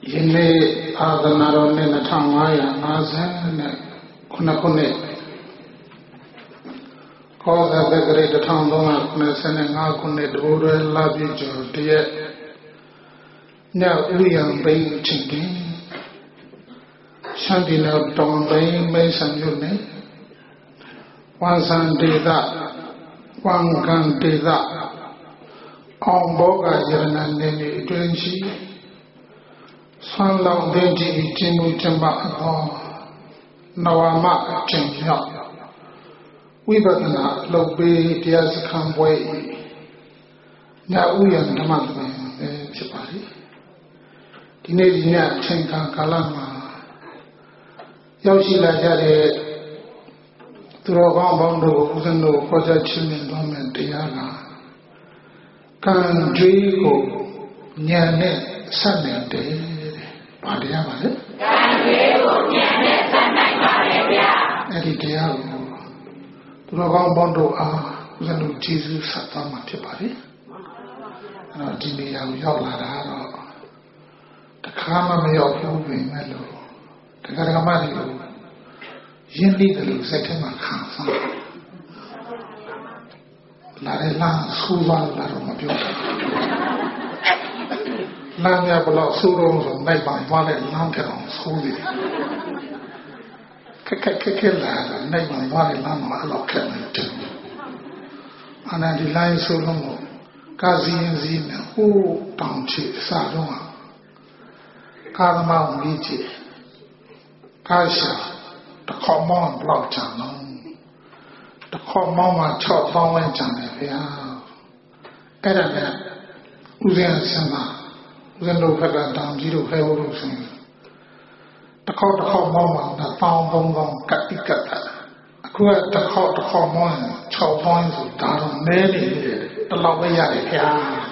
ယနေ့အာသနာတော်နဲ့2550နဲ့ခုနှစ်ကောဇာတက္ကရာ1395ခုနှစ်တဘူရဲလာပြည့်ကျော်တရက်ညဥယျာဉ်ပိန်ချင်းကရှမ်းပြည်နယ်တောင်ပိုင်းမဲဆန်မြို့နယ်ဝန်ဆန်ဒေသဝန်ကန်ဒေသအောင်ဘောကရဏနယ်မြေအတွင်းရှိဆွမ်းလောင်းတဲ့ဒီကျင်းမှုကျမသောနဝမအကျင့်မြောက်ဝိပဿနာလုပ်ပေးတရားစခန်းပွဲညဥယျာဉ်ဓမ္မသဘင်ဖြစ်ပါလေဒီနေ့ဒီညအချိန်ကာလမှာရောက်ရှိလာကြတဲ့သူတော်ကောင်းပေါင်းတို့ဦးဇင်းတို့ခေါ်ကြချင်းမြင်တော်မယ်တရားကကံကြွေးကိုဉာဏ်နဲ့ဆက်နိုင်တယ်ဘာတရားပါလဲကံကြွေးကိုဉာဏ်နဲ့ဆက်နိုင်ပါတယ်ဗျာအဲ့ဒီတရားကိုသူတော်ကောင်းပေါင်းတို့အားဦးဇင်းတို့ကျေးဇူးဆက်သွားမှာဖြစ်ပါလေအဲ့တော့ဒီနေရာကိုရောက်လာတာတော့တခါမှမရောက်ဘူးပြင်မဲ့လို့တခါတခါမှလည်းရင်းနှီးတယ်လို့စိတ်ထဲမှာခံစားလာတယ်လားဆူသွားလာတော့မပြောတာလမ်းရဘလို့ဆူတော့ဆိုနိုင်ပါသွားတဲ့လမ်းကတော့ဆူတယ်ခက်လာနိုင်ပါသွားတဲ့လမ်းမှာအဲ့လိုခက်နေတယ်အနာဒီလိုင်းဆူလို့ကာစီရင်စီနဲ့ဟိုးတောင်ချီအစားတော့ကာသမားကိုကြီးကြည့်ကာရှာတခေါမောင်းဘလောက်ချမ်းလုံးတခေါမောင်းမှာ6ပေါင်းဝန်းကျန်တယ်ဗျာအဲ့ဒါနဲ့ဦးဇင်းဆန္ဒဦးဇင်းတို့ဖက်ကတောင်ကြီးတို့ဖဲဟုတ်လို့ဆိုရင်တခေါမောင်းမှာ1300ကတ်တိကတ်အခုကတခေါမောင်း6ပေါင်းဆိုဒါတော့နဲနေတယ်တလောက်ပဲရတယ်ဗျာ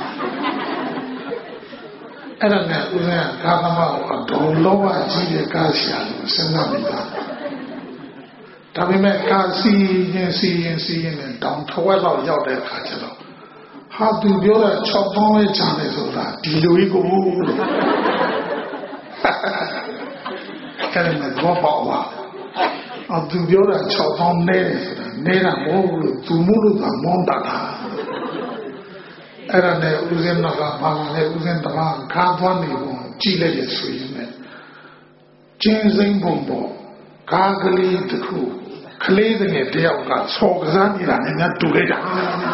အဲ့ဒါနဲ့ဦးဇင်းကကာသမကိုအတော်လုံးဝကြီးတဲ့ကားရှာလို့စဉ်းစားမိတာဒါပေမဲ့ကာစီရင်နဲ့တောင်ထဝက်လောက်ရောက်တဲ့အခါကျတော့ဟာသူပြောတာ6ပေါင်းလေးချမ်းတယ်ဆိုတာဒီလိုကြီးကိုအဲ့ဒါနဲ့ဘောပေါပါအသူပြောတာ6ပေါင်းနဲဆိုတာနဲတာမဟုတ်ဘူးသူမှုလို့ကမောင်းတာအဲ့ဒါနဲ့ဦးဇင်းတော်ကဘာလဲဦးဇင်းတပါးခါသွားနေပုံကြည့်လိုက်ရဆိုရင်လည်းကျင်းစိမ့်ပုံပေါ်ကားကလေးတစ်ခုကလေးငယ်တယောက်ကဆော်ကစားနေတာနဲ့များတူလိုက်တာ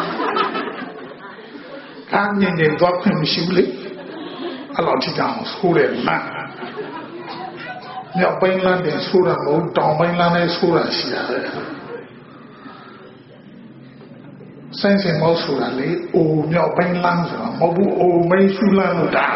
ကားငင်သွားခွင့်မရှိဘူးလေအဲ့လိုထိတောင်ဆိုးတယ်လမ်းမြောက်ပိုင်းလမ်းတင်ဆိုးတာမဟုတ်တောင်ပိုင်းလမ်းနဲ့ဆိုးတာရှိရတယ်ဆိုင်စင်မောဆိုတာလေအိုမြောက်ပိုင်းလမ်းဆိုတာမဟုတ်ဘူးအိုမိတ်ရှူလမ်းလို့တာ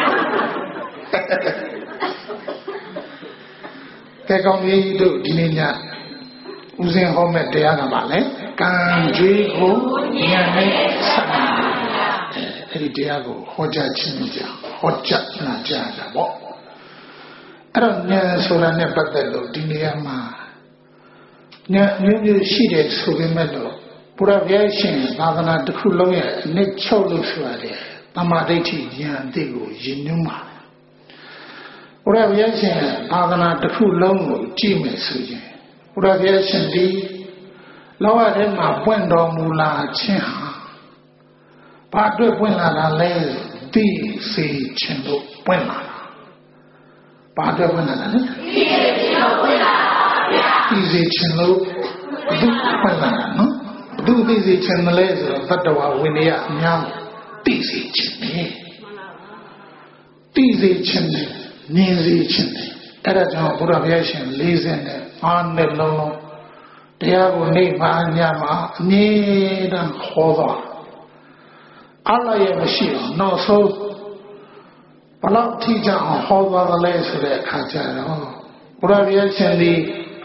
ကဲကောင်းကြီးတို့ဒီနေ့ညဦးဇင်းဟောမဲ့တရားကပါလေကံကြွေးကိုဉာဏ်နဲ့ဆက်အဲ့ဒီတရားကိုဟောကြားခြင်းကြဟောကြားနာကြတာပေါ့အဲ့တော့ဉာဏ်ဆိုတာနဲ့ပတ်သက်လို့ဒီနေရာမှာဉာဏ်မျိုးရှိတယ်ဆိုပေမဲ့လို့ဘုရားဗျာရှင်သာသနာတစ်ခုလုံးရဲ့အနစ်ချုပ်လို့ဆိုရတယ်တမ္မာဒိဋ္ဌိဉာဏ်အသိကိုယဉ်ညွှန်းပါဘုရားဗျာရှင်သာသနာတစ်ခုလုံးကိုကြည့်မယ်ဆိုရင်ဘုရားဗျာရှင်ဒီလောကထဲမှာပွင့်တော်မူလာခြင်းဟာဘာအတွက်ပွင့်လာတာလဲသိစေခြင်းလို့ပွင့်လာတာဘာအတွက်ပွင့်လာတာလဲသိစေခြင်းလို့ပွင့်လာတာနော်ဒုသိစေခြင်းမလဲဆိုတော့တတ္တဝဝိနည်းအများသိစေခြင်းနဲ့သိစေခြင်းနဲ့မြင်စေခြင်းနဲ့အဲ့ဒါကြောင့်ဘုရားဘုရားရှင်40နဲ့အားနဲ့လုံးလုံးတရားကိုနိဗ္ဗာန်ညမှာအမြဲတမ်းဟောသွားအလရဲ့မရှိအောင်နောက်ဆုံးဘလောက်ထိကြအောင်ဟောသွားသလဲဆိုတဲ့အခါကျတော့ဘုရားဘုရားရှင်ဒီ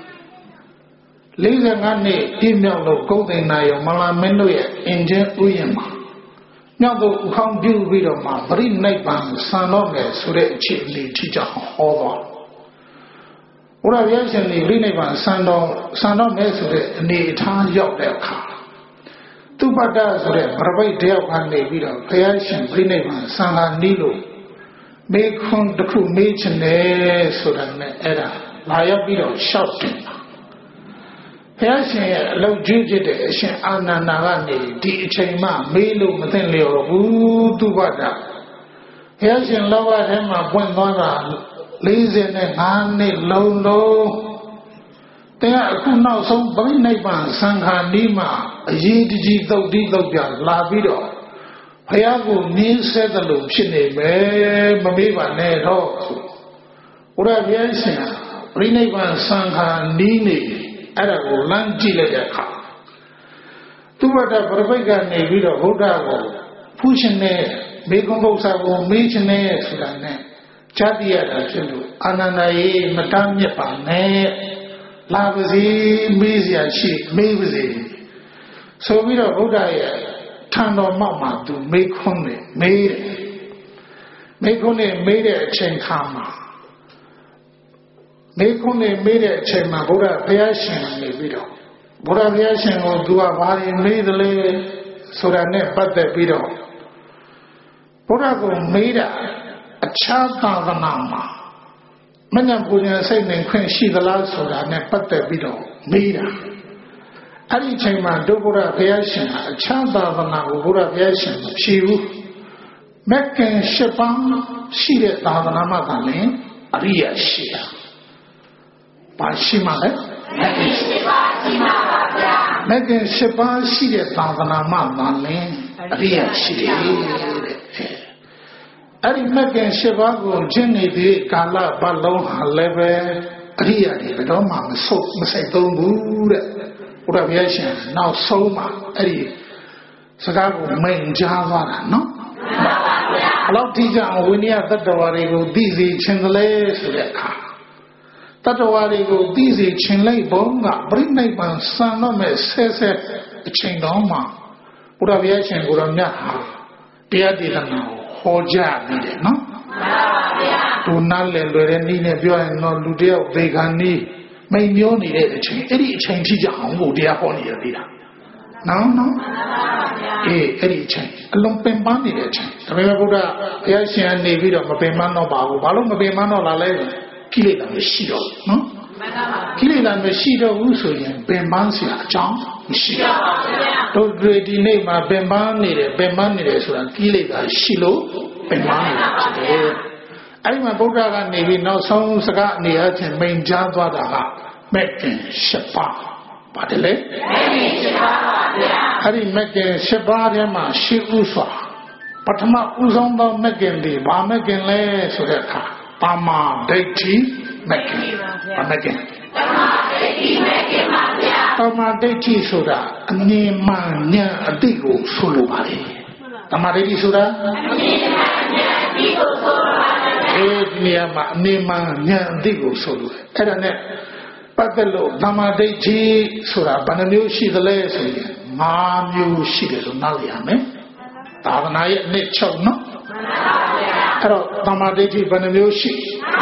45နှစ်ပြည့်မြောက်လို့ဂုံသိဏ္ဍာရောမလာမင်းတို့ရဲ့အင်ဂျင်ဥယျာဉ်မှာမြောက်ဖို့ဥခေါင်းပြုပြီးတော့မှပရိနိဗ္ဗာန်ဆံတော့မယ်ဆိုတဲ့အခြေအနေထိကြအောင်ဟောသွားဘုရားဗျာရှင်ဒီပရိနိဗ္ဗာန်ဆံတော့မယ်ဆိုတဲ့အနေအထားရောက်တဲ့အခါသူပတ္တဆိုတဲ့ဗရပိတ်တယောက်ကနေပြီးတော့ဘုရားရှင်ပရိနိဗ္ဗာန်ဆံလာနီးလို့မေခွန်းတစ်ခုမေးချင်တယ်ဆိုတာနဲ့အဲ့ဒါလာရောက်ပြီးတော့ရှောက်တယ်ဘုရားရှင်ရဲ့အလုပ်ကျွေးဖြစ်တဲ့အရှင်အာနန္ဒာကနေဒီအချိန်မှမေးလို့မသိလျော်ဘူးသူဘာသာဘုရားရှင်လောကထဲမှာပွင့်သွားတာ45နှစ်လုံးလုံးတဲ့အခုနောက်ဆုံးပြိဋိဘံသံဃာနီးမှာအရေးတကြီးသုတ်တိသုတ်ပြလာပြီးတော့ဘုရားကိုနင်းဆဲသလိုဖြစ်နေမယ်မမေးပါနဲ့တော့ဘုရားဘုရားရှင်ပြိဋိဘံသံဃာနီးနေအဲ့ဒါကိုလမ်းကြည့်လိုက်တဲ့အခါသူဝတ္တပရပိတ်ကနေပြီးတော့ဘုရားကိုဖူးရှင်နဲ့မေကုံပု္ပ္ပာကိုမေးချင်တယ်ဆိုတာနဲ့ကြတိရတာဖြစ်လို့အာနန္ဒာရေမတမ်းမြတ်ပါနဲ့လာပါစေမေးစရာရှိမေးပါစေဆိုပြီးတော့ဘုရားရဲ့ထံတော်မောက်မှာသူမေးခွန်းနဲ့မေးတယ်မေးခွန်းနဲ့မေးတဲ့အချိန်ခါမှာမေးခွန်းနဲ့မေးတဲ့အချိန်မှာဘုရားဘုရားရှင်နေပြီးတော့ဘုရားဘုရားရှင်ကိုသူကဘာတွေမေးသလဲဆိုတာနဲ့ပတ်သက်ပြီးတော့ဘုရားကိုမေးတာအခြားသာသနာမှာမဉ္ဇဉ်ပူဇဉ်စိတ်နဲ့ခွင့်ရှိသလားဆိုတာနဲ့ပတ်သက်ပြီးတော့မေးတာအဲ့ဒီအချိန်မှာဒုဗုဒ္ဓဘုရားရှင်အခြားသာသနာကိုဘုရားဘုရားရှင်မရှိဘူးမက္ကင်၈ပါးရှိတဲ့သာသနာမှာသာလေအရိယာရှိတာပါရှိမှလဲမက္ကင်၈ပါးရှိမှာပါဗျာမက္ကင်၈ပါးရှိတဲ့သာသနာမှာသာလေအရိယာရှိတယ်တဲ့အဲ့ဒီမက္ကင်၈ပါးကိုကျင့်နေတဲ့ကာလပတ်လုံးဟာလည်းပဲအရိယာတွေဘယ်တော့မှမစိတ်သုံးဘူးတဲ့ဘုရားဘုရားရှင်နောက်ဆုံးမှာအဲ့ဒီစကားကိုမိန်ကြားသွားတာနော်မှန်ပါဗျာဘလောက်ထိကြအောင်ဝိနည်းတတ္တဝါတွေကိုသိစေခြင်းလဲဆိုတဲ့အခါတတ္တဝါတွေကိုသိစေခြင်းလိုက်ဘုံကပြိဋိဘံစံတော့မဲ့ဆဲအချိန်တော်မှာဘုရားဘုရားရှင်ကိုတော်မြတ်ဟာတရားဒေသနာကိုဟောကြားနေတယ်နော်မှန်ပါဗျာသူနားလည်လွယ်တဲ့နည်းနဲ့ပြောရင်တော့လူတယောက်သေခံနည်းမိန်မျိုးနေတဲ့အချိန်အဲ့ဒီအချိန်ထိကြအောင်ကိုတရားဟောနေရသေးတာနော်မှန်ပါဗျာအေးအဲ့ဒီအချိန်အလုံးပင်ပန်းနေတဲ့အချိန်ဒါပေမဲ့ဘုရားဘုရားရှင်ကနေပြီးတော့မပင်ပန်းတော့ပါဘူးဘာလို့မပင်ပန်းတော့လာလဲကိလေသာမရှိတော့နော်မှန်ပါပါကိလေသာမရှိတော့ဘူးဆိုရင်ပင်ပန်းစရာအကြောင်းမရှိပါဘူးဗျာတို့တွေဒီနေ့မှာပင်ပန်းနေတယ်ဆိုတာကိလေသာရှိလို့ပင်ပန်းနေတာဖြစ်တယ်အဲ့ဒီမှာဗုဒ္ဓကနေပြီးနောက်ဆုံးစကားအနေအချင်းမိန်ကြားသွားတာကမက္ကင်၈ပါးပါတယ်လေမက္ကင်၈ပါးပါဗျာအဲ့ဒီမက္ကင်၈ပါးထဲမှာရှင်းဥစွာပထမဦးဆုံးသောမက္ကင်ဒီဘာမက္ကင်လဲဆိုတဲ့အခါပါမာဒိဋ္ဌိမက္ကင်ဘာမက္ကင်ပါမာဒိဋ္ဌိမက္ကင်ပါဗျာပါမာဒိဋ္ဌိဆိုတာအမြင်မှန်ဉာဏ်အတိကိုဆိုလိုပါတယ်ပါမာဒိဋ္ဌိဆိုတာအမြင်မှန်ဉာဏ်အတိကိုဆိုလိုပါတယ်ဒီနေရာမှာအမြင်မှန်ဉာဏ်အတိကိုဆိုလိုတယ်အဲ့ဒါနဲ့ပတ်သက်လို့ပါမာဒိဋ္ဌိဆိုတာဘယ်နှမျိုးရှိသလဲဆိုရင်၅မျိုးရှိတယ်လို့နားလည်ရမယ်သာသနာရဲ့အနှစ်ချုပ်နော်အဲ့တော့သမာဓိဋ္ဌိဘယ်နှမျိုးရှိ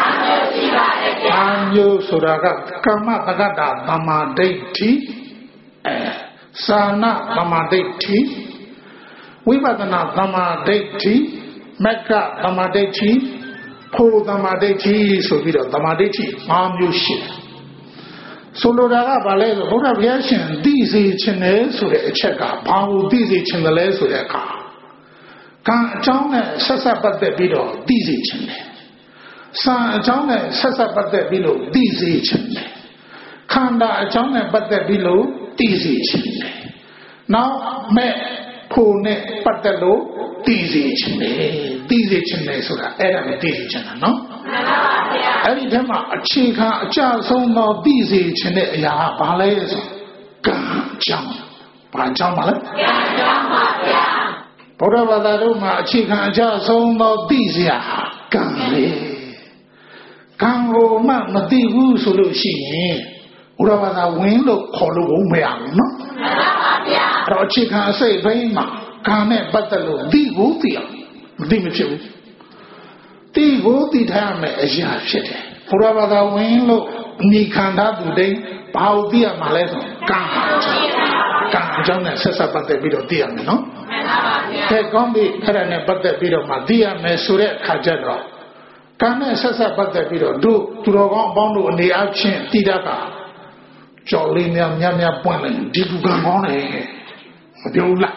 5မျိုးဆိုတာကကမ္မတက္ကတာသမာဓိဋ္ဌိသာနာသမာဓိဋ္ဌိဝိပဿနာသမာဓိဋ္ဌိမက္ခသမာဓိဋ္ဌိဖို့သမာဓိဋ္ဌိဆိုပြီးတော့သမာဓိဋ္ဌိ5မျိုးရှိတယ်ဆိုလိုတာကဘာလဲဆိုဘုရားဘုရားရှင်သိစေခြင်းလဲဆိုတဲ့အချက်ကဘာကိုသိစေခြင်းလဲဆိုတဲ့အခါကံအကြောင်းနဲ့ဆက်ဆက်ပတ်သက်ပြီးတော့သိစေခြင်းလေစံအကြောင်းနဲ့ဆက်ဆက်ပတ်သက်ပြီးလို့သိစေခြင်းလေခန္ဓာအကြောင်းနဲ့ပတ်သက်ပြီးလို့သိစေခြင်းလေနောက်မဲ့ဖို့နဲ့ပတ်သက်လို့သိစေခြင်းလေသိစေခြင်းလေဆိုတာအဲ့ဒါနဲ့သိစေခြင်းတာနော်မှန်ပါဗျာအဲ့ဒီထဲမှာအခြေခံအကျဆုံးသောသိစေခြင်းတဲ့အရာကဘာလဲဆိုကံအကြောင်းဘာအကြောင်းပါလဲကံအကြောင်းပါဗျာဘုရားဘာသာတို့မှာအခြေခံအကျဆုံးသောသိစရာကံလေကံကိုမှမသိဘူးဆိုလို့ရှိရင်ဘုရားဘာသာဝင်လို့ခေါ်လို့မရဘူးနော်မှန်ပါဗျာအဲ့တော့အခြေခံအစိတ်ဘိန်းမှာကံနဲ့ပတ်သက်လို့သိဖို့သိအောင်မသိမဖြစ်ဘူးသိဖို့သိထားမယ်အရာဖြစ်တယ်ဘုရားဘာသာဝင်လို့ညီခန္ဓာသူတိဘာလို့သိရမှာလဲဆိုကံအကြောင်းနဲ့ဆက်ဆက်ပတ်သက်ပြီးတော့သိရမယ်နော်မှန်ပါဗျာတဲ့ကောင်းပြီအဲ့ဒါနဲ့ပတ်သက်ပြီးတော့မှသိရမယ်ဆိုတဲ့အခါကျတော့ Can I set up at the video? Do to the bound on the action, Tidaka, Jolly Yamia Point, Dibugamone, Dula.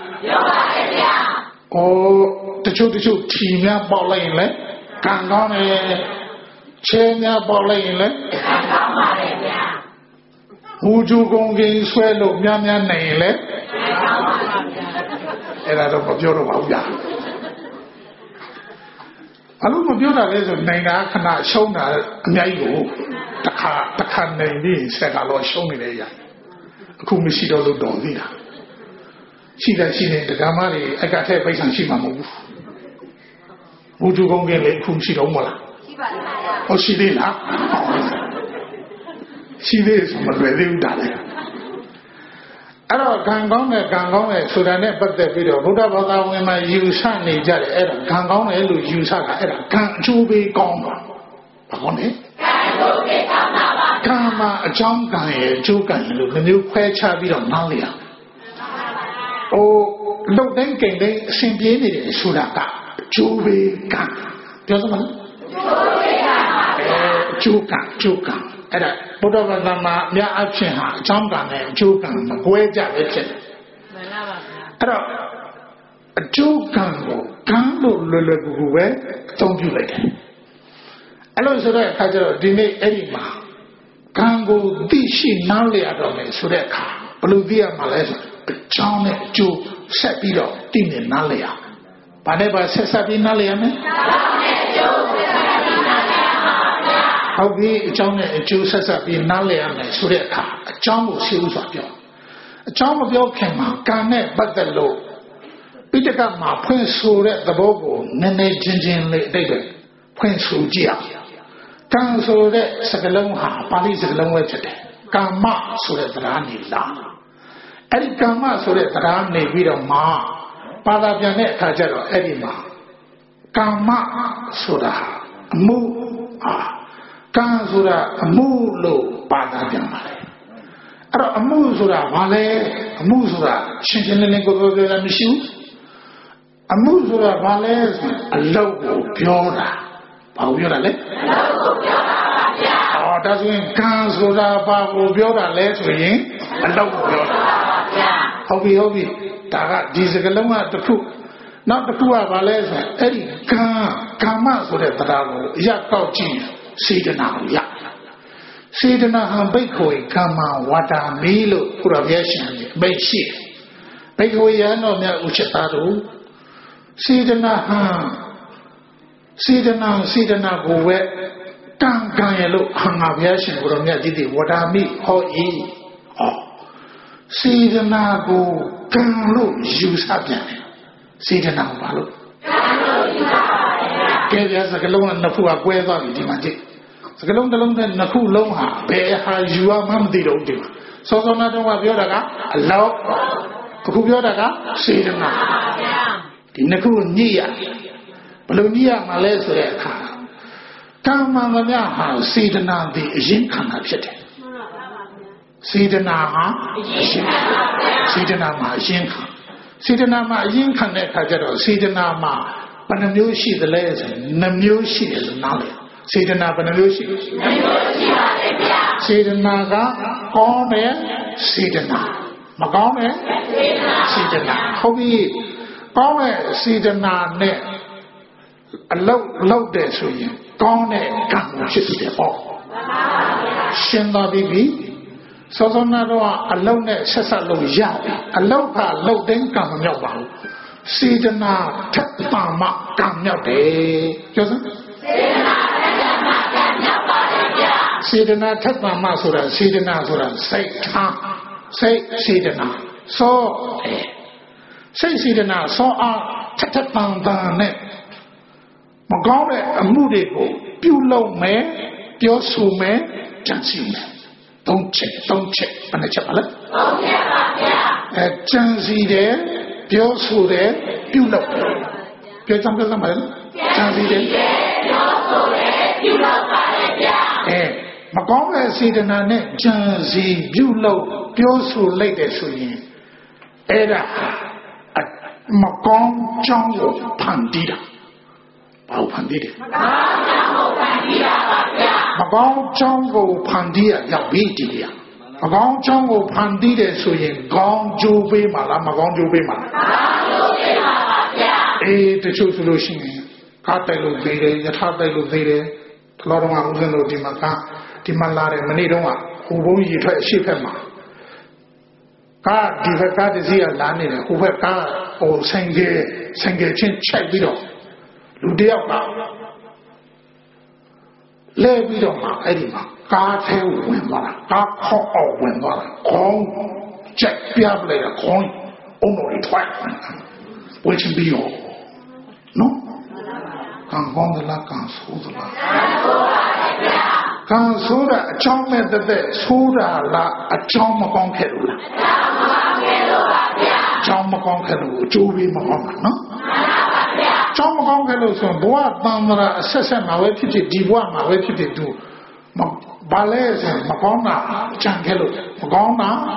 Oh, the two Tina Bolane, Cangone, Chena Bolane, would you go in swallow Yamia Naile? And I don't know your I don't know if you have a shown a the can name said a lot show me there. Kumisido Ludovina. She that she named the Gamari, I got her based on Shima move. Would you go get late Kumsido Mola? Oh, she did, she did from a very darling. I don't Gangone, so that never the video. Buddha Baba, when my use honey, Gangone, use her, can't you be gone? Kama, a jump guy, Jugan, the new question be on Malia. Oh, look, then can they simply Sudaka, Jubi Gan. Jugan. Buddha Baba, their action, jump and Jugan, where Javet. A Jugan, Gando Lulague, don't you like it? Allo so that I did Edima. Gango Dishi Nalia Dome, Sudeka, Bolivia Malesa, John Ju Sepiro, Dini Nalia. Paneba Sesabi Nalia. How be John Ju Sesabi Nalia, Sudeka, John will see you. John of your came out, Garnet, but the low. Peter got my Prince Suret the Bobo, Nene Jinjin David, Prince Ujia. Can so that Sagalonha, Palis Long Kama so that Rani La. Eddie Kama so that Rani Vido Ma, Palabianet Tajero Edima. Kama Soda, Mu, Kanzura, Mulo, Palabiamale. A Muzura, Vale, a Muzura, Chinchillingo and Michu. A Muzura Vale, a logo, Piora. Oh, that's when Council of Biora lets me in. I love Biora. Hobby, Taga, Dizagaloma, the crew. Not the crew of Alesa, Eddie, Kama, so that Bravo, Yakauchi, Sidana, Yak. Sidana, Bakoi, Kama, Wata, Milo, Puraviation, Bakshi. Bakoyano, Uchetaru, Sidana, Sidana go wet, Tangayalo, Hangaviation, Romia did it, what I mean, Sidana go, Ganglo, use Habian, Sidana Balo. Gave us a galon and Nafua Gueva, Dimaji. The galon the Naku Loha, Beha, you are Mamdi Odim. So, not one of Yodaga, allow Kuyodaga, Sidana. The Naku Nia. Polonia Malesa, Kamamania, Sidana, the Jinkana Pit. Sidana, Sidana, Jinka. Sidana, Jinkane Kajero, Sidana, Panamushi, the Les, Namushi is Nali. Sidana, Panamushi. Sidana, Gome, Sidana. Magome, Sidana. Hobby, Gome, Sidana, ne. A low there, so you gone and come to the ball. Shinda Bibi, so Sonaro alone at Sessalo Yabi, a low then come Yoba. Sidana Tapama come Yobe. Sidana Tapama Sura, Sidana Sura, say Sidana. So, say Sidana, so Tapam. Magone, a moody Pulo me, Piosu me, Jansi. Don't check, and a chapel. A Jansi there, Piosu there, Pulo. Piazam, Jansi there. Magone, see the Nane, Jansi, Pulo, Piosu late swing. Era Magong Jongo Pandida. bảo phản đi đấy mà con trong cổ phản đi à dạo bị đi à mà con trong cổ phản đi đấy sốရင်con chú bê mà là mà con chú bê mà ê tôi chú tôi lưu xin cá tay lưu dây đấy nhát tay lưu dây đấy lo đông à cũng dân lưu đi mà cá đi mà la đấy mà này đông à hú bông gì thôi xí phép mà cá đi phép cá thì gì à lá này hú phép cá ô sinh ghê trên chạy đi đâu lưu đi áo cá lê đi đâu mà ấy đi mà cá theo quên vào là cá khó quên vào là con chạy bia lại là con ông nội thoại với chân bia nó càng con thì là càng số thì là càng số là trong này để số là trong mà con khét rồi trong mà con khét rồi chú bị mà con nó trong mà con khét rồi xong bố tao là sẽ mà với cái gì bố mà với cái gì tu mà bà lẽ xem mà con nào chẳng khét rồi mà con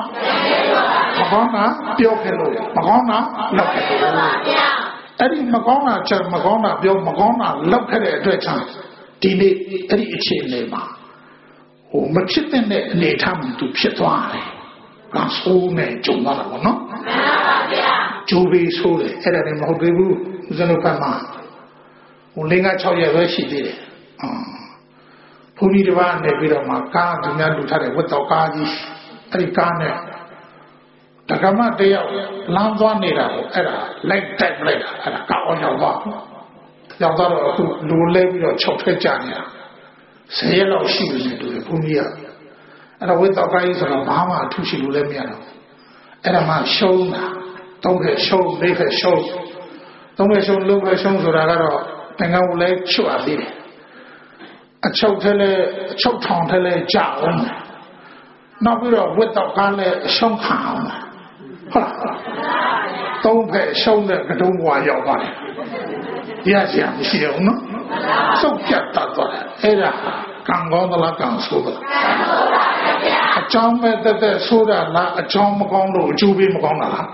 nào tiêu khét rồi mà con nào lộc khét rồiအဲ့ဒီမကောင်းတာချက်မကောင်းတာပြောမကောင်းတာလောက်ခဲ့တဲ့အတွက်ကြောင့်ဒီနေ့အဲ့ဒီအခြေအနေမှာဟိုမဖြစ်တဲ့အနေအထားမှသူဖြစ်သွားတယ်။ဒါဆိုးနေကြုံသွားတာပေါ့နော်။မှန်ပါဗျာ။ဂျိုးပြီးဆိုးတယ်အဲ့ဒါလည်းမဟုတ်သေးဘူးဦးဇင်းတို့ကမှဟို5-6ရက်ပဲရှိသေးတယ်။ဘုန်းကြီးတစ်ပါးနေပြီးတော့မှကားသူများလူထားတဲ့ဝတ်တော်ကားကြီးအဲ့ဒီကားနဲ့တက္ကမတယောက်လမ်းသွားနေတာကိုအဲ့ဒါလိုက်တက်လိုက်တာအဲ့ဒါကောက်အောင်ရောက်တော့အခုလူလဲပြီးတော့ချုပ်ထွက်ကြနေတာ10ရက်လောက်ရှိနေတယ်တူတယ်ဘုန်းကြီးကအဲ့ဒါဝိတောက်ကကြီးဆိုတော့ဘာမှအထူးရှိလို့လည်းမရတော့အဲ့ဒါမှရှုံးတာသုံးဖက်ရှုံးလေးဖက်ရှုံးသုံးဖက်ရှုံးလုံးဖက်ရှုံးဆိုတာကတော့တန်ခါကိုလည်းချွတ်အပ်သေးတယ်အချုပ်ထဲလဲအချုပ်ထောင်ထဲလဲကြာအောင်နောက်ပြီးတော့ဝိတောက်ကလည်းရှုံးခံအောင်ဟုတ်လားသုံးဖက်ရှုံးတဲ့ကတုံးဘွားရောက်သွားတယ်ရစရာမရှိအောင်နော်စုပ်ပြတ်တတ်သွားတယ်အဲ့ဒါကံကောင်းသလားကံဆိုးသလားအကြောင်းမဲ့တဲ့ဆိုးတာလားအကြောင်းမကောင်းလို့အကျိုးပေးမကောင်းတာလား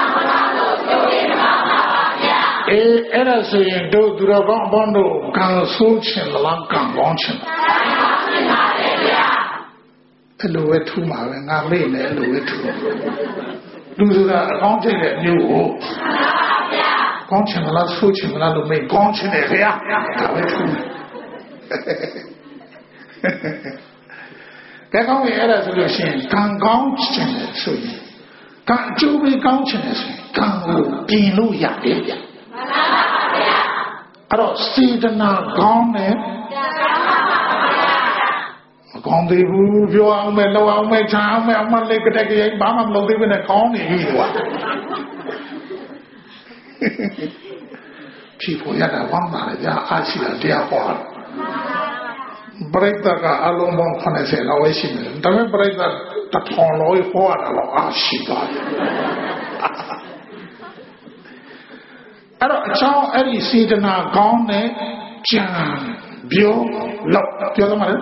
အေးအဲ့ဒါဆိုရင်တို့သူတော်ကောင်းအပေါင်းတို့ကံဆိုးခြင်းလားကံကောင်းခြင်းအဲ့လိုပဲထူးမှာပဲငါမေ့နေအဲ့လိုပဲထူးလူဆိုတာအကောင်းထိတ်တဲ့မျိုးကိုကောင်းချင်မလားဆိုးချင်မလားလို့မေးကောင်းချင်တယ်ခင်ဗျာဒါပဲထူးကဲကောင်းရင်အဲ့ဒါဆိုလို့ရှိရင်ကံကောင်းချင်တယ်ဆိုရင်ကံအကျိုးပေးကောင်းချင်တယ်ဆိုရင်ကံကိုပြင်လို့ရတယ်ဗျအဲ့တော့စေတနာကောင်းတယ်ကောင်းသေးဘူးပြောအောင်မယ်လောက်အောင်မယ်ချာအောင်မယ်အမလေးကတက်ကရင်ဘာမှမလုပ်သေးဘူးနဲ့ကောင်းနေပြီကွာဖြီးဖို့ရတာဝမ်းသာတယ်ကြာအားရှိတာတရားဟောတာပရိသတ်ကအလုံးပေါင်း80လောက်ပဲရှိနေတယ်ဒါပေမဲ့ပရိသတ်1000လောက်ဟောတာတော့အားရှိပါတယ်အဲ့တော့အချောင်းအဲ့ဒီစေတနာကောင်းတဲ့ကြံပြောလောက်ပြောသမားလေ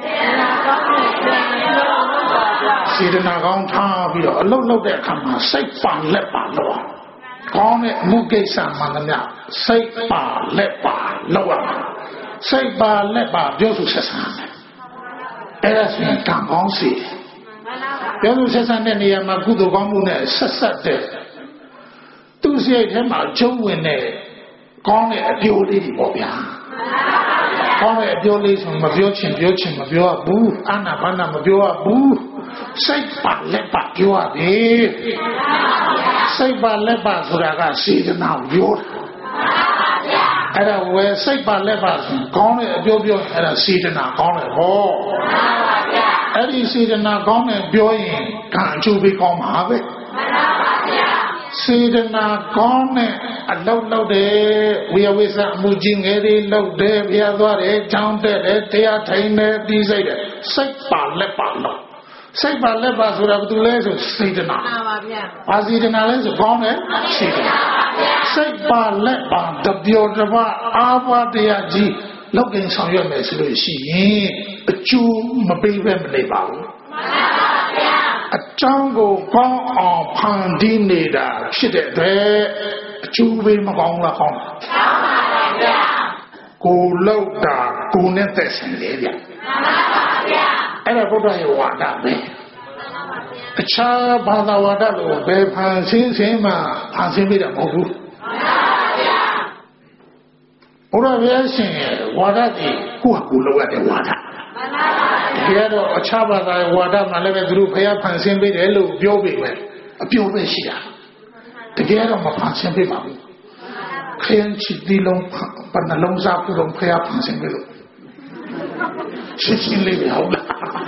စေတနာကောင်းထားပြီးတော့အလုတ်လုပ်တဲ့အခါမှာစိတ်ပါလက်ပါလောက်ကောင်းတဲ့အမှုကိစ္စမှန်သမျှစိတ်ပါလက်ပါလောက်ရစိတ်ပါလက်ပါပြောဆိုဆက်ဆံတယ်အဲ့ဒါဆိုရင်ကံကောင်းစီပြောဆိုဆက်ဆံတဲ့နေရာမှာကုသိုလ်ကောင်းမှုနဲ့ဆက်ဆက်တဲ့သူ့စိတ်ထဲမှာကျုံးဝင်တဲ့ကောင်းတဲ့အပြိုလေးတွေပေါ့ဗျာကောင်းတဲ့အပြိုလေးဆိုမပြောချင်မပြောဘူးအာနာဘာနာမပြောဘူးစိတ်ပါလက်ပါပြောရတယ်စိတ်ပါလက်ပါဆိုတာကစေတနာပြောတာအဲ့ဒါဝယ်စိတ်ပါလက်ပါဆိုကောင်းတဲ့အပြောအဲ့ဒါစေတနာကောင်းတယ်ဟောအဲ့ဒီစေတနာကောင်းတယ်ပြောရင်ကံအကျိုးပေးကောင်းမှာပဲစေတနာကောင်းတဲ့အလောက်လောက်တယ်ဝိယဝိသအမှုကြီးငယ်တွေလောက်တယ်ဘုရားသွားတယ်ကြောင်းတက်တယ်တရားထိုင်တယ်ပြီးစိတ်တယ်စိတ်ပါလက်ပါလောက်စိတ်ပါလက်ပါဆိုတာဘာတူလဲဆိုစေတနာပါဗျာဘာစေတနာလဲဆိုကောင်းတယ်စေတနာစိတ်ပါလက်ပါတပြောတပအာဘတရားကြီးလောက်ကင်ဆောင်ရွက်မယ်ဆိုလို့ရှိရင်အကျိုးမပေးဘဲမနေပါဘူးအကြောင်းကိုကောင်းအောင်ဖန်တီးနေတာဖြစ်တဲ့အတွက်အကျိုးပေးမကောင်းလားကောင်းလားကောင်းပါဗျာကိုလောက်တာကိုနဲ့သက်ဆိုင်တယ်ဗျအဲ့ဒါဘုရားရဲ့ဝါဒပဲအခြားဘာသာဝါဒလို့ဘယ်ဖန်ဆင်းမှဖန်ဆင်းပြတာမဟုတ်ဘူးဘုရားရဲ့ရှင်ရဲ့ဝါဒကိုကိုလောက်ရတဲ့ဝါဒဒီကတော့အခြားဘာသာဝါဒမှလည်းပဲသူတို့ဘုရားဖန်ဆင်းပြတယ်လို့ပြောပေမဲ့အပြောပဲရှိတာတကယ်တော့မဖန်ဆင်းပြပါဘူးခရင်ချီဒီလုံးပနှလုံးစားပြုလုံးဖျားဖန်ဆင်းပြလို့ရှင်းလေးပဲဟုတ်လား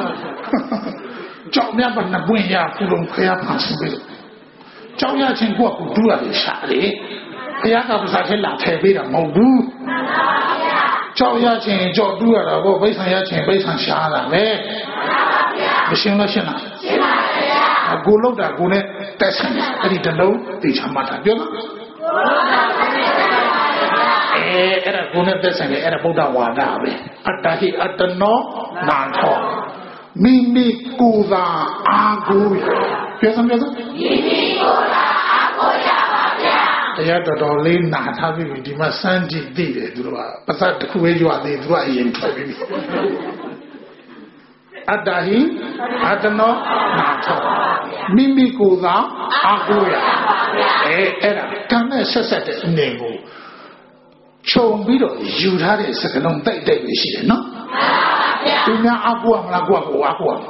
ကြောက်မြတ်ပနှပွင့်ရပြုလုံးဖျားဖန်ဆင်းပြလို့ကြောက်ရချင်းကိုကတူရတယ်ရှာတယ်ဖျားကပစာထဲလာထည့်ပေးတာမဟုတ်ဘူးကြောက်ရချင်းကြောက်တူရတာကိုဗိဆံရချင်းဗိဆံရှာတာပဲမရှင်းလို့ရှင်းလားရှင်းပါဗျာကိုလောက်တာကိုနဲ့တက်ဆံအဲ့ဒီတလုံးတေချာမှတ်တာပြောလားအဲ့ဒါကိုနဲ့သက်ဆိုင်တယ်အဲ့ဒါဗုဒ္ဓဝါဒပဲအတ္တဟိအတ္တနောနာထောမိမိကိုယ်သာအာကိုရပြောစမ်းမိမိကိုယ်သာအာကိုရပါဗျာတရားတော်လေးနာထားပြီဒီမှာစမ်းကြည့်သိတယ်သူတို့ကပစတစ်ခုပဲကြွသေးသူကအရင်ထွက်ပြီအတ္တဟိအတ္တနောနာထောမိမိကိုယ်သာအာကိုရအဲ့ဒါကံနဲ့ဆက်ဆက်တဲ့အနေကိုခြုံပြီးတော့ယူထားတဲ့စကလုံးတိုက်တိုက်ပဲရှိတယ်နော်သူများအကူရမလားကိုကကိုအကူရ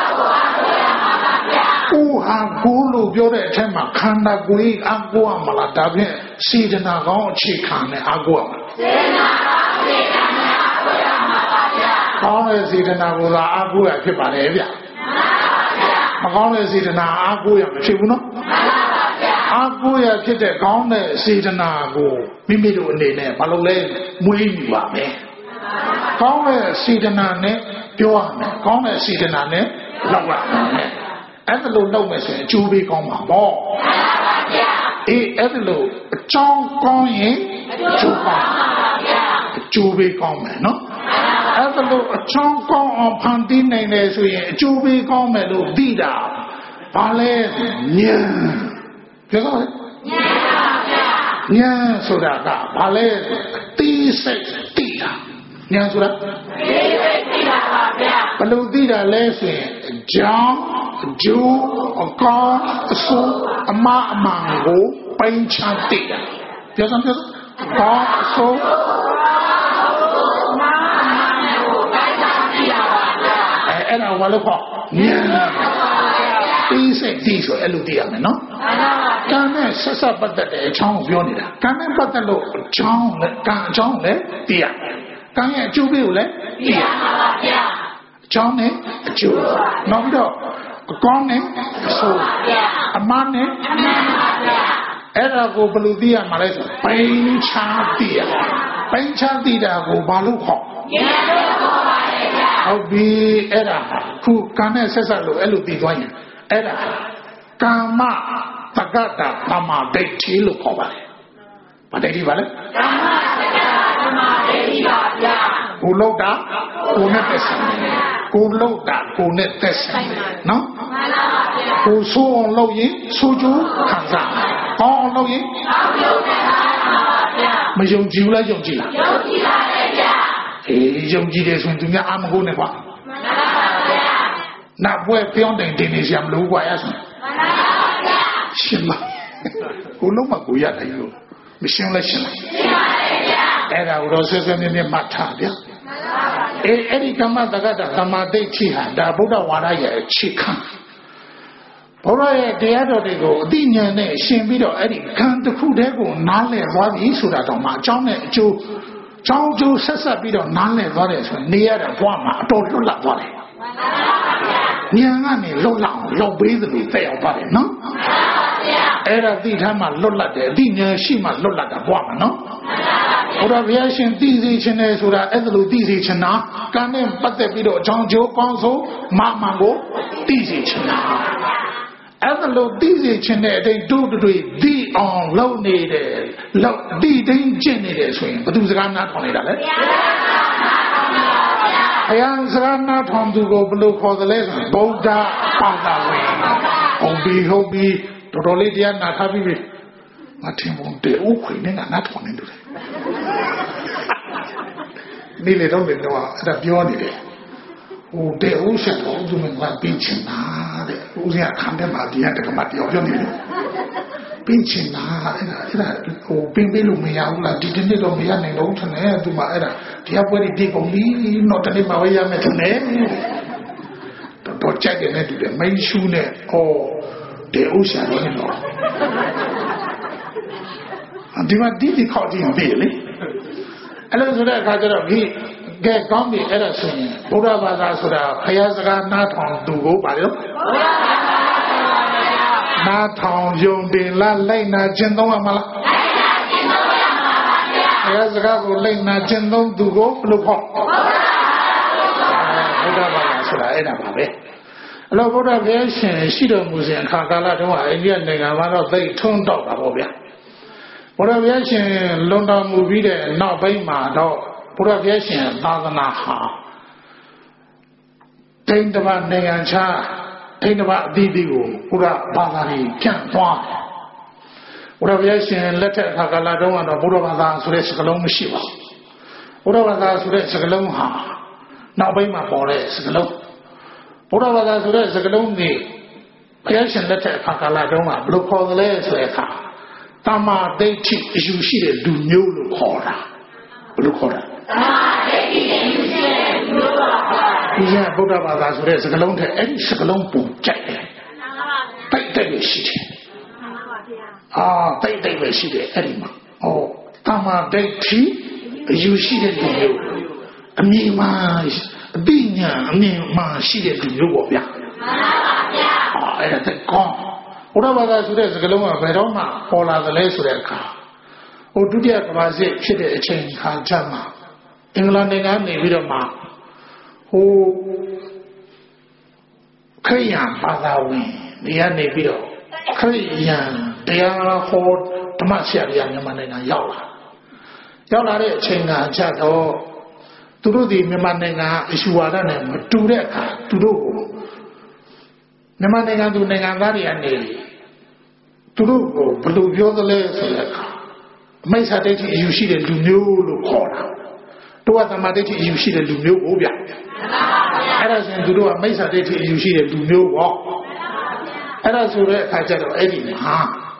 ကိုဟာကိုလို့ပြောတဲ့အထက်မှာခန္ဓာကိုယ်အကူရမလားဒါဖြင့်စေတနာကောင်းအခြေခံနဲ့အကူရမှာစေတနာကောင်းအခြေခံနဲ့အကူရမှာပါဗျာကောင်းတဲ့စေတနာကိုသာအကူရဖြစ်ပါလေဗျာမကောင်းတဲ့စေတနာအကူရမဖြစ်ဘူးနော်အာကိုရဖြစ်တဲ့ကောင်းတဲ့စေတနာကိုမိမိတို့အနေနဲ့ဘာလို့လဲမွေးယူပါမယ်ကောင်းတဲ့စေတနာနဲ့ပြောရမယ်ကောင်းတဲ့စေတနာနဲ့လောက်ရမယ်အဲ့ဒါလို့လုပ်မယ်ဆိုရင်အကျိုးပေးကောင်းမှာပေါ့အေးအဲ့ဒါလို့အကြောင်းကောင်းရင်အကျိုးပါအကျိုးပေးကောင်းမယ်နော်အဲ့ဒါလို့အကြောင်းကောင်းအောင်ဖန်တီးနိုင်တယ်ဆိုရင်အကျိုးပေးကောင်းမယ်လို့သိတာဘာလဲဉာဏ်ပြောတော့ဉာဏ်ပါဗျာဉာဏ်ဆိုတာကဘာလဲသိစိတ်သိတာဉာဏ်ဆိုတာသိစိတ်သိတာပါဗျာဘယ်လိုသိတာလဲဆိုရင်အကြောင်းအကျိုးအကောင်းအဆိုးအမှားအမှန်ကိုပိုင်းခြားသိတာပြောစမ်းပြောအကောင်းအဆိုးအမှားအမှန်ကိုပိုင်းခြားသိတာပါဗျာအဲ့ဒါဘာလို့ခေါ်ဉာဏ်သိစိတ်သိဆိုအဲ့လိုသိရမယ်နော်ကံနဲ့ဆက်ဆက်ပတ်သက်တဲ့အကြောင်းကိုပြောနေတာကံနဲ့ပတ်သက်လို့အကြောင်းနဲ့ကံအကြောင်းလည်းသိရကံရဲ့အကျိုးပေးကိုလည်းသိရပါဗျာအကြောင်းနဲ့အကျိုးနောက်ပြီးတော့အကောင်းနဲ့အဆိုးအမှားနဲ့အမှန်ပါဗျာအဲ့ဒါကိုဘယ်လိုသိရမှာလဲဆိုပိုင်းခြားသိရပိုင်းခြားသိတာကိုဘာလို့ခေါ်ဉာဏ်လို့ခေါ်ပါလေဗျာဟုတ်ပြီအဲ့ဒါခုကံနဲ့ဆက်ဆက်လို့အဲ့လိုသိသွားရင်အဲ့ဒါကာမတက္ကတာသမာဓိဋ္ဌိလို့ခေါ်ပါတယ်။ဘာဒိဋ္ဌိပါလဲ။ကာမတက္ကတာသမာဓိဋ္ဌိပါဗျာ။ကိုလောက်တာကိုနဲ့သက်ဆိုင်တယ်။ကိုလောက်တာကိုနဲ့သက်ဆိုင်တယ်နော်။မှန်ပါဗျာ။ကိုဆိုးအောင်လုပ်ရင်ဆိုးကျိုးခံစား။ကောင်းအောင်လုပ်ရင်ကောင်းကျိုးခံစားပါဗျာ။မယုံကြည်ဘူးလားယုံကြည်လား။ယုံကြည်ပါလေဗျာ။အေးယုံကြည်တယ်ဆိုရင်သူများအာမကိုနဲ့ကွာ။မှန်ပါဗျာ။နောက်ဘွဲပြောင်းတင်နေစရာမလိုကွာရဆို။ရှင်းလားကိုလုံးမကိုရတယ်လို့မရှင်းလဲရှင်းလားရှင်းပါလေဗျာအဲ့ဒါကိုတော့ဆွေးဆွေးနွေးနွေးမှတ်ထားဗျာအဲ့ဒီကမ္မတက္ကတာသမာဓိဋ္ဌိဟာဒါဗုဒ္ဓဝါဒရဲ့အခြေခံဘုရားရဲ့တရားတော်တွေကိုအသိဉာဏ်နဲ့ရှင်းပြီးတော့အဲ့ဒီခံတစ်ခုတည်းကိုနားလည်သွားပြီဆိုတာတော့မှအကြောင်းနဲ့အကျိုးကြောင်းကျိုးဆက်ဆက်ပြီးတော့နားလည်သွားတယ်ဆိုရင်နေရတဲ့ဘဝမှာအတော်လွတ်လပ်သွားတယ်ဉာဏ်ကနေလွတ်လောက်လောက်ပေးသလိုတက်ရောက်ပါတယ်နော်အဲ့ဒါသိထားမှလွတ်လပ်တယ်အသိဉာဏ်ရှိမှလွတ်လပ်တာဘဝမှာနော်ဘုရားဘုရားရှင်သိစေခြင်းနဲ့ဆိုတာအဲ့ဒါလိုသိစေခြင်းနာကံနဲ့ပတ်သက်ပြီးတော့အကြောင်းကျိုးကောင်းဆုံးမှန်မှန်ကိုသိစေခြင်းနာအဲ့ဒါလိုသိစေခြင်းနဲ့အတိတ်တို့တွေသိအောင်လုပ်နေတယ်လောက်သိသိကျင့်နေတယ်ဆိုရင်ဘယ်သူစကားနားထောင်နေတာလဲဘုရားစကားနားထောင်သူကိုဘယ်လိုခေါ်သလဲဆိုဗုဒ္ဓပါဠိဝင်ဟုတ်ပြီတော်တော်လေးတရားနာထားပြီးပြီငါထင်ပုံတေဥခွေနဲ့ငါနားထောင်နေတယ်နေလေတော့အဲ့ဒါပြောနေတယ်ဟိုတဲ့ဥစ္စာတော့သူမကပြင်ချင်တာတဲ့ဥစ္စာခံတယ်မှာဒီကတကမပြောနေတယ်ပြင်ချင်တာအဲ့ဒါဟိုပြင်ပေးလို့မရဘူးလားဒီတနေ့တော့မရနိုင်တော့ထင်တယ်သူမအဲ့ဒါတရားပွဲတွေကုန်ပြီတော့တနေ့မှဝေးရမယ်ထင်တယ်တော့ကြိုက်တယ်နဲ့တူတယ်မိန်ရှူးနဲ့အော်တဲ့ဥစ္စာတော့ဒီမှာဒီခေါက်ကြည့်ပြီလေအဲ့လိုဆိုတဲ့အခါကျတော့ဒီကဲကောင်းပြီအဲ့ဒါဆိုရင်ဘုရားဘာသာဆိုတာဘုရားစကားနားထောင်သူကိုပါလို့နားထောင်ယုံတင်လားလိုက်နာကျင့်သုံးရမလားလိုက်နာကျင့်သုံးရမှာပါဗျာဘုရားစကားကိုလိုက်နာကျင့်သုံးသူကိုဘယ်လိုခေါ်ဘုရားဘာသာဆိုတာအဲ့ဒါပါပဲအဲ့တော့ဘုရားဘုရားရှင်ရှိတော်မူစဉ်အခါကာလတုန်းကအိန္ဒိယနိုင်ငံမှာတော့သိထုံးတော့တာပေါ့ဗျာဘုရားဘုရားရှင်လွန်တော်မူပြီးတဲ့နောက်ပိုင်းမှာတော့ဘုရားဘုရားရှင်သာသနာဟာတိန်တပတ်နိုင်ငံခြားတိန်တပတ်အသီးသီးကိုဘုရားဘာသာကြီးပြန့်သွားဘုရားဘုရားရှင်လက်ထက်အခါကာလတုန်းကတော့ဘုရားဘာသာဆိုတဲ့စကားလုံးမရှိပါဘူးဘုရားဘာသာဆိုတဲ့စကားလုံးဟာနောက်ပိုင်းမှာပေါ်တဲ့စကားလုံးဘုရားဘာသာဆိုတဲ့စကားလုံးကြီးဘုရားရှင်လက်ထက်အခါကာလတုန်းကဘယ်လိုခေါ်သလဲဆိုတဲ့အခါတမာဒိဋ္ဌိအယူရှိတဲ့လူမျိုးလို့ခေါ်တာဘယ်လိုခေါ်တာတမာဒိဋ္ဌိအယူရှိတဲ့လူမျိုးပါဒီကဗုဒ္ဓဘာသာဆိုတဲ့စကားလုံးထဲအဲ့ဒီစကားလုံးပုံကြိုက်တယ်တိတ်ပဲရှိတယ်တိတ်ပဲရှိတယ်အဲ့ဒီမှာတမာဒိဋ္ဌိအယူရှိတဲ့လူမျိုးအမြင်မှအသိဉာဏ်အမြင်မှရှိတဲ့လူမျိုးပေါ့ဗျာမှန်ပါဗျာအဲ့ဒါတက်ကောင်းဘုရားဘာသာဆိုတဲ့စကားလုံးကဘယ်တော့မှပေါ်လာသလဲဆိုတဲ့အခါဒုတိယကမ္ဘာစစ်ဖြစ်တဲ့အချိန်ခါကျမှအင်္ဂလန်နိုင်ငံနေပြီးတော့မှခရိယာဘာသာဝင်နေရာနေပြီးတော့ခရိယာတရားဟောဓမ္မဆရာကြီးမြန်မာနိုင်ငံရောက်လာတဲ့အချိန်ကကြတော့သူတို့ဒီမြန်မာနိုင်ငံအယူဝါဒနဲ့မတူတဲ့အခါသူတို့ကိုမြန်မာနိုင်ငံသူနိုင်ငံသားတွေကနေသူတို့ကိုဘယ်လိုပြောသလဲဆိုတဲ့အခါမိစ္ဆာဒိဋ္ဌိအယူရှိတဲ့လူမျိုးလို့ခေါ်တာတို့ကသမာဓိဋ္ဌိအယူရှိတဲ့လူမျိုးကိုဗျအဲ့ဒါဆိုရင်သူတို့ကမိစ္ဆာဒိဋ္ဌိအယူရှိတဲ့လူမျိုးပေါ့အဲ့ဒါဆိုတဲ့အခါကျတော့အဲ့ဒီမှာ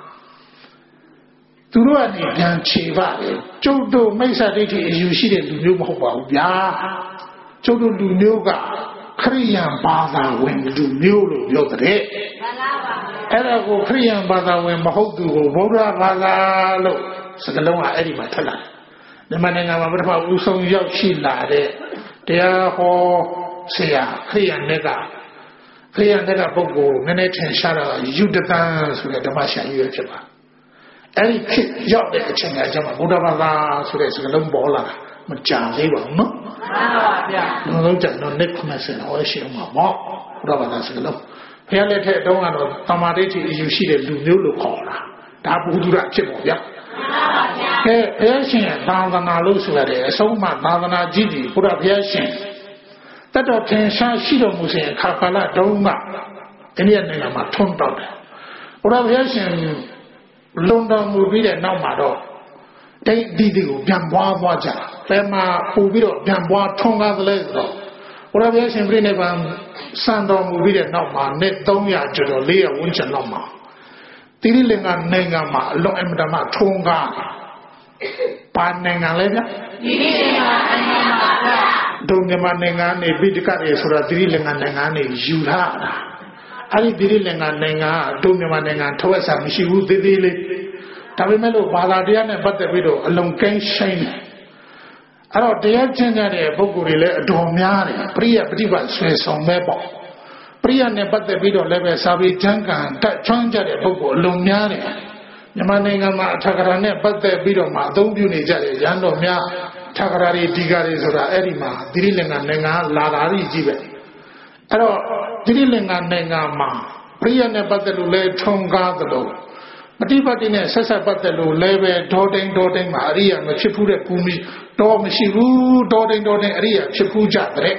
သူတို့ကနေပြန်ခြေပါတယ်ကျုပ်တို့မိစ္ဆာဒိဋ္ဌိအယူရှိတဲ့လူမျိုးမဟုတ်ပါဘူးဗျာကျုပ်တို့လူမျိုးကခရိယံဘာသာဝင်လူမျိုးလို့ပြောတဲ့အဲ့ဒါကိုခရိယံဘာသာဝင်မဟုတ်သူကိုဗုဒ္ဓဘာသာလို့စကားလုံးကအဲ့ဒီမှာထွက်လာတယ်မြန်မာနိုင်ငံမှာပထမဦးဆုံးရောက်ရှိလာတဲ့တရားဟောဆရာခရိယံတွေကပုဂ္ဂိုလ်နည်းနည်းထင်ရှားတော့ယုဒတန်ဆိုတဲ့ဓမ္မဆရာကြီးပဲဖြစ်ပါအဲ့ဒီခေတ်ရောက်တဲ့အချိန်ကကျမှဗုဒ္ဓဘာသာဆိုတဲ့စကားလုံးပေါ်လာတာမကြာသေးပါဘူးနော်မှန်ပါဗျာလုံးကျတော့နှစ်90ဟောရှိအောင်ပါဘုရားဘာသာစကားလုံးဘုရားလက်ထက်တုန်းကတော့တမာဒိဋ္ဌိအယူရှိတဲ့လူမျိုးလို့ခေါ်တာဒါဘုဒ္ဓရဖြစ်ပါဗျာဘုရားရှင်သာသနာလို့ဆိုရတယ်အဆုံးအမသာသနာကြီးကြီးဘုရားဘုရားရှင်တတ်တော်ထင်ရှားရှိတော်မူစဉ်အခါကာလတုန်းကအိန္ဒိယနိုင်ငံမှာထွန်းတောက်တယ်ဘုရားဘုရားရှင်လွန်တော်မူပြီးတဲ့နောက်မှာတော့တိတ်ဒီကိုပြန်ပွားသွားကြဘယ်မှာပို့ပြီးတော့ပြန်ပွားထွန်းကားသလဲဆိုတော့ဘုရားဘုရားရှင်ပြိဋိဘံစံတော်မူပြီးတဲ့နောက်မှာနှစ်300ကျော်400ဝန်းကျင်လောက်မှာတိရိလင်္ကာနိုင်ငံမှာအလွန်အမတမထွန်းကားပါနိုင်ငံလဲဗျတိရိလင်္ကာနိုင်ငံပါဗျဒုံမြန်မာနိုင်ငံနေပိဋကရေဆိုတာတိရိလင်္ကာနိုင်ငံနေယူလာတာအဲ့ဒီတိရိလင်္ကာနိုင်ငံဒုံမြန်မာနိုင်ငံထဝက်စာမရှိဘူးသေးသေးလေးဒါပေမဲ့လို့ဘာသာတရားနဲ့ပတ်သက်ပြီးတော့အလုံးကင်းရှိန်တယ်အဲ့တော့တရားကျင့်ကြတဲ့ပုဂ္ဂိုလ်တွေလည်းအတော်များတယ်ပရိယပฏิပတ်ဆွေဆောင်ပဲပေါ့ပရိယနဲ့ပတ်သက်ပြီးတော့လည်းပဲစာပေကျမ်းဂန်တက်ချွမ်းကြတဲ့ပုဂ္ဂိုလ်အလုံးများတယ်မြန်မာနိုင်ငံမှာအထက်ကရာနဲ့ပတ်သက်ပြီးတော့မှအသုံးပြုနေကြတဲ့ရန်တော်များထက်ကရာတွေဒီကာတွေဆိုတာအဲ့ဒီမှာတိရိလင်္ကာနိုင်ငံလာတာကြီးပဲအဲ့တော့တိရိလင်္ကာနိုင်ငံမှာပရိယနဲ့ပတ်သက်လို့လည်းထုံကားသလိုပฏิပတ်တိနဲ့ဆက်ဆက်ပတ်သက်လို့လည်းပဲဒေါတိန်မှာအရိယာမဖြစ်ဘူးတဲ့ကူမီတော့မရှိဘူးဒေါတိန်အရိယာဖြစ်ဘူးကြတဲ့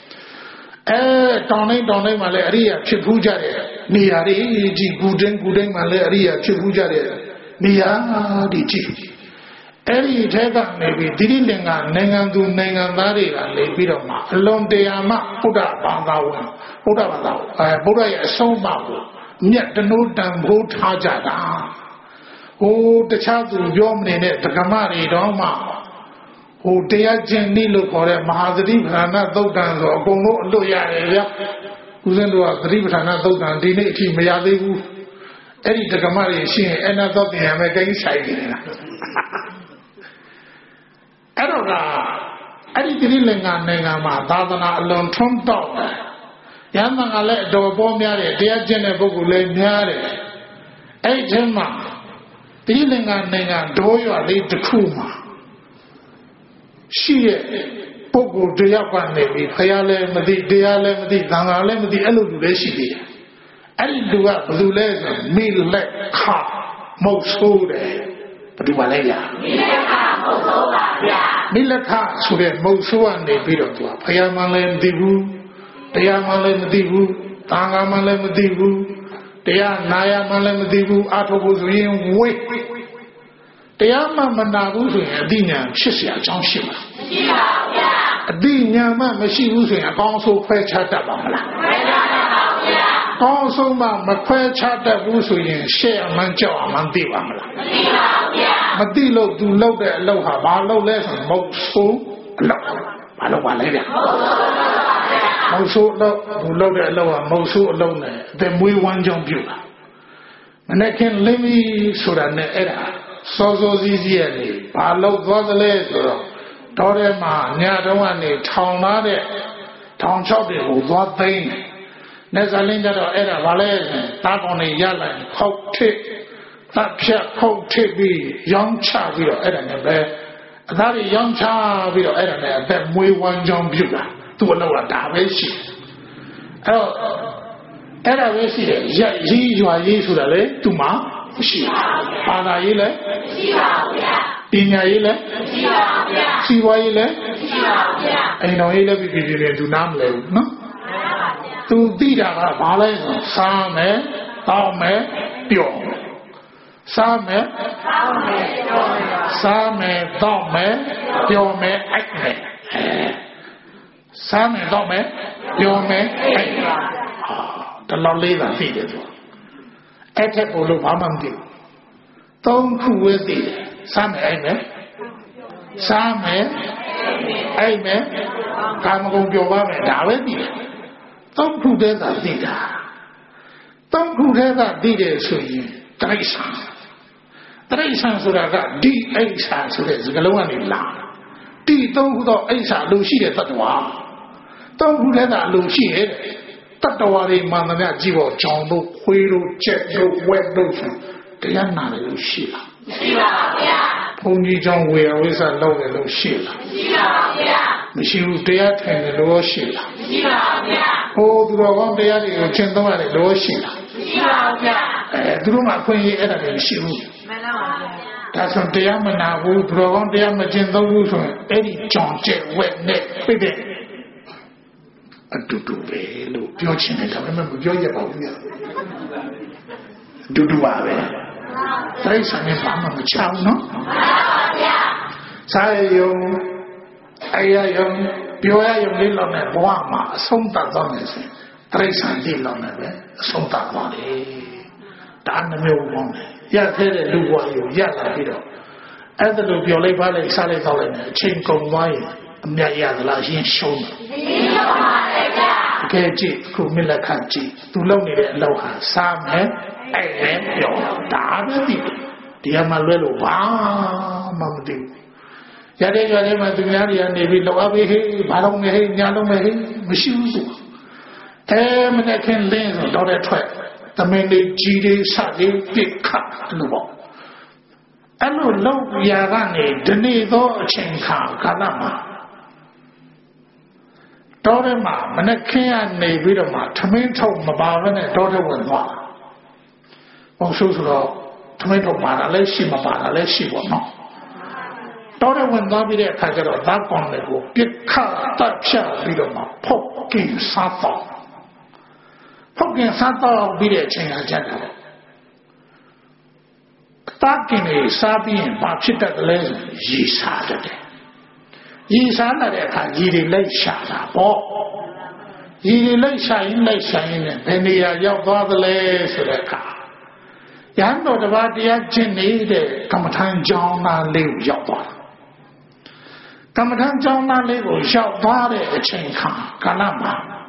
တောင်းတိုင်းမှာလည်းအရိယာဖြစ်ဘူးကြတဲ့နေရာတွေကြီးဂူတိုင်းမှာလည်းအရိယာဖြစ်ဘူးကြတဲ့နေရာတွေကြီး Eri Tega maybe Dilinga, Nangandu, Nangandari, Lebidoma, Alone de Ama, Buddha Banda, Buddha Somago, yet the no damn boat Hajada. Oh, the child of Yomni, the Gamari, Doma. Oh, they are Jenny for a Mahadri, Hana, Dogan, or Gono, Loya, who's into a dream, Hana, Dogan, Dinati, Mayadu. Eri the Gamari, she and I thought the American side. Eri Dilinga Nangama, Dadana alone trumped out. Yamanga let do Bomiare, dear Jennebu, Miare. Ejema Dilinga Nanga, Doyo, lead the Kuma. She Pogo, Diapan, maybe, Payale, Madi, Diale, Madi, Dangale, Madi, Elu, Leshi. Eri do up, Lule, Mil, let, Ka, most food. Padiwalaya. Milaka, so that Mosu and the Bidotua, Payamalam Divu, Payamalam Divu, Tangamalam Divu, Dea Naya Malam Divu, Atobus in way. Deama Manabu, Adina, Shisia, John Shima. Adina, Mashivu, and also Quechata Bamala. Also, Macquae Chata Busuin, share Manjo, Mandiwamala. Madilo do low that Loha, Barlow lesson, Mosu, Malawalaya. Mosu low that lower, Mosu alone, then we want John Bula. And I can leave me so that the era, so easy, Barlow was the letter, Dorema, Nyadawani, Town Chopping, who was thing. Nezalinga era Valais, Tagoni Yala, Coke Tip, that Pia Coke Tip be young child with Edana, that young child with Edana, then we want John Buga to a lower Davishi. Era Vessi, you are used to the lake, Tuma, she, Pana Ile, Pina Ile, Siwa Ile, and no Ile be given to Namle, no? To be that Valais, Same, Tome, Pio. Same, Tome, Piome, Acne. Same, Tome, Piome, Acne. The lovely that feed it. Etapolo Mamandi. Don't prove with it. Same, Amen. Same, Amen. Come on, your woman, David. Don't prove that did that. Don't prove that did it so you. Trace so that D. Asa so that's Galawani La. D. Don't go Asa Lucy at Tatwa. Don't prove that Lucy. Tatawari Manana Jivo, John, Quiro, Jet, Web Lotion. They are not a Lucy. Pony John, we always are low and Lucy. Monsieur Deat and the Lower Sheila. Oh, the one day I did gentleman and Lower Sheila. Druma Queen Eddie Shiru. That's on the Yamana who drove on the Yamagenda Wuson, Eddie John Jet, wet neck, with it. A Dudu, look, Jochin, I remember Joya about you. Dudu, Trace on his arm of a child, no? Sayo. I am Pioya Lilon and Boama, Sonta Dones, Trace and Dillon, Sonta Body, Dan the Mill one, Yatel, Luwa, Yala Hido, and the Lubiola Valley Sally Dolan, Chinko Wine, Maya Lajin Shon. Gaji, Kumila Kanji, to Lonely Loha, Sam, and Yo, Dan, the Amalelo, Mamdi. Yade Madrian, Navy, Loabi, Balong, Yalom, Mishu. American lanes, not a track. The mainly GD, Sadi, big cut, and the wall. And no low Yarani, the Nido, Chenka, Kalama. Dorema, Manakia, Navy, Tomato, Mabaran, and daughter with one. Also, Tomato Maraleshi, Mabarashi, or not. Daughter when not be there, Tagaro, that one they go, get cut, that shall be the poking Sata. Poking Sata be there, change a general. Talking is Sabian, Bapchita the lesson, ye Saturday. Ye Saturday, ye late shot, ye late shine, and they are your father lays to the car. Yando the Vadia Jenny, the Kamatan John, and live your father. Kamatan John, and live your father, a chain car, Kalama.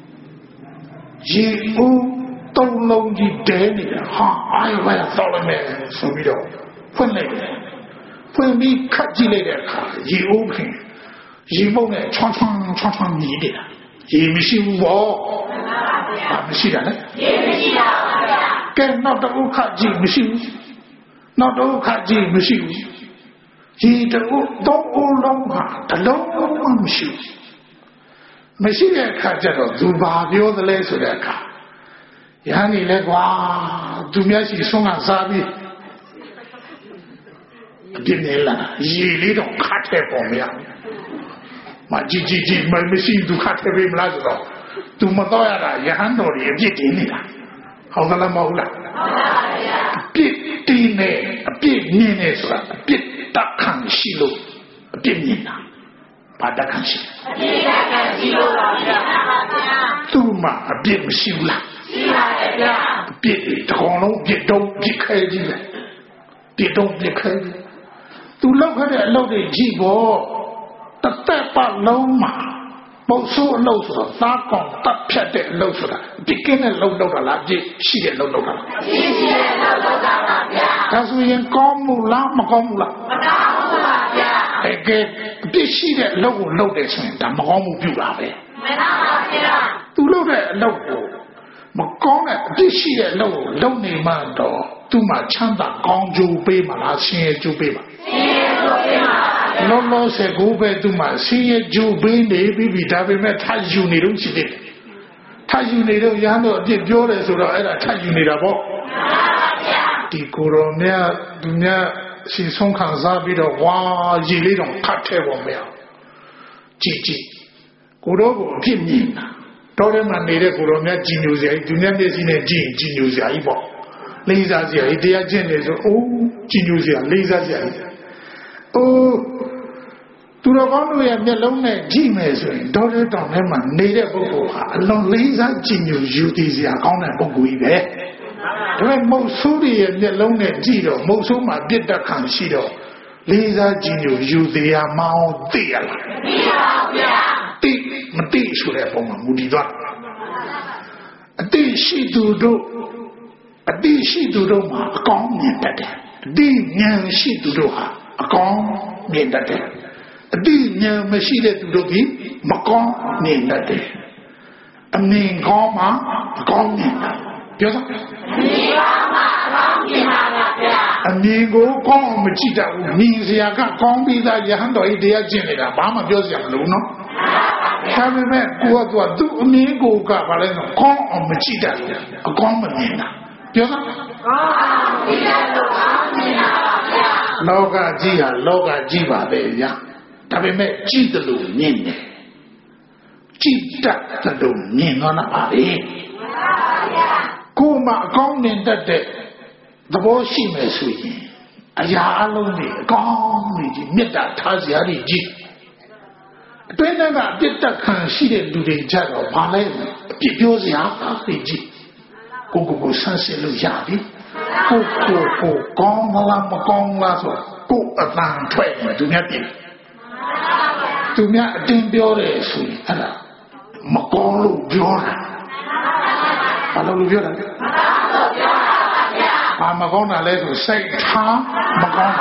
Ye don't know ye dead, I wear Solomon, so we don't. When we cut ye later, ye open, ye won't chong needed. Ye machine war, machine. Not the old cut ye machine, not the old cut ye machine. Ye the old long, the long machine. Machine cut the Duba, the lace of that car. Yani legwa, Dumiashi Songa Sabi. Dinella, ye little cut for me. My GGG, my machine to cut every blazo. To Madoya, Yahandori, a bit in it. How the Lamola? A bit tine, a bit Ninesra, a bit Takan Shilo, a bit Nina. Padakan Shilo. Tuma, a bit Mishula. Bit Tono, bit don't be crazy. Bit don't be crazy. To look at that loaded Jibo. The Tapa Loma, Boso Losa, Falcon, Tapet Losa, begin a load of la, she a load of la. As we in Comula, Macomula. Again, this she that loaded swing, the Mahomu Buave. To load that load, Macona, this she that low name man door, to my chanda, Gonju Bema, I see a Jubema. No, say go back to my senior Jew being the baby, David, touch you need to see it. Touch you need to Yano, did your as well as touch you need a book. The Coromia, Dunia, she son can zabi the wa, ye little cut table mail. Gigi. Kurogo, give me. Torema made a Coromia genius, Dunia is in a genius, Ibo. Laser, they are genius, oh, genius, laser. Oh, to the one we have alone at Gmail, daughter don't have my native book, alone laser genius, you this account and book we there. When most sorry and alone at Gido, most of my did that consider laser genius, you the amount there. Take should have on Mudida. A day she do, a day she do, a comment that. Day she do her. A con name that day. A dear machine to do Macon name that day. A name comma, a con name. A name go con machida means ya got con be that you handle idea general. Bama Joseph Luno. Have you met what to do? A name go Gabaleno, con or machida, a common. Loga Jiva, there, ya. Tabi met Jidalu Nine. Jida the Dum Nin on a body. Kuma gone in that day. The boy she may sweet. Aya alone, gone, Mita Taziari Ji. When I did that consider to the Jado Palais, Pipiosia, Ji. Go Sansilu Yadi. Go, gong lasso, go a long train to nothing. To me, I think the other sweet. Macolo Biora. Hello, Biora. I'm going to let you say, Macona.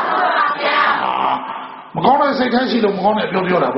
Macona say, Cassie, Macona, Biora.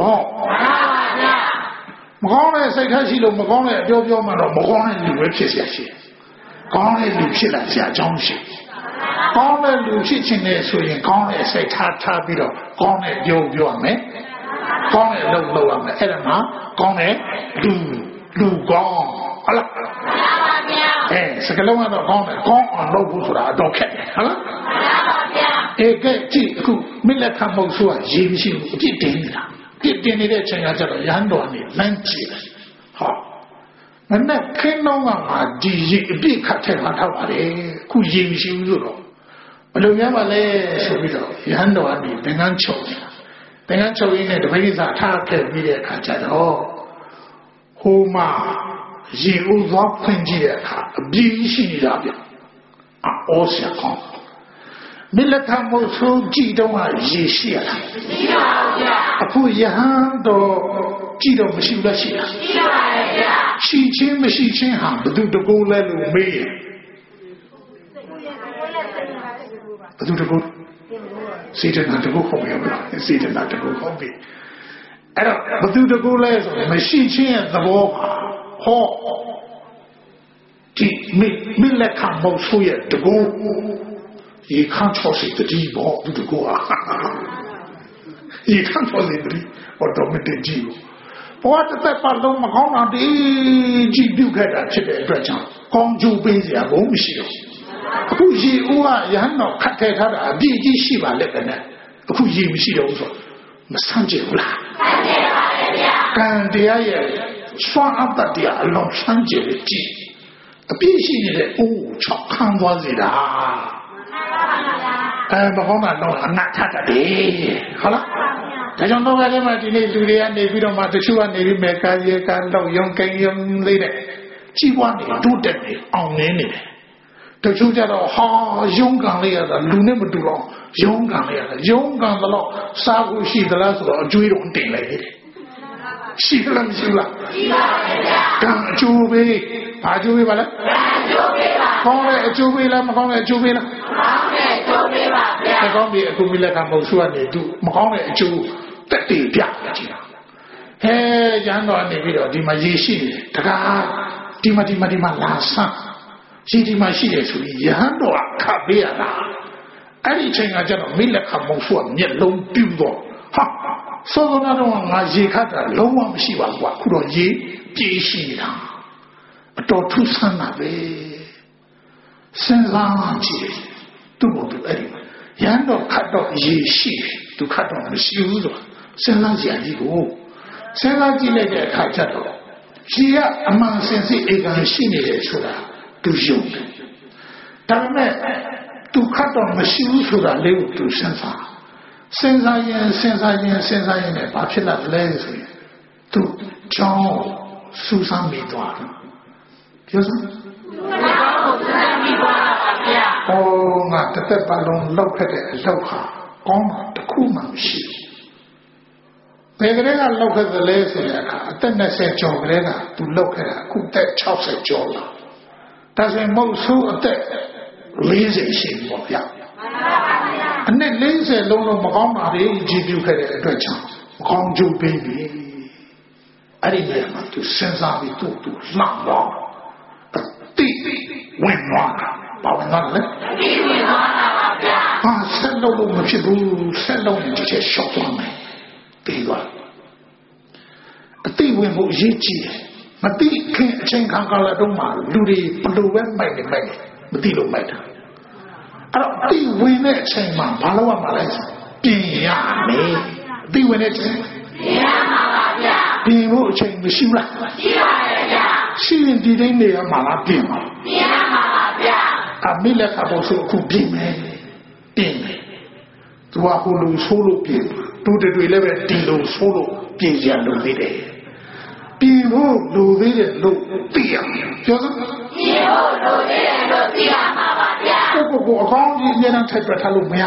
Macona say, Cassie, Macona, Biora, Macona, you will kiss your shit. 講咧聊起嚟成裝飾，講咧聊起前咧雖然講咧細叉邊度，講咧要係咪？講咧路係咪？係嘛？講咧路講，好啦。誒，食個窿喺度講咧，講按路補出嚟多劇，係啦。誒嘅即係咩咧？看冇錯啊，嚴少必定啦，必定你咧成日就嚟引導你冷靜，好。 那看到啊，第一笔看台湾他话的，故英雄了， Belum ya balik sudah. Yang doa ni dengan cowok ini demi zat ke bila kaca doh. Huma jiuzak penjia ka biisi dah dia. Osya kau. Bila kamu suci doa jisi lah. Aku yang doh jido mesti ulah sia. Mesti hang betul betul lalu mei. Betul betul. Sihir nak teguh hobi apa? Sihir nak teguh hobi. Ada betul betul lalu mesti sebab ho. Di bila kamu suya teguh, ikan cosik tadi bawa betul betul. Ikan cosik tadi, otomatik jiwa. 我在把龙马讲那的几丢开的，这个专场广州杯子也不是，不是我也很老看开他的，第一戏吧那个呢，不是不是的，我说没上节了，干的也耍的的老上节的记，必须的哦，超看多子啦，哎，不讲那弄那他的，好了。 大家都在嘛，今天люди啊，那边的嘛，都喜欢那边买干叶干老用干用类的，几万的都得的，昂年的，都就叫做好勇敢的呀的，路那么多了，勇敢的呀的，勇敢的了，啥个西的了是吧？追龙顶来的，西的了没修了？刚就被，把就被完了，刚来就被了，没刚来就被了，刚被都没来看某说那都，没刚来就。 得对标的这样，哎，讲到那边了，地嘛也是的，大家地嘛拉上，这地嘛是的，属于很多卡别啦，而且人家讲到没来看某说你龙丢了，哈，所以那种啊，一看的龙王希望过，或者也别是的，到处上那边，身上去都不对，人都看到也是，都看到那修着。 身上讲的路，身上进来的看见到，只要俺们先生一个人心里来说的都有的，他们都看到我们修出的流都身上人的把皮拉来的时候，都将受伤没多少，就是。哦，我这在把龙捞开的捞下，光嘛的苦嘛是。 每个人啊，老开始来时来看，等那些教过来的都老开了，古代超才教了，但是某处的雷人性不一样。那雷人弄了不讲嘛的，一直就开始在讲广州北边，那里面嘛，就身上的都浪浪，对温暖的，把温暖的嘞。啊，山路没去路，山路这些小庄们。 对吧？对温不一致，那对看健康高了都嘛，路的不路温买的，不对路买的。啊，对温的钱嘛，把了我嘛来着，变呀没，对温的钱，变不钱不修了，修完地人的嘛那变嘛，啊，没来看到说不变没，变没，做啊葫芦收入变。 都得对那边地路收入变现路的嘞，边路路的路变，就是边路路的路变嘛吧？我讲的那辆车边他路没有，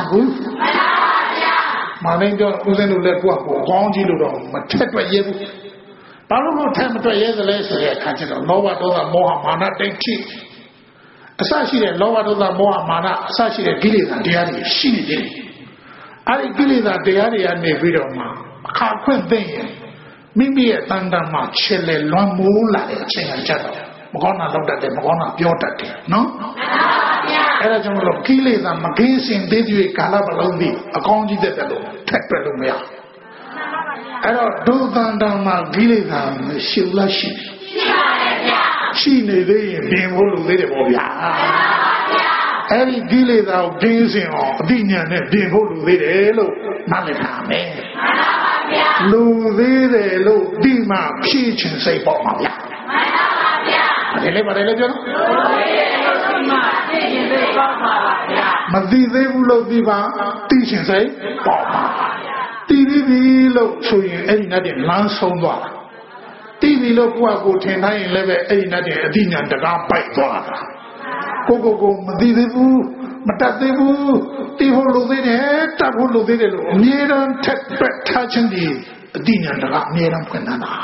马上叫我在路来过，我讲的路上没车边也不，把路车边也是来时看见了，老板都在摸下马那登记，啥些的老板都在摸下马那，啥些的给你上底下的心里的。 阿里给你的တရားတွေကနေပြီးတော့မှအခါခွင့်သိရင်မိမိရဲ့တန်တမ်းမှာချစ်လေလွန်မိုးလာတဲ့အချိန်ကကြတော့မကောင်းတာလုပ်တတ်တယ်မကောင်းတာပြောတတ်တယ်နော်အဲ့ဒါကြောင့်မလို့ကိလေသာမကင်းစင်သေးသေးကာလပတ်လုံးပြီးအကောင်းကြီးတဲ့လို့ထက်ပြလို့မရအဲ့တော့ဒုသန္တမှာကိလေသာမရှိလားရှိပါရဲ့ဗျာရှိနေသေးရင်ပြင်ဖို့လိုသေးတယ်ပေါ့ဗျာ အဲ့ဒီကိလေသာကိုကင်းစင်အောင်အသိဉာဏ်နဲ့ပြင်ဖို့လူသေးတယ်လို့နားလည်ပါမယ်မှန်ပါဗျာလူသေးတယ်လို့ဒီမှာဖြည့်ချင်စိတ်ပေါ့ပါဗျာမှန်ပါဗျာဒါလည်းပြောနော်လူသေးတယ်လို့မသိသေးဘူးလို့ဒီပါသိချင်စိတ်ပေါ့ပါသိပြီးပြီလို့ဆိုရင်အဲ့ဒီနဲ့တင်လမ်းဆုံးသွားတာသိပြီလို့ကိုထင်ထားရင်လည်းပဲအဲ့ဒီနဲ့တင်အသိဉာဏ်တကားပိုက်သွားတာကိုမသိသေးဘူးမတတ်သေးဘူးသိဖို့လိုသေးတယ်တတ်ဖို့လိုသေးတယ်လို့အမြဲတမ်းထက်တွက်ထားခြင်းဒီအသိဉာဏ်တကားအမြဲတမ်းဖွင့်နေတာ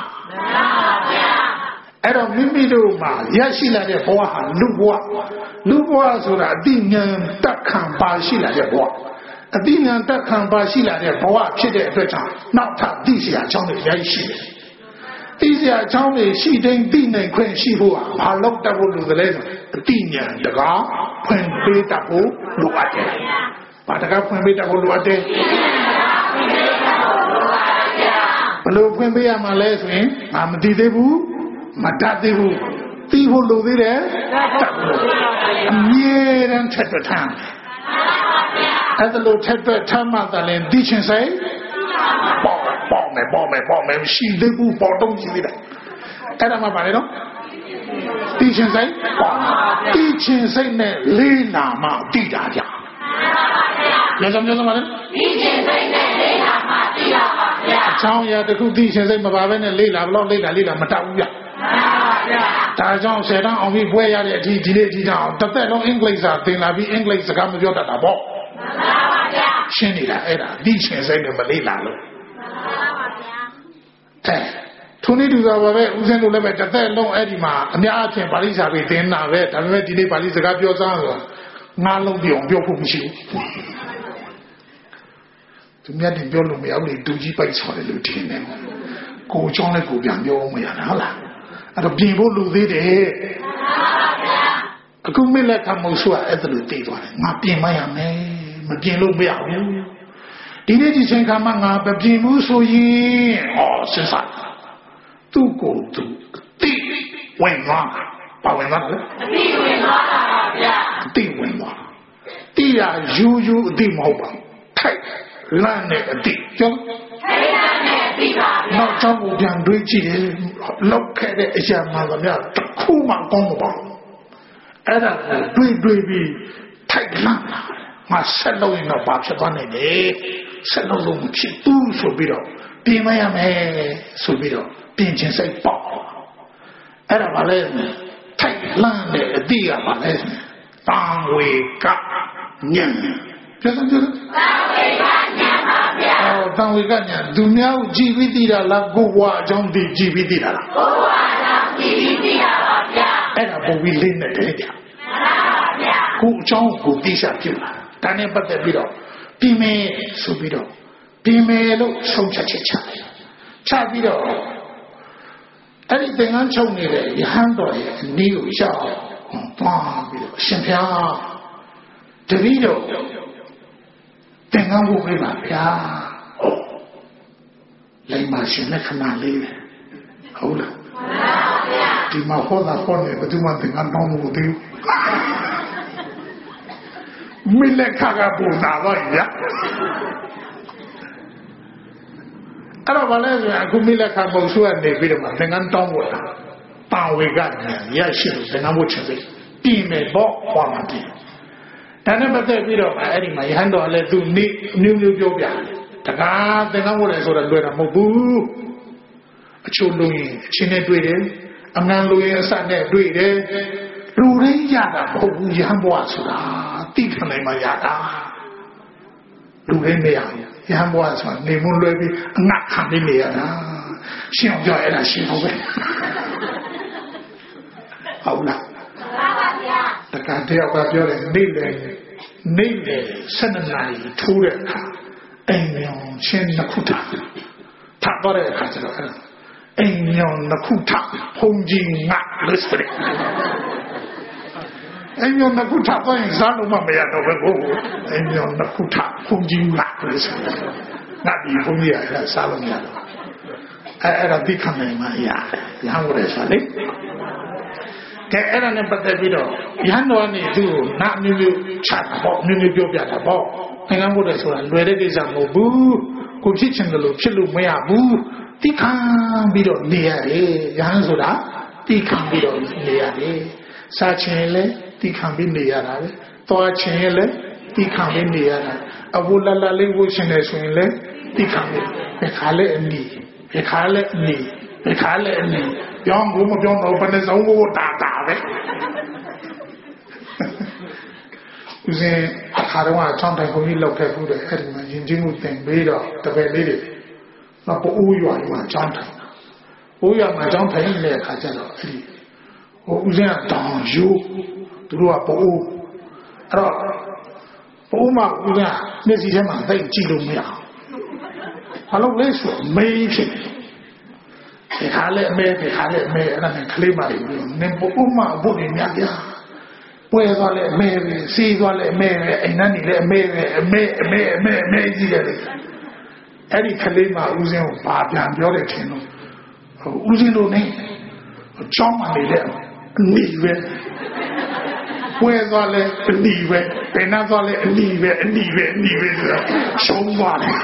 အဲ့တော့မိမိတို့မှာရရှိလာတဲ့ဘဝဟာလူဘဝဆိုတာအသိဉာဏ်တက်ခံပါရှိလာတဲ့ဘဝအသိဉာဏ်တက်ခံပါရှိလာတဲ့ဘဝဖြစ်တဲ့အတွက်ကြောင့်နောက်ထပ်သိစရာအကြောင်းတွေရရှိတယ်သိစရာအကြောင်းတွေရှိတိုင်းသိနိုင်ခွင့်ရှိဖို့ဟာဘာလို့တတ်ဖို့လိုသလဲဆိုအသိဉာဏ်တကားဖွင့်ပေးတတ်ဖို့လိုအပ်တယ်ဘာတကားဖွင့်ပေးတတ်ဖို့လိုအပ်တယ်ဘယ်လိုဖွင့်ပေးရမှာလဲဆိုရင်ငါမသိသေးဘူးမတတ်သေးဘူးသိဖို့လိုသေးတယ်တတ်ဖို့အမြဲတမ်းထက်တွက်ထားအဲ့ဒါလို့ထက်တွက်ထားမှသာလဲသိချင်စိတ်ပေါ့မယ်ရှိသေးဘူးပေါ်တော့ရှိသေးတယ်အဲ့ဒါမှပါလေနော်သိချင်စိတ်ပေါ့သိချင်စိတ်နဲ့လေးနာမှသိတာကြပြောစမ်းပါလေသိချင်စိတ်နဲ့လေးနာမှသိတာပါဗျာအချောင်းရတခုသိချင်စိတ်မပါဘဲနဲ့လေးလာဘလို့လေးလာမတတ်ဘူးဗျဒါကြောင့်ဆယ်တန်းအောင်ပြီးပွဲရတဲ့အထိဒီနေ့အထိတောင်တစ်သက်လုံးအင်္ဂလိပ်စာသင်လာပြီးအင်္ဂလိပ်စကားမပြောတတ်တာပေါ့ရှင်းနေတာအဲ့ဒါသိချင်စိတ်နဲ့မလေးလာလို့ထုံနေတူသွားပါပဲဦးစင်းတို့လည်းပဲတစ်သက်လုံးအဲ့ဒီမှာအများအပြားပါဠိစာပေသင်တာပဲဒါပေမဲ့ဒီနေ့ပါဠိစကားပြောစမ်းဆိုငါးလုံးပြောဖို့မရှိဘူးသူမြတ်တင်ပြောလို့မရဘူးလေဒူကြီးပိုက်ဆော်တယ်လို့ထင်တယ်ကိုကြောင်းနဲ့ကိုပြန်ပြောမရတာဟုတ်လားအဲ့တော့ပြင်ဖို့လူသေးတယ်အခုမိလက်ခမို့ဆိုအဲ့ဒါလို့သိသွားတယ်ငါပြင်မရမယ်မပြင်လို့မရဘူးဒီနေ့ဒီချိန်ခါမှငါမပြင်ဘူးဆိုရင်စဉ်းစားသူ့ကိုသူသိဝင်သွားပါဝင်သွားတယ်အသိဝင်သွားတာပါဗျာအသိဝင်သွားတိရယူအသိမဟုတ်ပါဘူးထိုက်လမ်းနဲ့အသိကျောင်းထိုက်လမ်းနဲ့အသိပါဗျာနောက်ကျောင်းကိုပြန်တွေးကြည့်တယ်လောက်ခဲ့တဲ့အရာမှကဗျာတစ်ခုမှကောင်းမပါဘူးအဲ့ဒါကိုတွေးပြီးထိုက်လမ်းငါဆက်လို့ရင်တော့ဘာဖြစ်သွားနိုင်လဲဆက်လို့မဖြစ်ဘူးဆိုပြီးတော့ပြင်မရမယ်ဆိုပြီးတော့ပြင်ခြင်းစိတ်ပေါ့အဲ့ဒါဘာလဲထိုက်လမ်းတဲ့အတိကဘာလဲတံဝေကညံပြောစမ်းတံဝေကညံပါဗျာတံဝေကညံသူများကြည်ပြီးသိတာလားကိုယ်ဘွားအကြောင်းသိကြည်ပြီးသိတာလားကိုယ်ဘွားအကြောင်းကြည်ပြီးသိတာပါဗျာအဲ့ဒါပုံပြီးလေးနဲ့တည်းဗျာကိုယ်အကြောင်းကိုသိချပြလာဒါနဲ့ပတ်သက်ပြီးတော့ပြင်မယ်ဆိုပြီးတော့ပြင်မယ်လို့ဆုံးဖြတ်ချက်ချပြီးတော့အဲ့ဒီသင်္ကန်းချုပ်နေတဲ့ယဟန်တော်ရဲ့နေကိုရောက်သွားပြီးတော့အရှင်ဘုရားတပည့်တော်သင်္ကန်းဖို့ပြပါဗျာလိမ္မာရှင်နဲ့ခဏလေးပဲဟုတ်လားမှန်ပါဗျာဒီမှာဟောတာဟောနေဘယ်သူမှသင်္ကန်းတောင်းလို့သေးဘူးမိလက်ခါကပုံသာတော့ဗျာအဲ့တော့ဘာလဲဆိုရင်အခုမိလက်ခါပုံဆွဲနေပြီးတော့သင်္ကန်းတောင်းဖို့တာဝေကရရှိလို့သင်္ကန်းဖို့ချက်ပြီးပြင်မယ်ပေါ့ဟောမှာပြင်ဒါနဲ့ပတ်သက်ပြီးတော့အဲ့ဒီမှာယဟန်တော်လည်းသူနေမျိုးပြောပြတကားသင်္ကန်းဖို့လည်းဆိုတော့လွယ်တာမဟုတ်ဘူးအချို့လူရင်အချင်းနဲ့တွေ့တယ်အမှန်လူရင်အစနဲ့တွေ့တယ်လူရင်းရတာမဟုတ်ဘူးယဟန်ဘွားဆိုတာတိခံနိုင်မှရတာလူရင်းမရဘူးယဟန်ဘွားဆိုတာနေမလွယ်ပြီးအငတ်ခံနေရတာရှင်းအောင်ပြောအဲ့ဒါရှင်းအောင်ပဲဟုတ်လားတခါတယောက်ကပြောတယ်နေ့လေ12 နာရီထိုးတဲ့အခါအိမ်မြောင်ချင်းနှစ်ခုထားတော့တဲ့အခါကျတော့အိမ်မြောင်နှစ်ခုထားဖုန်ကြီးငတ်လို့ဆိုတယ်အိမ်မြောင်နှစ်ခုထားတော့ရင်စားလို့မရတော့ဘူးကိုအိမ်မြောင်နှစ်ခုထားဖုန်ကြီးငတ်လို့ဆိုတယ်ငါဒီဖုန်ကြီးရစားလို့မရတော့အဲ့ဒါသိခံနိုင်မှရတယ်ရဟန်းဝရဆိုလေကဲအဲ့ဒါနဲ့ပတ်သက်ပြီးတော့ယဟန်တော်ကနေသူ့ကိုနာမျိုးချတာပေါ့မျိုးပြောပြတာပေါ့သင်္ကန်းဖို့တယ်ဆိုတာလွယ်တဲ့ကိစ္စမဟုတ်ဘူးကိုဖြစ်ချင်တယ်လို့ဖြစ်လို့မရဘူးတိခံပြီးတော့နေရတယ်ယဟန်ဆိုတာတိခံပြီးတော့နေရတယ်စားချင်လဲတီခံပြီးနေရတာပဲသွားချင်ရင်လည်းတီခံပြီးနေရတာအဘူလာလာလေးဝှရှင်နေဆိုရင်လည်းတီခံပြီးဘယ်ခါလဲအနီးဘယ်ခါလဲအနီးဘယ်ခါလဲအနီးပြောင်းဘူးမပြောင်းတော့ဘယ်နဲ့ဆုံးဖို့တာပဲဦးစင်အခါတော့အချောင်းတိုင်ကိုကြီးလောက်ခဲ့ဘူးတဲ့အဲ့ဒီမှာယဉ်ကျေးမှုသင်ပေးတော့တပည့်လေးတွေတော့ပိုးရွာမှာအချောင်းတိုင်ပိုးရွာမှာအချောင်းထိုင်နေတဲ့အခါကျတော့အဲ့ဒီဦးစင်ကတောင်ယူသူတို့ကပိုးအဲ့တော့ပိုးမှာဦးစင်မျက်စိထဲမှာသိကြည့်လို့မရအောင်ဘာလို့လဲဆိုမေးဖြစ်ဒီခါလဲအမဲဒီခါလဲအမဲအဲ့ဒါနဲ့ကလေးမလေးနင်ပိုးမှာအဖို့နေများပြပွဲသွားလဲအမဲပဲစီးသွားလဲအမဲပဲအိမ်နဲ့နေလဲအမဲပဲအမဲကြီးတယ်အဲ့ဒီကလေးမဦးစင်းကိုဘာပြန်ပြောတယ်ထင်လို့ဦးစင်းတို့နဲ့ကြောင်းမှနေတဲ့အနီးပဲပွဲသွားလဲအနီးပဲပင်နာသွားလဲအနီးပဲဆိုတော့ရှုံးသွားတယ်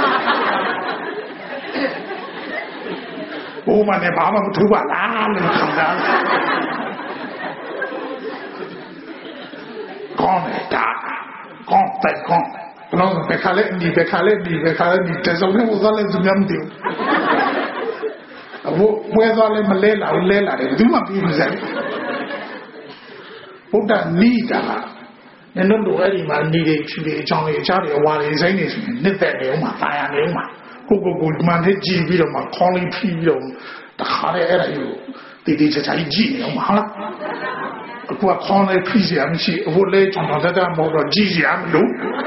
ဘိုးမနဲ့ဘာမှမထူပါလားလို့ခံစားကောင်းတယ်ဒါကောင်းပဲကောင်းဘလုံးပဲခါလဲဒီပဲခါလဲတဲ့စုံနဲ့ဦးသွားလဲသူများမသိဘူးအဘိုးပွဲသွားလဲမလဲလာဘူးလဲလာတယ်ဘူးမှပြီးမစမ်းဘုဒ္ဓနိတာနင်တို့အဲ့ဒီမှာနေတယ်ဖြူတယ်အချောင်းလေးအခြားတွေအဝါတွေဆိုင်နေဆိုရင်နှစ်သက်နေဦးမှာတာယာနေဦးမှာကိုဒီမှာနဲ့ကြည့်ပြီးတော့မှခေါင်းလေးဖြီးပြီးတော့တခါလေအဲ့ဒါယူတည်ချာကြည့်နေအောင်မဟုတ်လားအခုကခေါင်းလေးဖြီးစရာမရှိအခုလဲကျွန်တော်တက်မဟုတ်တော့ကြည့်စရာမလို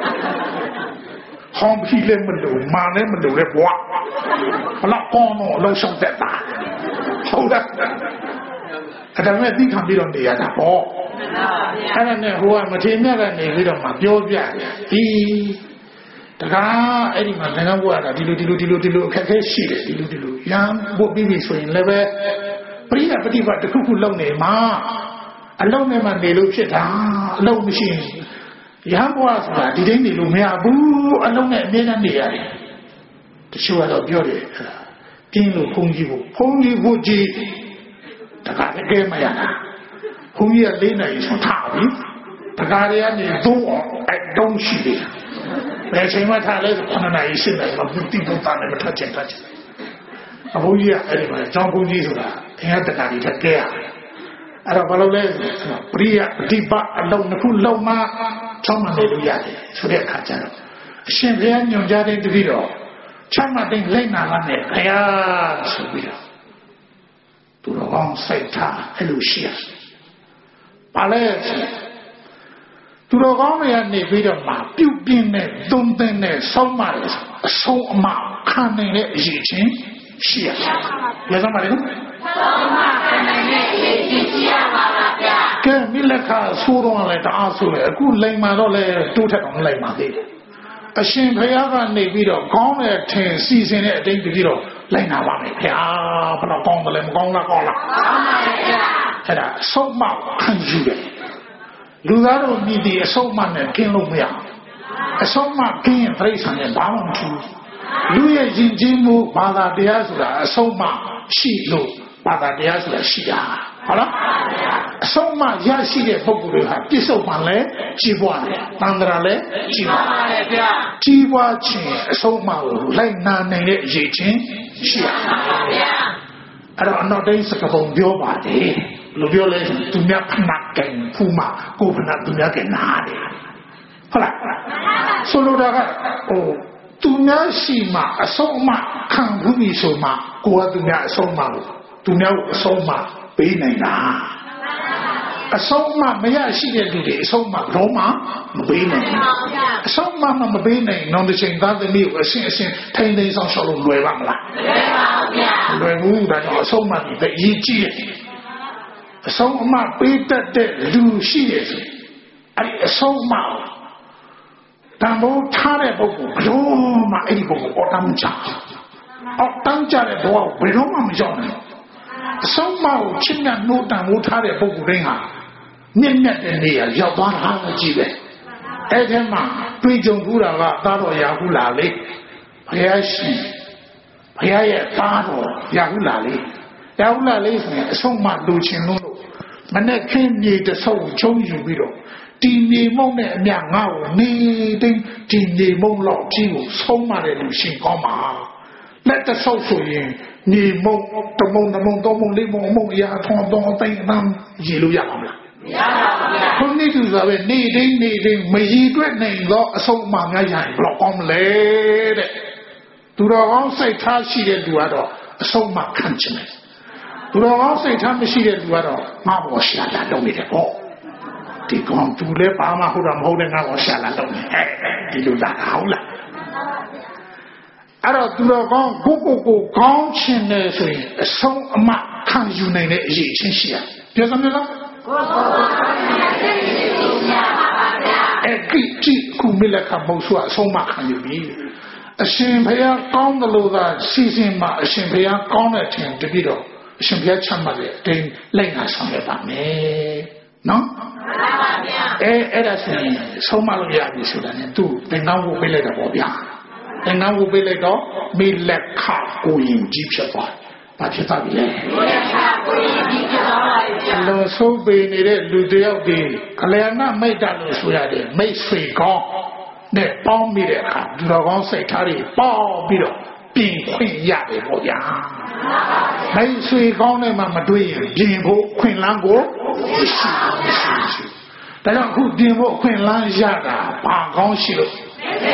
ခေါင်းဖြီးလည်းမလိုမာလည်းမလိုလည်းဘွားဘလောက်ကောင်းတော့လောက်ရှောက်တက်တာဟုတ်လားအဲ့ဒါနဲ့သိခံပြီးတော့နေရတာပေါ့အဲ့ဒါနဲ့ဟိုကမထေမြတ်ကနေပြီးတော့မှပြောပြတယ်ဒီတကားအဲ့ဒီမှာနိုင်ငံဘုရားကဒီလိုအခက်အခဲရှိတယ်ဒီလိုရမ်းဖို့ပြီးပြီဆိုရင်လည်းပဲပရိယပฏิပတ်တစ်ခုလုံနေမှာအလုံးနဲ့မှနေလို့ဖြစ်တာအလုံးမရှိရဟန်းဘုရားဆိုတာဒီတိုင်းနေလို့မရဘူးအလုံးနဲ့အမြဲတမ်းနေရတယ်တချို့ကတော့ပြောတယ်တင်းလို့ဘုန်းကြီးဖို့ကြည့်တကားတကယ်မရတာဘုန်းကြီးက၄နာရီဆိုထားပြီတကားတွေကနေသုံးအောင်အဲ့တုံးရှိတယ်ဘယ်ချိန်မှထားလဲဆို9နာရီ10နာရီမှတိပုတ္တနဲ့မထချင်အဘိုးကြီးကအဲ့ဒီမှာကျောင်းဘုန်းကြီးဆိုတာအင်္ဂတကာတွေထက်ကဲရတယ်အဲ့တော့ဘာလို့လဲပရိယပฏิပတ်အလုံးတစ်ခုလုံးမှချောင်းမှနေလို့ရတယ်ဆိုတဲ့အခါကျတော့အရှင်ဘုရားညွှန်ကြားတဲ့တတိတော့ချမ်းမှတင်လိုက်နာလာနဲ့ဘုရားဆိုပြီးတော့သူတော်ကောင်းစိတ်ထားအဲ့လိုရှိရတယ်ဘာလဲသူတော်ကောင်းတွေကနေပြီးတော့မှပြုတ်ပြင်းတဲ့သုံးသင်းတဲ့ဆောင်းမတွေအဆုံးအမခံနိုင်တဲ့အရေးချင်းရှိရတယ်။လက်ဆောင်ပါလေနော်။ဆောင်းမခံနိုင်တဲ့အရေးချင်းရှိရပါလားဗျာ။ကဲမိလက်ခါဆိုးတော့လည်းတအားဆိုးတယ်အခုလိမ်မာတော့လည်းတိုးထက်အောင်လိမ်မာသေးတယ်။အရှင်ဘုရားကနေပြီးတော့ကောင်းတဲ့ထင်စီစဉ်တဲ့အတိတ်ပြီးတော့လိုက်နာပါမယ်ဗျာ။ဘယ်တော့ကောင်းတယ်လဲမကောင်းလားကောင်းလား။ကောင်းပါရဲ့ဗျာ။အဲ့ဒါဆောင်းမခံယူတယ်လူသားတို့မြည်ဒီအဆုံးအမနဲ့ကင်းလို့မရအဆုံးအမကင်းရင်ပြိဿံနဲ့ဘာမှမထူးလူရဲ့ယဉ်ကျေးမှုဘာသာတရားဆိုတာအဆုံးအမရှိလို့ဘာသာတရားဆိုတာရှိတာဟုတ်လားအဆုံးအမရရှိတဲ့ပုဂ္ဂိုလ်တွေဟာပြစ္ဆုတ်မှလည်းကြီးပွားတယ်တန်ត្រာလည်းကြီးပွားတယ်ဗျာကြီးပွားခြင်းအဆုံးအမကိုလိုက်နာနိုင်တဲ့အရေးချင်းရှိရပါဗျာအဲ့တော့အနောက်တိုင်းစကားပုံပြောပါတယ်လူပြောလဲသူများဖနာကင်ဖူးမှာကိုဖနာသူများကနာတယ်ဟုတ်လားဆိုလိုတာကသူများရှိမှအဆုံးအမခံဘူးပြီဆိုမှကိုကသူများအဆုံးအမကိုသူများကိုအဆုံးအမပေးနိုင်တာအဆုံးအမမရရှိတဲ့လူတွေအဆုံးအမတော့မှမပေးနိုင်ဘူးအဆုံးအမမပေးနိုင်တော့တစ်ချိန်သားသမီးကိုအရှင်းထိန်းသိမ်းဆောင်ရှောက်လို့လွယ်ပါမလားလွယ်ပါဘူးဗျာလွယ်ဘူးဒါကြောင့်အဆုံးအမတွေအရေးကြီးတယ်အဆုံးအမပေးတတ်တဲ့လူရှိတယ်ဆိုအဲ့ဒီအဆုံးအမတန်ဖိုးထားတဲ့ပုဂ္ဂိုလ်ဘယ်တော့မှအဲ့ဒီပုဂ္ဂိုလ်အော်တမ်းချအော်တမ်းကြတဲ့ဘဝဘယ်တော့မှမကြောက်နိုင်အဆုံးအမကိုချစ်မြတ်နိုးတန်ဖိုးထားတဲ့ပုဂ္ဂိုလ်တိုင်းဟာမြင့်မြတ်တဲ့နေရာရောက်သွားတာကြည့်ပဲအဲ့ဒီမှာတွေ့ကြုံဘူးတာကသားတော်ရာဟုလာလေဘုရားရှင်ဘုရားရဲ့သားတော်ရာဟုလာလေရာဟုလာလေဆိုရင်အဆုံးအမလူချင်းလို့မနဲ့ခင်းမြေတဆုပ်ချုံယူပြီးတော့ဒီမြေမုံနဲ့အမြငါ့ကိုနေတိုင်းဒီမြေမုံလောက်ကြီးကိုဆုံးမတဲ့လူရှင်ကောင်းပါလက်တဆုပ်ဆိုရင်မြေမုံတမုံသုံးမုံလေးမုံအမုံရာထောင်းတော့တိုင်းအမ်းရေလို့ရအောင်လားမရပါဘူး။ဘုန်းကြီးသူဆိုပဲနေတိုင်းမရည်တွက်နိုင်တော့အဆုံးအမများရရင်ဘလောက်ကောင်းမလဲတဲ့သူတော်ကောင်းစိတ်ထားရှိတဲ့လူကတော့အဆုံးအမခံချင်တယ်သူတော်ကောင်းစိတ်ထားမရှိတဲ့လူကတော့ငါ့ဘောရှာလာလုပ်နေတယ်ပေါ့ဒီကောင်သူလည်းဘာမှဟုတ်တာမဟုတ်တဲ့ငါ့ဘောရှာလာလုပ်နေဒီလိုလာတာဟုတ်လားအဲ့တော့သူတော်ကောင်းကိုကောင်းချင်တယ်ဆိုရင်အဆုံးအမခံယူနိုင်တဲ့အရေးချင်းရှိရပြောစမ်းမလားအဲ့ဒီကုမလကမုံဆွာအဆုံးအမခံယူပြီအရှင်ဘုရားကောင်းတယ်လို့သာစီစဉ်မှာအရှင်ဘုရားကောင်းတဲ့ထင်တပြည့်တော့အရှင်ဘုရားချမ်းသာတဲ့အတင်းလိုက်နာဆောင်ရပါမယ်နော်မှန်ပါဗျာအဲ့ဒါဆိုရင်ဆုံးမလို့ရပြီဆိုတာ ਨੇ သူသင်္ကန်းကိုပေးလိုက်တာပေါ့ဗျာသင်္ကန်းကိုပေးလိုက်တော့မိလက်ခကိုရင်ကြီးဖြစ်သွားဘာဖြစ်သွားပြီလဲမိလက်ခကိုရင်ကြီးဖြစ်သွားပါဗျာလောဆုံးပေးနေတဲ့လူတယောက်ဒီကလျာဏမိတ်တလို့ဆိုရတယ်မိတ်ဆွေကောင်းနဲ့ပေါင်းမိတဲ့အခါသူတော်ကောင်းစိတ်ထားတွေပေါင်းပြီးတော့ပြင်ခွင့်ရတယ်ပေါ့ဗျာမိတ်ဆွေကောင်းနဲ့မှမတွေ့ရင်ပြင်ဖို့ခွင့်လန်းကိုမရှိဒါကြောင့်အခုပြင်ဖို့ခွင့်လန်းရတာဘာကောင်းရှိလို့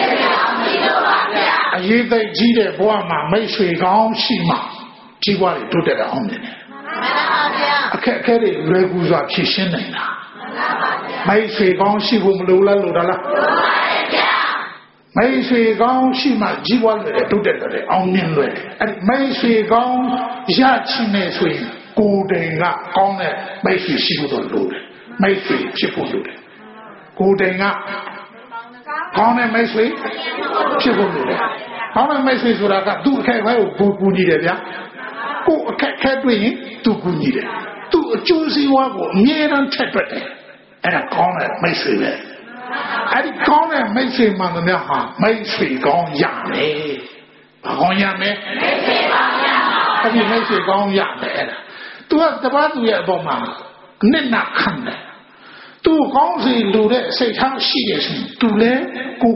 အရေးသိကြီးတဲ့ဘဝမှာမိတ်ဆွေကောင်းရှိမှကြီးပွားတွေတိုးတက်အောင်နေတယ်အခက်အခဲတွေလွယ်ကူစွာဖြေရှင်းနိုင်တာမိတ်ဆွေကောင်းရှိဖို့မလိုလားလို့လားမိတ်ဆွေကောင်းရှိမှကြီးပွားလွယ်တယ်တိုးတက်တယ်အောင်မြင်လွယ်တယ်အဲ့မိတ်ဆွေကောင်းရချင်နေဆိုရင်ကိုယ်တိုင်ကကောင်းတဲ့မိတ်ဆွေရှိဖို့တော့လိုတယ်မိတ်ဆွေဖြစ်ဖို့လိုတယ်ကိုယ်တိုင်ကကောင်းတဲ့မိတ်ဆွေဖြစ်ဖို့လိုတယ်ကောင်းတဲ့မိတ်ဆွေဆိုတာကသူ့အခက်အခဲကိုကူညီတယ်ဗျာကိုယ်အခက်အခဲတွေ့ရင်သူကူညီတယ်သူ့အကျိုးစီးပွားကိုအမြဲတမ်းထက်တွက်တယ်အဲ့ဒါကောင်းတဲ့မိတ်ဆွေပဲအဲ့ဒီကောင်းတဲ့မိတ်ဆွေမှန်သမျှဟာမိတ်ဆွေကောင်းရမယ်ဘာကောင်းရမလဲမိတ်ဆွေကောင်းရမယ်အဲ့ဒီမိတ်ဆွေကောင်းရမယ်အဲ့ဒါသူကတပတ်သူရဲ့အပေါ်မှာအနစ်နာခံတယ်သူကောင်းစီလူတဲ့စိတ်ထားရှိတယ်ဆိုရင်သူလည်းကို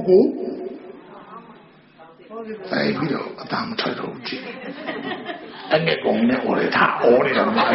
အဲ့ပြီးတော့အတမ်းထွက်တော့ကြည့်အဲ့နဲ့ကောင်းနေအော်ရထားအော်နေတာမှ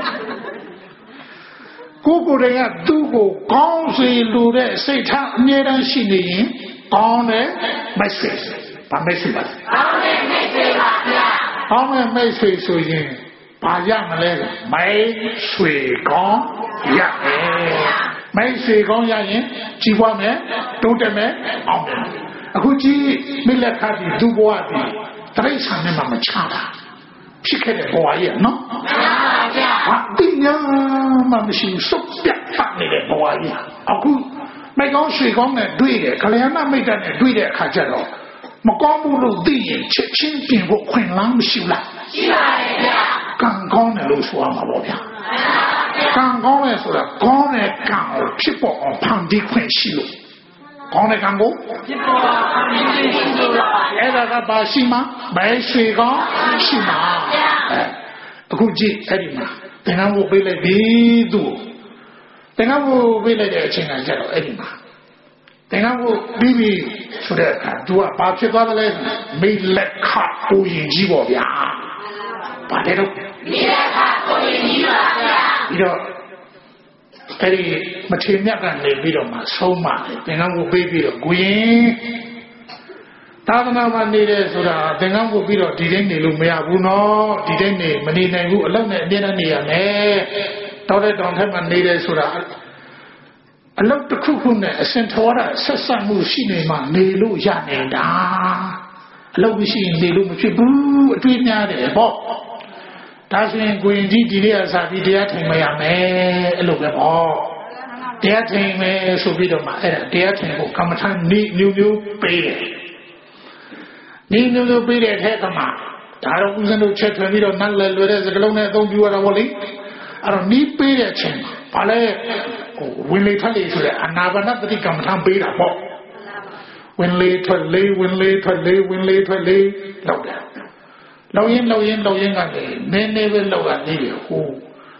ကိုယ်တိုင်ကသူ့ကိုကောင်းစီလူတဲ့စိတ်ထားအမြဲတမ်းရှိနေရင်ကောင်းတဲ့မိတ်ဆွေဘာမိတ်ဆွေပါကောင်းတဲ့မိတ်ဆွေပါဗျာကောင်းတဲ့မိတ်ဆွေဆိုရင်ဘာရမလဲမိတ်ဆွေကောင်းရမယ်မိတ်ဆွေကောင်းရရင်ကြီးပွားမယ်တိုးတက်မယ်အောင်မယ်အခုကြည့်မိလက်ခါဒီသူ့ဘဝဒီတရိစ္ဆာန်နဲ့မှမချတာဖြစ်ခဲ့တဲ့ဘဝရဲ့နော်မှန်ပါဗျာဟာတင်ညာမှမရှိဘူးစုပ်ပြတ်ဖတ်နေတဲ့ဘဝကြီးအခုမိကောင်းရွှေကောင်းနဲ့တွေ့တယ်ကလျာဏမိတ်တနဲ့တွေ့တဲ့အခါကျတော့မကောင်းဘူးလို့သိရင်ချက်ချင်းပြင်ဖို့ခွင့်လန်းမရှိဘူးလားရှိပါတယ်ဗျာကံကောင်းတယ်လို့ဆိုရမှာပေါ့ဗျာကံကောင်းတယ်ဆိုတာကောင်းတဲ့ကံကိုဖြစ်ပေါ်အောင်ဖန်တီးခွင့်ရှိလို့ကောင်းတဲ့ကံကိုဖြစ်ပေါ်အောင်ဖန်တီးခွင့်ရှိလို့အဲ့ဒါကဘာရှိမှဘယ်ရွှေကောင်းရှိမှအခုကြည့်အဲ့ဒီမှာသင်္ကန်းကိုပေးလိုက်ပြီသူ့သင်္ကန်းကိုပေးလိုက်တဲ့အချိန်ကကျတော့အဲ့ဒီမှာသင်္ကန်းကိုပြီးပြီဆိုတဲ့အခါသူကဘာဖြစ်သွားသလဲမိလက်ခကိုရင်ကြီးပေါ့ဗျာပါတယ်တော့မိလက်ခကိုရင်ကြီးပါဗျာပြီးတော့အဲ့ဒီမထေမြတ်ကနေပြီးတော့မှဆုံးမတယ်သင်္ကန်းကိုပေးပြီးတော့ကိုရင်သာသနာ့မှာနေတယ်ဆိုတာသင်္ကန်းကိုပြီးတော့ဒီတိုင်းနေလို့မရဘူးနော်ဒီတိုင်းနေမနေနိုင်ဘူးအလုပ်နဲ့အမြဲတမ်းနေရမယ်တောတဲ့တောင်ထက်မှာနေတယ်ဆိုတာအလုပ်တစ်ခုခုနဲ့အစင်ထောရဆက်ဆက်မှုရှိနေမှနေလို့ရနေတာအလုပ်မရှိရင်နေလို့မဖြစ်ဘူးအတွေ့အများတယ်ပေါ့ဒါဆိုရင်ကိုရင်ကြီးဒီနေ့အစားပြီးတရားထိုင်မရမယ်အဲ့လိုပဲပေါ့တရားထိုင်မယ်ဆိုပြီးတော့မှအဲ့ဒါတရားထိုင်ဖို့ကမ္မထာနေမျိုးပေးတယ်နေမျိုးပေးတဲ့ထဲကမှဒါတော့ဦးဇင်းတို့ချက်ထွင်ပြီးတော့နတ်လည်းလွယ်တဲ့စကလုံးနဲ့အသုံးပြုရတာပေါ့လေအဲ့တော့နီးပေးတဲ့အချိန်ဘာလဲဝင်လေထွက်လေဆိုတဲ့အာနာပါနသတိကမ္မထာပေးတာပေါ့ဝင်လေထွက်လေဝင်လေထွက်လေဝင်လေထွက်လေလောက်တယ်လောက်ရင်ကနေနည်းနည်းပဲလောက်ကနေတယ်ဟို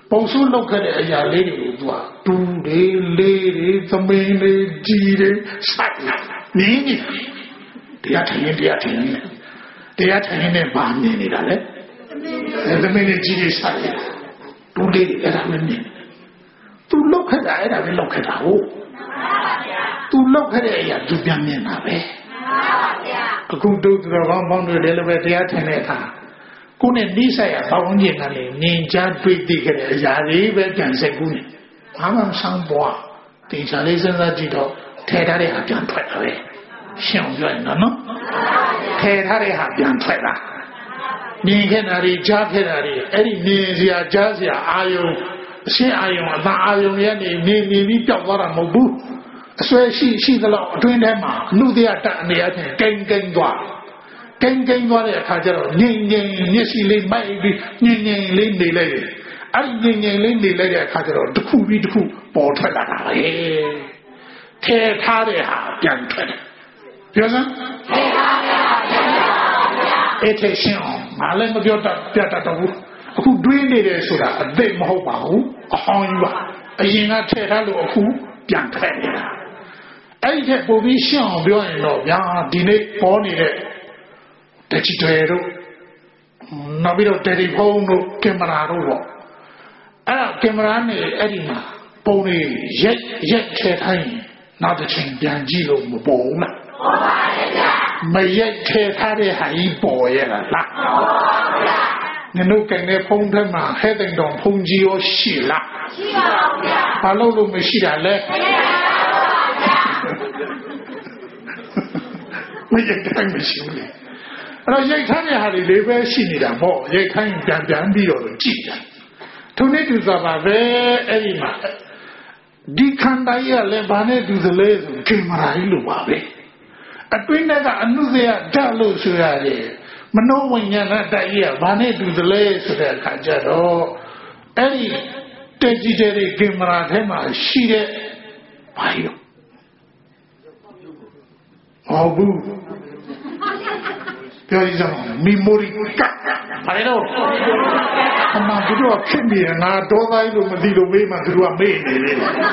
ပုံစုလောက်ခဲ့တဲ့အရာလေးတွေကိုသူကတူတွေလေးတွေသမင်းတွေကြီးတွေစိုက်နင်းနေတရားထိုင်ရင်တရားထိုင်ရင်နဲ့ဗာမြင်နေတာလေသမင်းတွေကြီးတွေစိုက်တူလေးတွေအဲ့ဒါမမြင်သူလောက်ခဲ့တာအဲ့ဒါပဲလောက်ခဲ့တာဟုတ်သူလောက်ခဲ့တဲ့အရာသူပြန်မြင်တာပဲအခုတို့တော်ကောင်းပေါင်းတွေလည်းပဲတရားထိုင်တဲ့အခါကိုယ်နဲ့နှိစက်ရပေါင်းကျင်တယ်နင်ကြားတွေ့သိခဲ့တဲ့အရာတွေပဲပြန်စိတ်ကူးနေဘာမှမဆောင်ပွားတင်ချာလေးစဉ်းစားကြည့်တော့ထဲထားတဲ့ဟာပြန်ထွက်တာပဲရှင်းအောင်ပြောရင်နော်ထဲထားတဲ့ဟာပြန်ထွက်တာမြင်ခဲ့တာတွေကြားခဲ့တာတွေအဲ့ဒီမြင်စရာကြားစရာအာယုံအရှင်းအာယုံအသာအာယုံတွေကနေနေပြီးပျောက်သွားတာမဟုတ်ဘူးအစွဲရှိသလောက်အတွင်းထဲမှာနှုတ်တရားတက်အနေအချင်းကိန်းသွားသွားတဲ့အခါကျတော့ငြိမ်မျက်စိလေးမိုက်ပြီးငြိမ်လေးနေလိုက်တယ်အဲ့ဒီငြိမ်လေးနေလိုက်တဲ့အခါကျတော့တစ်ခုပြီးတစ်ခုပေါ်ထွက်လာတာပဲထဲထားတဲ့ဟာပြန်ထွက်တယ်ပြောစမ်းထဲထားတဲ့ဟာပြန်ထွက်တာအဲ့ထဲရှင်းအောင်မလည်းမပြောတတ်ပြတတ်တော့ဘူးအခုတွေးနေတယ်ဆိုတာအသိမဟုတ်ပါဘူးအဟောင်းကြီးပါအရင်ကထဲထားလို့အခုပြန်ထွက်နေတာအဲ့ဒီထက်ပိုပြီးရှင်းအောင်ပြောရင်တော့ဗျာဒီနေ့ပေါ်နေတဲ့တချီတွေတို့နောက်ပြီးတော့တယ်လီဖုန်းတို့ကင်မရာတို့ပေါ့အဲ့ဒါကင်မရာနဲ့အဲ့ဒီမှာပုံတွေရက်ထဲထိုင်းနောက်တစ်ချိန်ပြန်ကြည့်လို့မပေါ်ဘူးလားပေါ်ပါရဲ့ဗျာမရက်ထဲထားတဲ့ဟာကြီးပေါ်ရဲ့လားပေါ်ပါဗျာနင်တို့ကင်တဲ့ဖုန်းထဲမှာဟဲ့တဲ့တော်ဖုန်းကြီးရောရှိလားရှိပါဘူးဗျာဘာလို့မရှိတာလဲမရက်တိုင်းမရှိဘူးလေအဲ့တော့ရိတ်ခိုင်းတဲ့ဟာတွေလေးပဲရှိနေတာပေါ့ရိတ်ခိုင်းပြန်ပြီးတော့ကြည့်တာထုံနေတူစားပါပဲအဲ့ဒီမှာဒီခန္ဓာကြီးကလည်းဘာနဲ့တူသလဲဆိုကင်မရာကြီးလိုပါပဲအတွင်းကအနုစရဓာတ်လို့ဆိုရတယ်မနောဝိညာဏဓာတ်ကြီးကဘာနဲ့တူသလဲဆိုတဲ့အခါကျတော့အဲ့ဒီတက်ကြည့်တဲ့ကင်မရာထဲမှာရှိတဲ့ဘာရောဟုတ်ဘူးပြောရအောင် memory card ဘာလဲတော့အမှန်သူတို့ဖြစ်နေငါတော့တိုင်းလို့မသိလို့မေးမှသူတို့ကမေးနေတယ်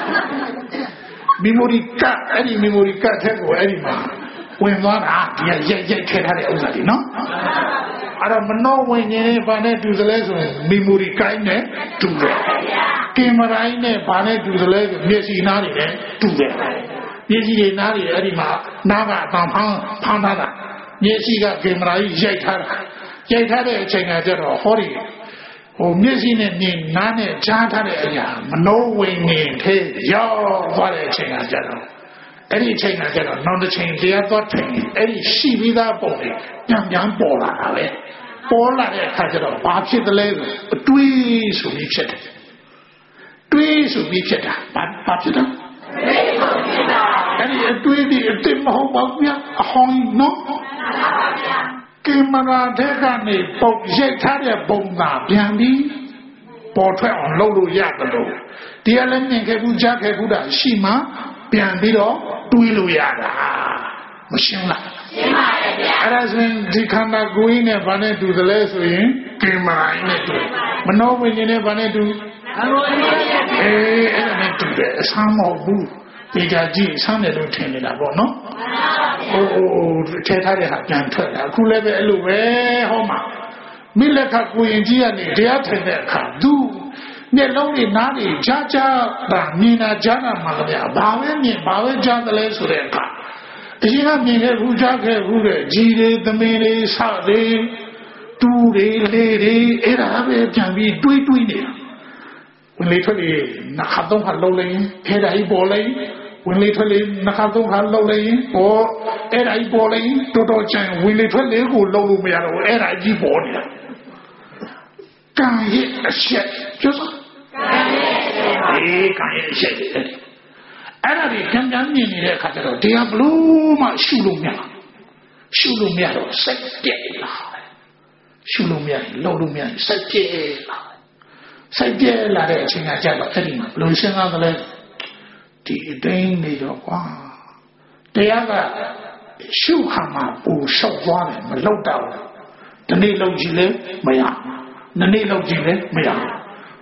memory card အဲ့ဒီ memory card ထဲကိုအဲ့ဒီမှာဝင်သွားတာဒီရိုက်ထည့်ထားတဲ့ဥစ္စာတွေနော်အဲ့တော့မနှောဝင်နေဘာနဲ့တူသလဲဆိုရင် memory card နဲ့တူတယ်ကင်မရာနဲ့ဘာနဲ့တူသလဲဆိုမျက်စိနားတွေနဲ့တူတယ်မျက်စိတွေနားတွေအဲ့ဒီမှာနားကအတန်ဖမ်းထားတာမျက်စိကကင်မရာကြီးရိုက်ထားတဲ့အချိန်ကကျတော့ဟောဒီမျက်စိနဲ့မြင်နားနဲ့ကြားထားတဲ့အရာမနှောဝင်နေသေးရောက်သွားတဲ့အချိန်ကကျတော့အဲ့ဒီအချိန်ကကျတော့နောက်တစ်ချိန်တရားသွားထိုင်အဲ့ဒီရှိပြီးသားပုံတွေပြန်ပေါ်လာတာပဲပေါ်လာတဲ့အခါကျတော့ဘာဖြစ်သလဲအတွေးဆိုပြီးဖြစ်တယ်တွေးဆိုပြီးဖြစ်တာဘာဖြစ်တာအဲ့ဒီအတွေးဒီအတိမဟုတ်ပါဘူးဗျာအဟောင်းနော်ကင်မရာထဲကနေပုံရိုက်ထားတဲ့ပုံသာပြန်ပြီးပေါ်ထွက်အောင်လုပ်လို့ရတယ်လို့တရားလည်းမြင်ခဲ့ဘူးကြားခဲ့ဘူးတာရှိမှပြန်ပြီးတော့တွေးလို့ရတာမရှင်းလားရှင်းပါရဲ့ဗျာအဲ့ဒါဆိုရင်ဒီခန္ဓာကိုယ်ကြီးနဲ့ဘာနဲ့တူသလဲဆိုရင်ကင်မရာနဲ့တူမနောဝိညာဉ်နဲ့ဘာနဲ့တူအဲ့ဒါနဲ့တူတယ်အဆမ်းမဟုတ်ဘူးဒီကြကြည့်ဆမ်းတယ်လို့ထင်နေတာပေါ့နော်ထည့်ထားတဲ့ဟာပြန်ထွက်တာအခုလည်းပဲအဲ့လိုပဲဟောမှာမိလက်ခကိုရင်ကြီးကနေတရားထိုင်တဲ့အခါသူမျက်လုံးတွေနားတွေကြားတာမြင်တာကြားတာမှာဗျာဘာပဲမြင်ဘာပဲကြားတယ်လဲဆိုတဲ့အခါအရင်ကမြင်ခဲ့ဘူးကြားခဲ့ဘူးတဲ့ကြီးတွေသမင်းတွေစတွေတူတွေလေးတွေအဲ့ဒါပဲပြန်ပြီးတွေးနေတာဝင်လေထွက်လေနှခါသုံးခါလုံးလိုက်ရင်အဲ့ဒါကြီးပေါ်လိုက်ဝင်လေထွက်လေနှခါသုံးခါလုံးလိုက်ရင်ပေါ်အဲ့ဒါကြီးပေါ်လိုက်တော်ချင်ဝင်လေထွက်လေကိုလုံးလို့မရတော့အဲ့ဒါကြီးပေါ်နေတာကံရဲ့အချက်ကျစကံရဲ့အချက်အဲ့ဒါဒီကြံမြင်နေတဲ့အခါကျတော့တရားဘလို့မှရှုလို့မရတော့စိတ်ပြက်လာရှုလို့မရလုံးလို့မရစိတ်ပြက်လာစိတ်ပြက်လာတဲ့အချိန်ကကြာတော့အဲ့ဒီမှာဘလို့ရှင်းသားကလေးဒီအတိုင်းနေတော့ကွာတရားကရှုခါမှာပူလျှောက်သွားတယ်မလောက်တော့ဒီနေ့လောက်ကြည့်လဲမရနနေ့လောက်ကြည့်လဲမရ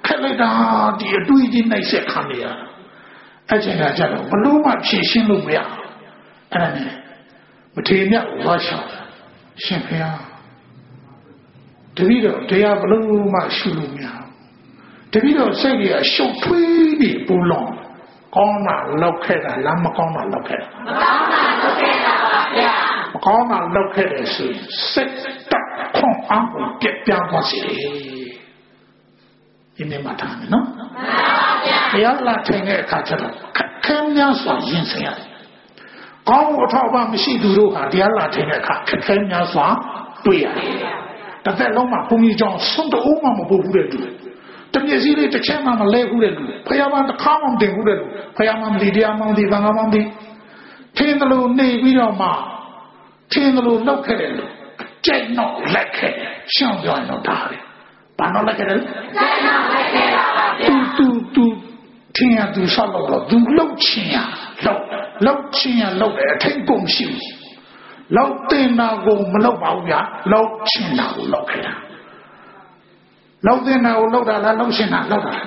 ခက်လိုက်တာဒီအတွေးကြီးနှိုက်ဆက်ခံနေရအဲ့ချိန်ကကြတော့ဘလို့မှဖြည့်ရှင်းလို့မရအဲ့ဒါနဲ့မထေမြတ်ဝါရှောင်းရှင်ဖေဟာတပည့်တော်တရားဘလို့မှရှုလို့မရတပည့်တော်စိတ်ကြီးအရှုပ်ထွေးပြီးပူလောင်ကောင်းတာလောက်ခဲ့တာလားမကောင်းတာလောက်ခဲ့တာမကောင်းတာလောက်ခဲ့တာပါဗျာမကောင်းတာလောက်ခဲ့တယ်ဆိုရင်စိတ်တက်ခွန်အားကိုပြက်ပြားသွားစေတယ်ဒီနေ့မှထားမယ်နော်မှန်ပါဗျာတရားလာထိုင်တဲ့အခါကျတော့ခဲများစွာရင်ဆိုင်ရတယ်ကောင်းအထောက်အပံ့မရှိသူတို့ဟာတရားလာထိုင်တဲ့အခါခဲများစွာတွေ့ရတယ်တစ်သက်လုံးမှာဘုံကြီးကြောင့်ဆုံးတအုံးမှမပုတ်ဘူးတဲ့သူတမျက်စိလေးတစ်ချက်မှမလဲဘူးတဲ့လူဖယားမတစ်ခါမှမတင်ဘူးတဲ့လူဖယားမမသိတရားမမသိဘာမှမသိထင်းတယ်လို့နေပြီးတော့မှထင်းတယ်လို့လောက်ခဲ့တယ်လို့ကြိုက်တော့လက်ခဲ့ရှောင်းပြောရင်တော့ဒါပဲဘာလို့လက်ခဲ့တယ်ကြိုက်တော့လက်ခဲ့တာပါဗျာသူထင်းရသူဆောက်တော့သူလှုပ်ချင်ရလှုပ်ချင်ရလှုပ်တယ်အထိတ်ကုန်ရှိဘူးလှုပ်တင်တာကိုမလှုပ်ပါဘူးဗျာလှုပ်ချင်တာကိုလှုပ်ခဲ့တာလောက်တဲ့နာကိုလောက်တာလားလောက်ရှင်တာလောက်တာ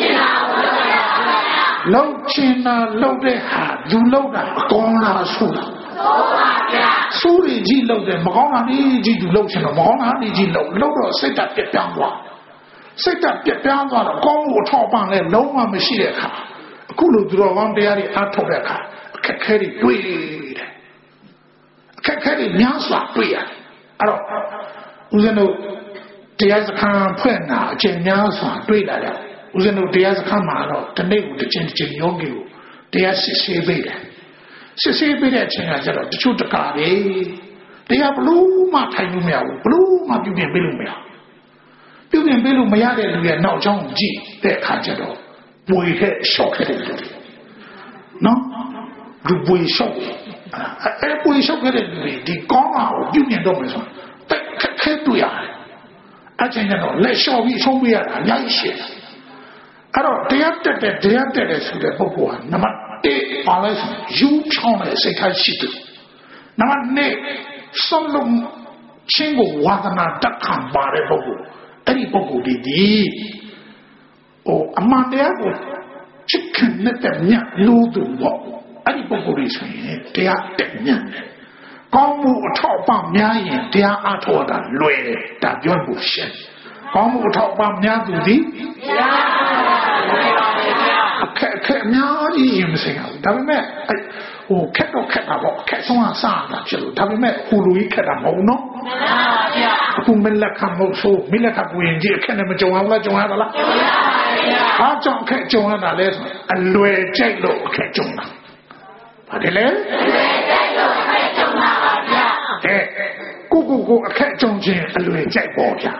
လောက်ရှင်တာလောက်တဲ့ဟာသူလောက်တာအကောင်းလားဆိုးလားဆိုးရကြီးလောက်တယ်မကောင်းတာကြီးသူလောက်ရှင်တော့မကောင်းတာကြီးလောက်တော့စိတ်ဓာတ်ပြတ်ပြောင်းသွားစိတ်ဓာတ်ပြတ်ပြောင်းသွားတော့ကောင်းကိုထောက်ပံ့လဲလုံးဝမရှိတဲ့အခါအခုလိုသူတော်ကောင်းတရားတွေအားထုတ်တဲ့အခါအခက်ခဲတွေတွေ့တယ်အခက်ခဲတွေများစွာတွေ့ရတယ်အဲ့တော့ဦးဇင်းတို့တရားစခန်းဖွင့်တာအချိန်များစွာတွေ့လာတယ်ဦးဇင်းတို့တရားစခန်းမှာတော့တနေ့ကိုတစ်ချိန်ယောဂီကိုတရားစစ်ဆေးပေးတယ်စစ်ဆေးပေးတဲ့အချိန်ကကျတော့တချို့တကားတွေတရားဘလို့မှထိုင်လို့မရဘူးဘလို့မှပြုပြင်ပေးလို့မရပြုပြင်ပေးလို့မရတဲ့လူရဲ့နောက်ချောင်းကြည့်တဲ့အခါကျတော့ပွေခဲ့ရှော့ခဲ့တယ်နော်လူပွေရှော့အဲ့ပွေရှော့ခဲ့တဲ့လူတွေဒီကောင်းအောင်ပြုပြင်တော့မယ်ဆိုတော့ခက်ခဲတွေ့ရတယ်အချင်းကတော့လက်လျှော့ပြီးဆုံးပြရတာအများကြီးရှိတယ်အဲ့တော့တရားတက်တယ်ဆိုတဲ့ပုဂ္ဂိုလ်ဟာနံပါတ်1ပါလဲဆိုယူချောင်းတဲ့စိတ်ထားရှိတယ်နံပါတ်2ဆုံးလုံးချင်းကိုဝါဒနာတက်ခံပါတဲ့ပုဂ္ဂိုလ်အဲ့ဒီပုဂ္ဂိုလ်ဒီအမှန်တရားကိုချစ်ခင်တဲ့မြတ်လို့သူပေါ့အဲ့ဒီပုဂ္ဂိုလ်ကြီးဆိုရင်တရားတက်မြတ်တယ်ကောင်းမှုအထောက်အပံ့များရင်တရားအားထုတ်တာလွယ်တယ်ဒါပြောဖို့ရှင်းကောင်းမှုအထောက်အပံ့များသူသည်တရားလွယ်ပါလေဗျာအခက်များကြီးရင်မစင်ဘူးဒါပေမဲ့ခက်တော့ခက်တာပေါ့ခက်ဆုံးအစားတာဖြစ်လို့ဒါပေမဲ့ဟိုလူကြီးခက်တာမဟုတ်နော်မှန်ပါဗျာအခုမလက်ခံမဟုတ်ဆိုမလက်ခံပူရင်ကြီးအခက်နဲ့မကြုံအောင်လားကြုံရတာလားကြုံရပါဗျာအားကြောင့်အခက်ကြုံရတာလဲဆိုအလွယ်ကြိုက်လို့အခက်ကြုံတာပါတယ်လေအလွယ်ကြိုက်လို့အခက်ကြုံတာပါဗျာကိုအခက်ကြုံခြင်းအလွယ်ကြိုက်ပေါ်ဗျာ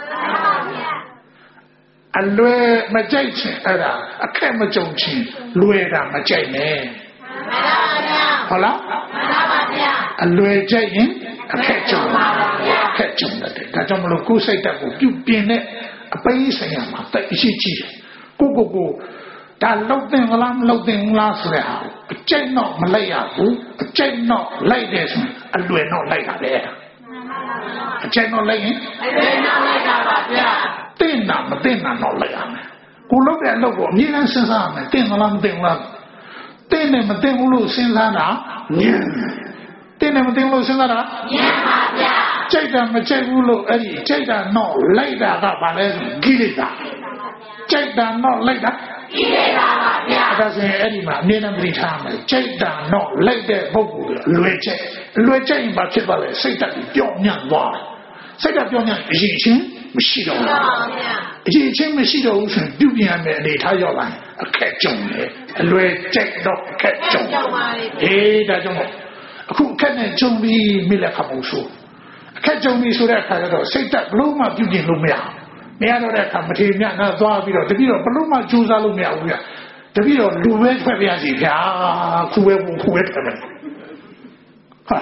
အလွယ်မကြိုက်ခြင်းအဲ့ဒါအခက်မကြုံခြင်းလွယ်တာမကြိုက်နဲ့ဟုတ်လားအလွယ်ကြိုက်ရင်အခက်ကြုံပါဗျာအခက်ကြုံတယ်ဒါကြောင့်မလို့ကိုယ်စိတ်ဓာတ်ကိုပြုပြင်တဲ့အပေးဆိုင်ရာမှာတိတ်အရှိကြီးတယ်ကိုဒါလှုပ်တင်လားမလှုပ်တင်လားဆိုတဲ့ဟာအကျိတ်တော့မလိုက်ရဘူးအကျိတ်တော့လိုက်တယ်ဆိုရင်အလွယ်တော့လိုက်တာပဲအကျိတ်တော့လိုက်ရင်အလွယ်တော့လိုက်တာပါဗျာတင်တာမတင်တာတော့လိုက်ရမယ်ကိုလှုပ်တဲ့အလုပ်ကိုအမြဲတမ်းစဉ်းစားရမယ်တင်လားမတင်လားတင်တယ်မတင်ဘူးလို့စဉ်းစားတာညံ့တင်တယ်မတင်လို့စဉ်းစားတာညံ့ပါဗျာကြိတ်တာမကြိတ်ဘူးလို့အဲ့ဒီကြိတ်တာတော့လိုက်တာကဘာလဲဆိုကိလေသာကြိတ်တာတော့လိုက်တာကိလေသာပါဗျာဒါဆိုရင်အဲ့ဒီမှာအမြဲတမ်းပြထားမယ်ကြိတ်တာတော့လိုက်တဲ့ပုဂ္ဂိုလ်လွယ်ကြိတ်ရင်ဘာဖြစ်ပါလဲစိတ်ဓာတ်ပြောင်းညံ့သွားစိတ်ဓာတ်ပြောင်းညံ့အရေးချင်းမရှိတော့ဘူးအရေးချင်းမရှိတော့ဘူးဆိုရင်ပြုပြင်ရမယ်အနေထားရောက်လာအခက်ကြုံတယ်အလွယ်ကြိတ်တော့အခက်ကြုံအေးဒါကြောင့်အခုအခက်နဲ့ကြုံပြီးမိလက်ခတ်ဖို့ဆိုအခက်ကြုံပြီးဆိုတဲ့အခါကျတော့စိတ်ဓာတ်ဘလို့မှပြုပြင်လို့မရတော့တဲ့အခါမထေမြတ်နာသွားပြီးတော့တပည့်တော်ဘလို့မှကြိုးစားလို့မရဘူးဗျတပည့်တော်လူပဲထွက်ပြရစီဗျာခုပဲထွက်တယ်ဟာ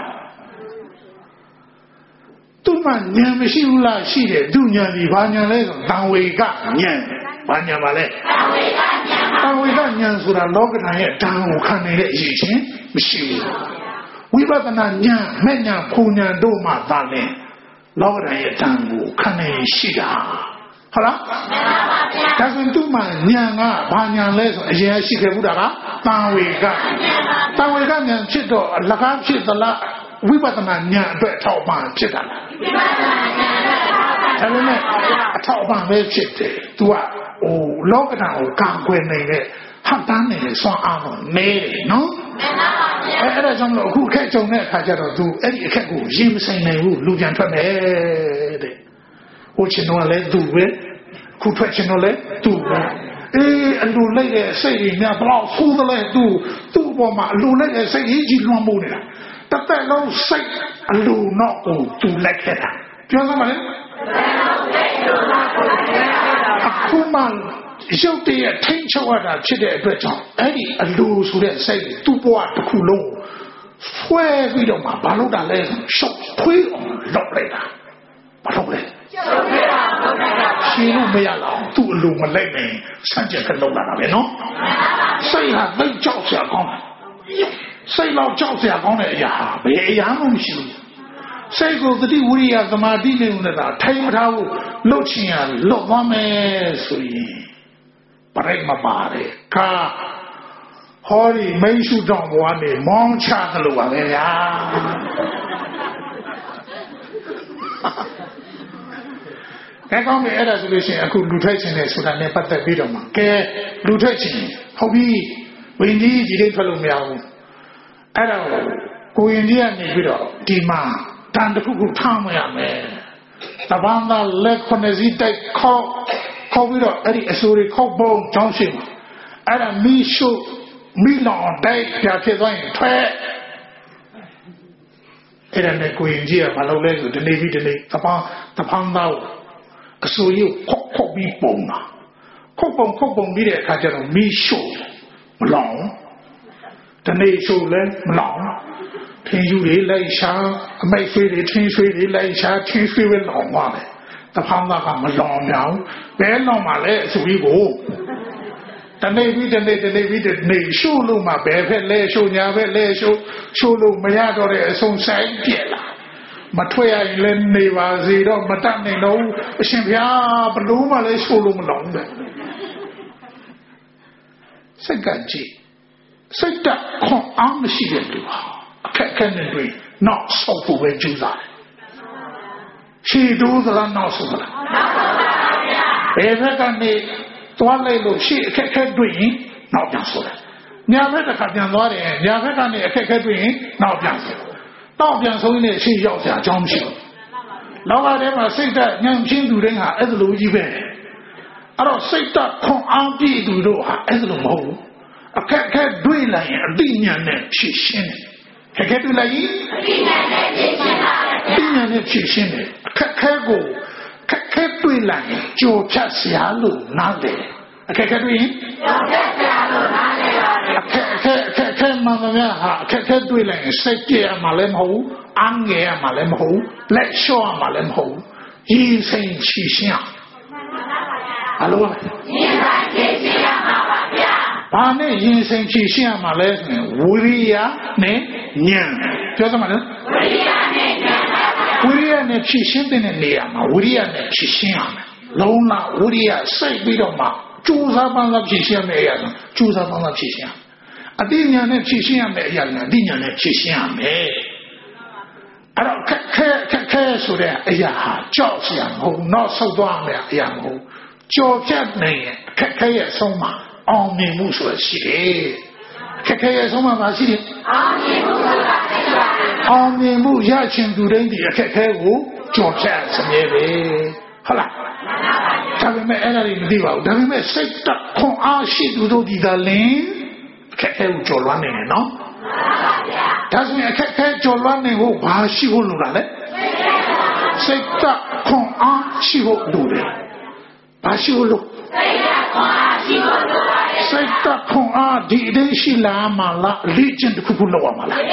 သူမှဉာဏ်မရှိဘူးလားရှိတယ်သူဉာဏ်ဒီဘာဉာဏ်လဲဆိုတံဝေကဉာဏ်ဘာဉာဏ်ပါလဲတံဝေကဉာဏ်ဆိုတာလောကဓာတ်ရဲ့ဓာတ်ကိုခံနေတဲ့အရေးချင်းမရှိဘူးဝိပဿနာဉာဏ်မဲ့ဉာဏ်ဖူဉာဏ်တို့မှသာလဲလောကဓာတ်ရဲ့ဓာတ်ကိုခံနေရှိတာဟုတ်လားဒါဆိုသူ့မှာညာကဘာညာလဲဆိုအရင်ရှိခဲ့ဘူးတာကတန်ဝေကဉာဏ်ဖြစ်တော့အလကားဖြစ်သလားဝိပဿနာဉာဏ်အတွက်ထောက်ပံ့ဖြစ်တာလားဝိပဿနာဉာဏ်အတွက်ထောက်ပံ့ဒါပေမဲ့အထောက်ပံ့ပဲဖြစ်တယ် तू ကဟိုလောကဓာတ်ကိုကံကွယ်နေတဲ့ဟန်တန်းနေတဲ့စွမ်းအားတော့နေတယ်နော်အဲ့ဒါကြောင့်လို့အခုအခက်ကြုံတဲ့အခါကျတော့ तू အဲ့ဒီအခက်ကိုရင်မဆိုင်နိုင်ဘူးလူပြန်ထွက်မယ်တဲ့ဟိုချင်တော့လဲ तू ပဲခုထွက်ချင်တော့လဲ तू ပဲအေးအလူလိုက်တဲ့စိတ်ကြီးများဘလောက်ဆိုးတယ်လဲ तू သူ့ပေါ်မှာအလူလိုက်တဲ့စိတ်ကြီးလွှမ်းမိုးနေတာတစ်သက်လုံးစိတ်အလူတော့ကို तू လိုက်ခဲ့တာပြောစမ်းပါလေအခုမှရုပ်တရက်ထိန်းချုပ်ရတာဖြစ်တဲ့အတွက်ကြောင့်အဲ့ဒီအလူဆိုတဲ့စိတ်သူ့ဘဝတစ်ခုလုံးဆွဲပြီးတော့မှဘာလို့တာလဲရှုပ်ခွေးအောင်လောက်လိုက်တာဘာလို့လဲရှုပ်ခွေးအောင်လောက်လိုက်တာရှင်းလို့မရတော့သူ့အလူမလိုက်နိုင်စမ်းကြက်ကလောက်လာတာပဲနော်စိတ်ဟာသိကြောက်စရာကောင်းတယ်စိတ်တော့ကြောက်စရာကောင်းတဲ့အရာဟာဘယ်အရာမှမရှိဘူးစိတ်ကိုသတိဝိရိယသမာဓိနဲ့ဦးနေတာထိုင်မထားဘူးလှုပ်ချင်ရလှုပ်သွားမယ်ဆိုရင်ပရိမပါတယ်ခါဟောဒီမိတ်ဆုတော်ဘွားနေမောင်းချသလိုပါပဲဗျာကဲကောင်းပြီအဲ့ဒါဆိုလို့ရှိရင်အခုလူထွက်ခြင်းနဲ့ဆိုတာနဲ့ပတ်သက်ပြီးတော့မှကဲလူထွက်ခြင်းဟုတ်ပြီဝိနည်းကြီးလေးထွက်လို့မရဘူးအဲ့ဒါကိုရင်ကြီးကနေပြီးတော့ဒီမှာတန်တစ်ခုခုထားမရမယ်တပန်းသားလက်ခုနှစ်စီးတိုက်ခေါက်ပြီးတော့အဲ့ဒီအစိုးရခေါက်ပုံကြောင်းရှိမှာအဲ့ဒါမီးရှို့မီးလောင်တိုက်ပြဖြစ်သွားရင်ထွက်အဲ့ဒါနဲ့ကိုရင်ကြီးကမလုပ်လဲဆိုဒီနေ့ပြီးဒီနေ့တပန်းသားအစိုးရခေါက်ပြီးပုံတာခေါက်ပုံပြီးတဲ့အခါကျတော့မီးရှို့မလောင်ဒီနေ့ရှို့လဲမလောင်ထင်းယူတွေလိုက်ရှာအမိတ်ဆွေးတွေထင်းဆွေးတွေလိုက်ရှာထင်းဆွေးပဲလောင်သွားတယ်တဖန်သားကမလောင်မြောင်ဘဲလောင်မှလဲအဆိုကြီးကိုတနေ့ပြီးတနေ့ရှို့လို့မှဘဲဖက်လဲရှို့ညာဖက်လဲရှို့လို့မရတော့တဲ့အဆုံးဆိုင်ပြက်လာမထွက်ရရင်လည်းနေပါစေတော့မတတ်နိုင်တော့အရှင်ဘုရားဘလို့မှလည်းရှို့လို့မလောင်ဘူးစိတ်ကကြည့်စိတ်တခွန်အားမရှိတဲ့လူဟာအခက်အခဲနဲ့တွေ့နောက်ဆောက်ဖို့ပဲကြိုးစားတယ်ခြေတိုးသလားနောက်ဆုံးသလားဘယ်ဘက်ကနေသွားလိုက်လို့ရှေ့အခက်အခဲတွေ့ရင်နောက်ပြန်ဆိုတယ်ညာဘက်တစ်ခါပြန်သွားတယ်ညာဘက်ကနေအခက်အခဲတွေ့ရင်နောက်ပြန်ဆိုတော့ပြန်ဆုံးနေရှေ့ရောက်စရာအကြောင်းမရှိဘူးလောကထဲမှာစိတ်သက်ညံချင်းသူတိုင်းဟာအဲ့လိုကြီးပဲအဲ့တော့စိတ်သက်ခွန်အားပြည့်သူတို့ဟာအဲ့လိုမဟုတ်ဘူးအခက်အခဲတွေ့လိုက်ရင်အတိညာနဲ့ဖြည့်ရှင်းတယ်ခက်ခဲတွေ့လိုက်ရင်အတိညာနဲ့ဖြည့်ရှင်းတာအတိညာနဲ့ဖြည့်ရှင်းတယ်အခက်ခဲကိုခက်ခဲတွေ့လိုက်ရင်ကြော်ဖြတ်စရာလို့နားတယ်အခက်ခဲတွေ့ရင်ကြော်ဖြတ်စရာလို့နားတယ်အခက်ခဲမှန်မှန်ဟာအခက်ခဲတွေ့လိုက်ရင်စိတ်ကြရမှာလည်းမဟုတ်ဘူးအငြဲရမှာလည်းမဟုတ်ဘူးလက်လျှော့ရမှာလည်းမဟုတ်ဘူးရည်စိမ်ဖြည့်ရှင်းအလိုရည်စိမ်ဖြည့်ရှင်းရမှာပါဗျာဘာနဲ့ရင်ဆိုင်ဖြည့်ရှင်းရမှာလဲဆိုရင်ဝိရိယနဲ့ဉာဏ်ပြောသမှာလဲဝိရိယနဲ့ဉာဏ်ဝိရိယနဲ့ဖြည့်ရှင်းတဲ့နေရာမှာဝိရိယနဲ့ဖြည့်ရှင်းရမယ်လုံးလာဝိရိယစိတ်ပြီးတော့မှကြိုးစားပန်းစားဖြည့်ရှင်းရမယ်အရာဆိုကြိုးစားပန်းစားဖြည့်ရှင်းအတိညာနဲ့ဖြည့်ရှင်းရမယ်အရာကအတိညာနဲ့ဖြည့်ရှင်းရမယ်အဲ့တော့ခက်ခဲဆိုတဲ့အရာဟာကြောက်စရာမဟုတ်တော့ဆုတ်သွားမယ်အရာမဟုတ်ကြော်ဖြတ်နေအခက်ခဲရဲ့အဆုံးမှာအောင်မြင်မှုဆိုတာရှိတယ်ခက်ခဲရဲ့အဆုံးမှာရှိတယ်အောင်မြင်မှုဆိုတာရှိပါတယ်အောင်မြင်မှုရချင်သူတိုင်းဒီအခက်ခဲကိုကြော်ဖြတ်စမြဲပဲဟုတ်လားဒါပေမဲ့အဲ့ဒါတွေမသိပါဘူးဒါပေမဲ့စိတ်တက်ခွန်အားရှိသူတို့ဒီသာလင်အခက်ခဲကိုကြော်လွှမ်းနိုင်တယ်နော်ဒါဆိုရင်အခက်ခဲကြော်လွှမ်းနိုင်ဖို့ဘာရှိဖို့လိုတာလဲစိတ်တက်ခွန်အားရှိဖို့လိုတယ်ဘာရှိဖို့လိုစိတ်တခွန်အားဒီအတိုင်းရှိလာမှာလားလေ့ကျင့်တစ်ခုခုလုပ်ရမှာလား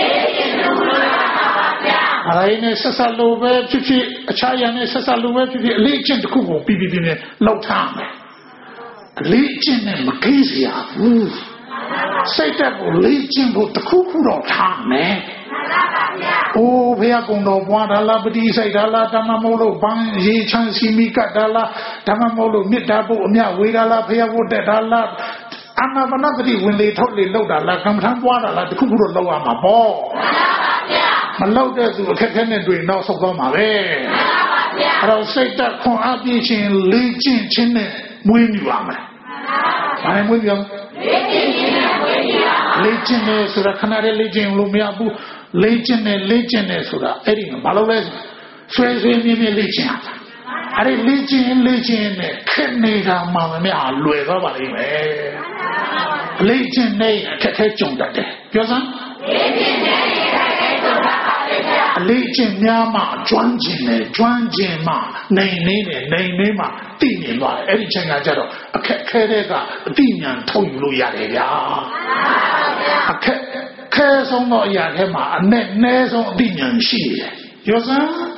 အဲ့ဒီနဲ့ဆက်ဆက်လို့ပဲဖြစ်ဖြစ်အခြားရံနဲ့ဆက်ဆက်လို့ပဲဖြစ်ဖြစ်လေ့ကျင့်တစ်ခုကိုပြီးလောက်ထားမယ်လေ့ကျင့်နဲ့မကိစရာဘူးစိတ်တက်ကိုလေ့ကျင့်ဖို့တစ်ခုခုတော့ထားမယ် Oh, Pia Gondo, Wadala, Badisa, Dala, Damamolo, Bang, Ye Chansi Mika, Dala, Damamolo, Midabo, Mia, Widala, Pia Wodala. Another when they totally load like I'm some water like the Kuru lower my ball. My loaders will catch and doing no so long my way. I'll say that for our beaching, Legion, Chin, when you are. I'm with you. Legion is the Canary Legion, Lumiabu, Legion and Legion is the Eddie, Baloles, Sways with me, Legion. I didn't Legion, Kenny, Mamma Mia, Louis, Legion nay Kakachon that day. Yosan? Legion Yama, Juanjin Ma, Name Ma, Dina, everything I got a Kakega, Dina, Toyu Yaya. A Kas on no Yahema, a Nes on Dinian She. Yosan?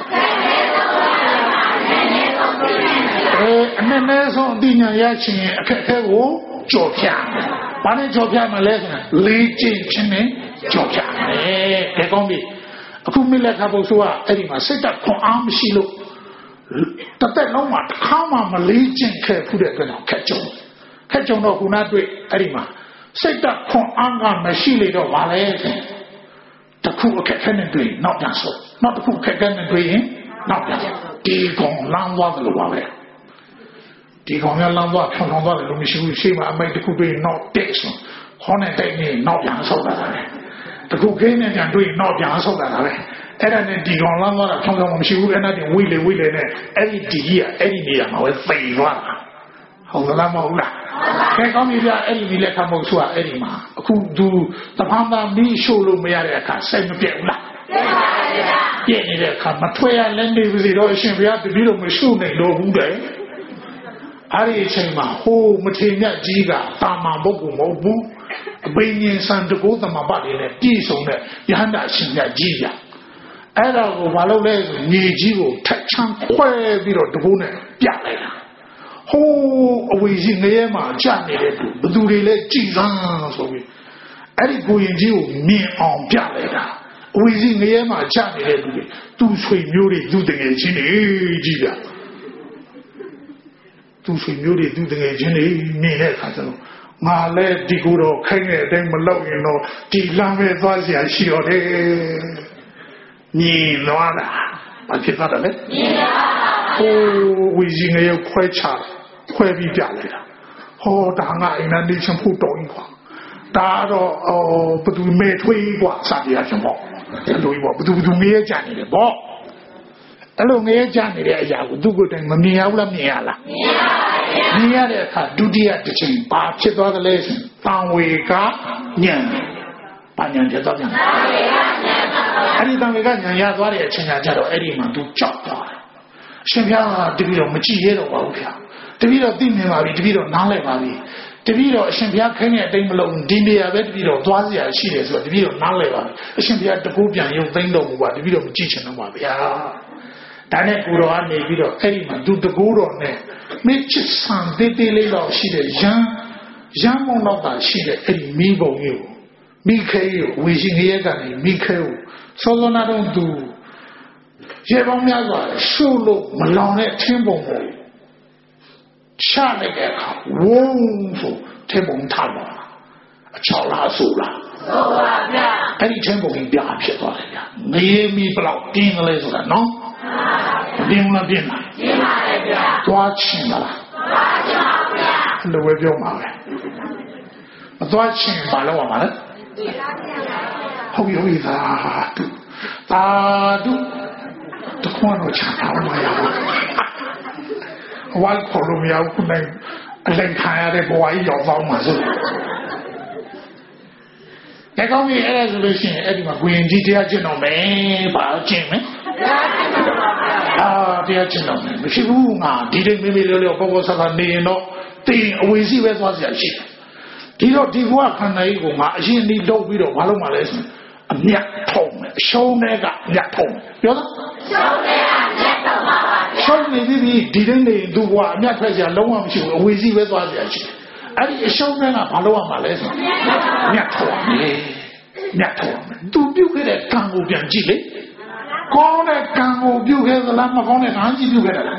And Nes on Dina Yachin, a Kakego. Jopia, Bani Jopia Malaysia, Legion Chine, Jopia, Kagombi, Akumila Kabosua, Edima, set up for arm shilo. The Loma, Kama Legion care put it on Kajon of Hunadri, Edima, set up for Anga Machine or Valet. The cool canary, not that so, not the cool canary, not that. Digon Lamba the Valet. The Lamba, Ponova, Lumishima, made the Kubi not Dixon, Honey Dane, not young so that the cocaine and doing not young so that and the Lamba, Ponoma, and I didn't Willie, any year, any year, with favor. How the Lamba, can't come here, any Lekamosua, Edima, who do the Pamba, me show Lumiaka, same Piala. Yeah, come, Matoya, Lendy with the ocean, we have to be on the shoe, they know who they. Ari Chema, ho, Matina Giga, Tama Bogu Mobu, Banian San to go to my body, and peace on the Yanda Shinga Giga. Ada Valole, Nijigo, Tachan, Quay, Viro, Dubune, Yala. Ho, away in the Yama, Johnny, Budule, Jesus, so we. Ari going you, me on Yala. Within the Yama, Johnny, do sweet beauty, do the Giga. To see beauty do the agent, me head. My lad Diguro, Kang, then Malo, you know, Dilame Vazia, she or Ni Noana. I get out of it. Oh, we sing a quite child, quite be jolly. Oh, Danga in a nation put on Dado, oh, but we made way what Sadia Jamo. And we walk to me a Johnny the ball. Hello, Johnny, I would do good and Mia Miala. Mia, Dudia the chain, Bob Chipper the lesson, Panweka, Yan, Panyan Jatogan. Anytime we got Yadwari, Chinajaro, Edima, do chop. Champion, Divino, Machi, Wauka. Divino Dimari, Divino Nalevari. Divino, Champion Kenya, Dimalo, Dimbia, Vedvino, Dwazia, she is what Divino Nalevari. Champion the Pupian, you think of what Divino Magician and what. Dane Guru Army Vido Edima, do the Guru on there. Make some detail of she the young Monova, she the Eddie Mibo you. Miko, wishing Yagani, Miko. So long I don't do. Jevomia, Solo, Malone, Timbo, Charlie, woeful, Timbo Tama, a Chala Sula. Any temple in Biapia, me block, being a lesson, no? Dina, watching the way your mother. Watching Baloma. How you that? Do the corner channel. One Colomia could name a link higher boy of Valmas. They call me a resolution, Edma Queen, Gigia Genome, about Jimmy. Dear gentlemen, if you didn't maybe little Bobo Satanino, the Wizzy was a ship. Did you work on the Iguma? She need no widow, Paloma lesson. A neck tone, show mega neck tone. Show me, didn't do what neck pressure, no one should Wizzy was a ship. I show me a Paloma lesson. Neck tone. မြတ်တော်သူပြုတ်ခဲ့တဲ့ကံကိုပြန်ကြည့်လေကောင်းတဲ့ကံကိုပြုတ်ခဲ့သလားမကောင်းတဲ့ကံကြီးပြုတ်ခဲ့တာလား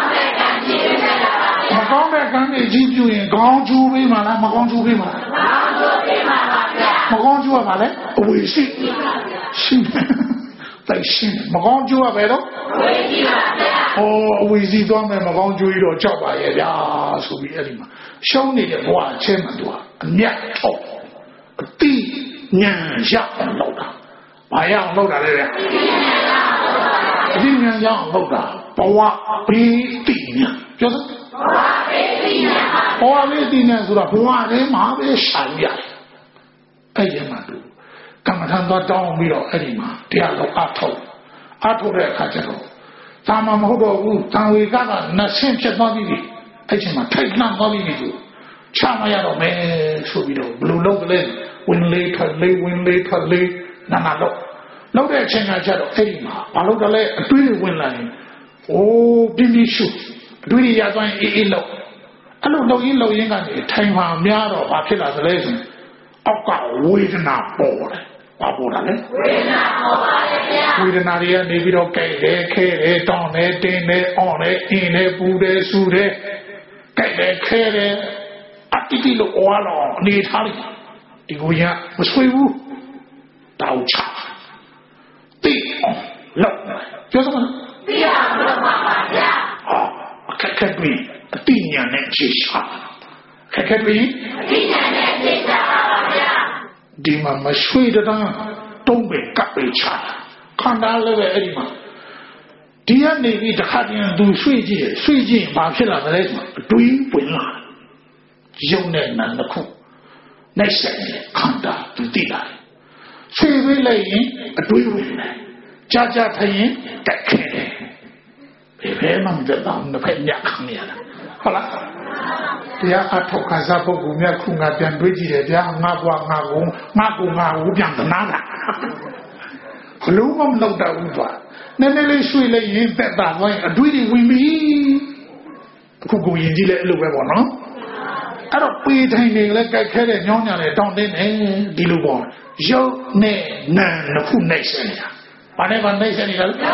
မကောင်းတဲ့ကံကြီးပြုတ်ရင်ကောင်းကျိုးပေးမှာလားမကောင်းကျိုးပေးမှာလားမကောင်းကျိုးပါလေအဝေရှိရှိတိုက်ရှင်းမကောင်းကျိုးရပဲတော့အဝေစီသွားမယ်မကောင်းကျိုးကြီးတော့ကြောက်ပါရဲ့ဗျာဆိုပြီးအဲ့ဒီမှာရှုံးနေတဲ့ဘဝအချင်းမှသူကအမြတ်ထုတ်အတိညာရအောင်လုပ်တာဘာရအောင်လုပ်တာလဲဗျာအတိညာရအောင်လုပ်တာဘဝဘေးတိညာပြောစမ်းဘဝဘေးတိညာဆိုတာဘဝထဲမှာပဲရှာရတယ်အဲ့ဒီမှာသူကမ္မထံသွားတောင်းပြီးတော့အဲ့ဒီမှာတရားတော်အထုတ်တဲ့အခါကျတော့သာမမဟုတ်တော့ဘူးတန်ဝေကနှစ်ဆင့်ဖြစ်သွားပြီအဲ့ချိန်မှာထိုက်နှံ့သွားပြီသူချမရတော့မယ်ဆိုပြီးတော့ဘယ်လိုလုပ်ကလေးဝင်လေးထွက်လေးနာနာလုပ်တဲ့အချိန်ကကျတော့အဲ့ဒီမှာဘာလို့ကလဲအတွေးဝင်လာရင်ပြင်းပြရှုအတွေးရသွားရင်အေးလို့အဲ့လိုလုပ်ရင်းကနေထိုင်မှာများတော့ဘာဖြစ်လာသလဲဆိုရင်အောက်ကဝေဒနာပေါ်တယ်ဘာပေါ်တာလဲဝေဒနာပေါ်ပါလေဗျာဝေဒနာတွေကနေပြီးတော့ကြိုက်တယ်ခဲတယ်တောင်းတယ်တင်းတယ်အောင့်တယ်အင်းတယ်ပူတယ်ဆူတယ်ကြိုက်တယ်ခဲတယ်အတိတိလို့အော်တော့အနေထားလိုက်ဒီကိုရမဆွေးဘူးတောက်ချတိအောင်လောက်ပြောစမ်းတိအောင်လောက်ပါဗျာအခက်ပြီးအတိညာနဲ့ခြေချအခက်ပြီးအတိညာနဲ့ခြေချပါဗျာဒီမှာမရွှေတန်းတုံးပဲကပ်ပဲချခန္ဓာလည်းပဲအဲ့ဒီမှာဒီကနေပြီးတစ်ခါတည်းသူရွှေကြည့်ဘာဖြစ်လာလဲဆိုအတွေးဝင်လာရုံနဲ့နာတစ်ခုနိုင်ဆက်ခန္ဓာသူသိလာဆွေးပေးလိုက်ရင်အတွေးဝင်တယ်ကြာထိုင်ရင်တက်ခဲတယ်ဘယ်မှမတတ်တော့နှစ်ဖက်ညက်ခံရတာဟုတ်လားတရားအထောက်ခံစားပုဂ္ဂိုလ်များခုငါပြန်တွေးကြည့်တယ်ဗျာငါဘွားငါကုန်းပြန်သနာတာဘလို့မလုပ်တော့ဘူးကွာနည်းနည်းလေးရွှေ့လိုက်ရင်သက်သာသွားရင်အတွေးတွေဝင်ပြီအခုကိုရင်ကြီးလည်းအဲ့လိုပဲပေါ့နော်အဲ့တော့ပေထိုင်နေလဲကြိုက်ခဲတဲ့ညောင်းညာလဲတောင်းတင်းနေဒီလိုပေါ့ရုပ်နဲ့နာနှစ်ခုနှိမ့်ဆက်နေတာဘာနဲ့မှနှိမ့်ဆက်နေတာလဲ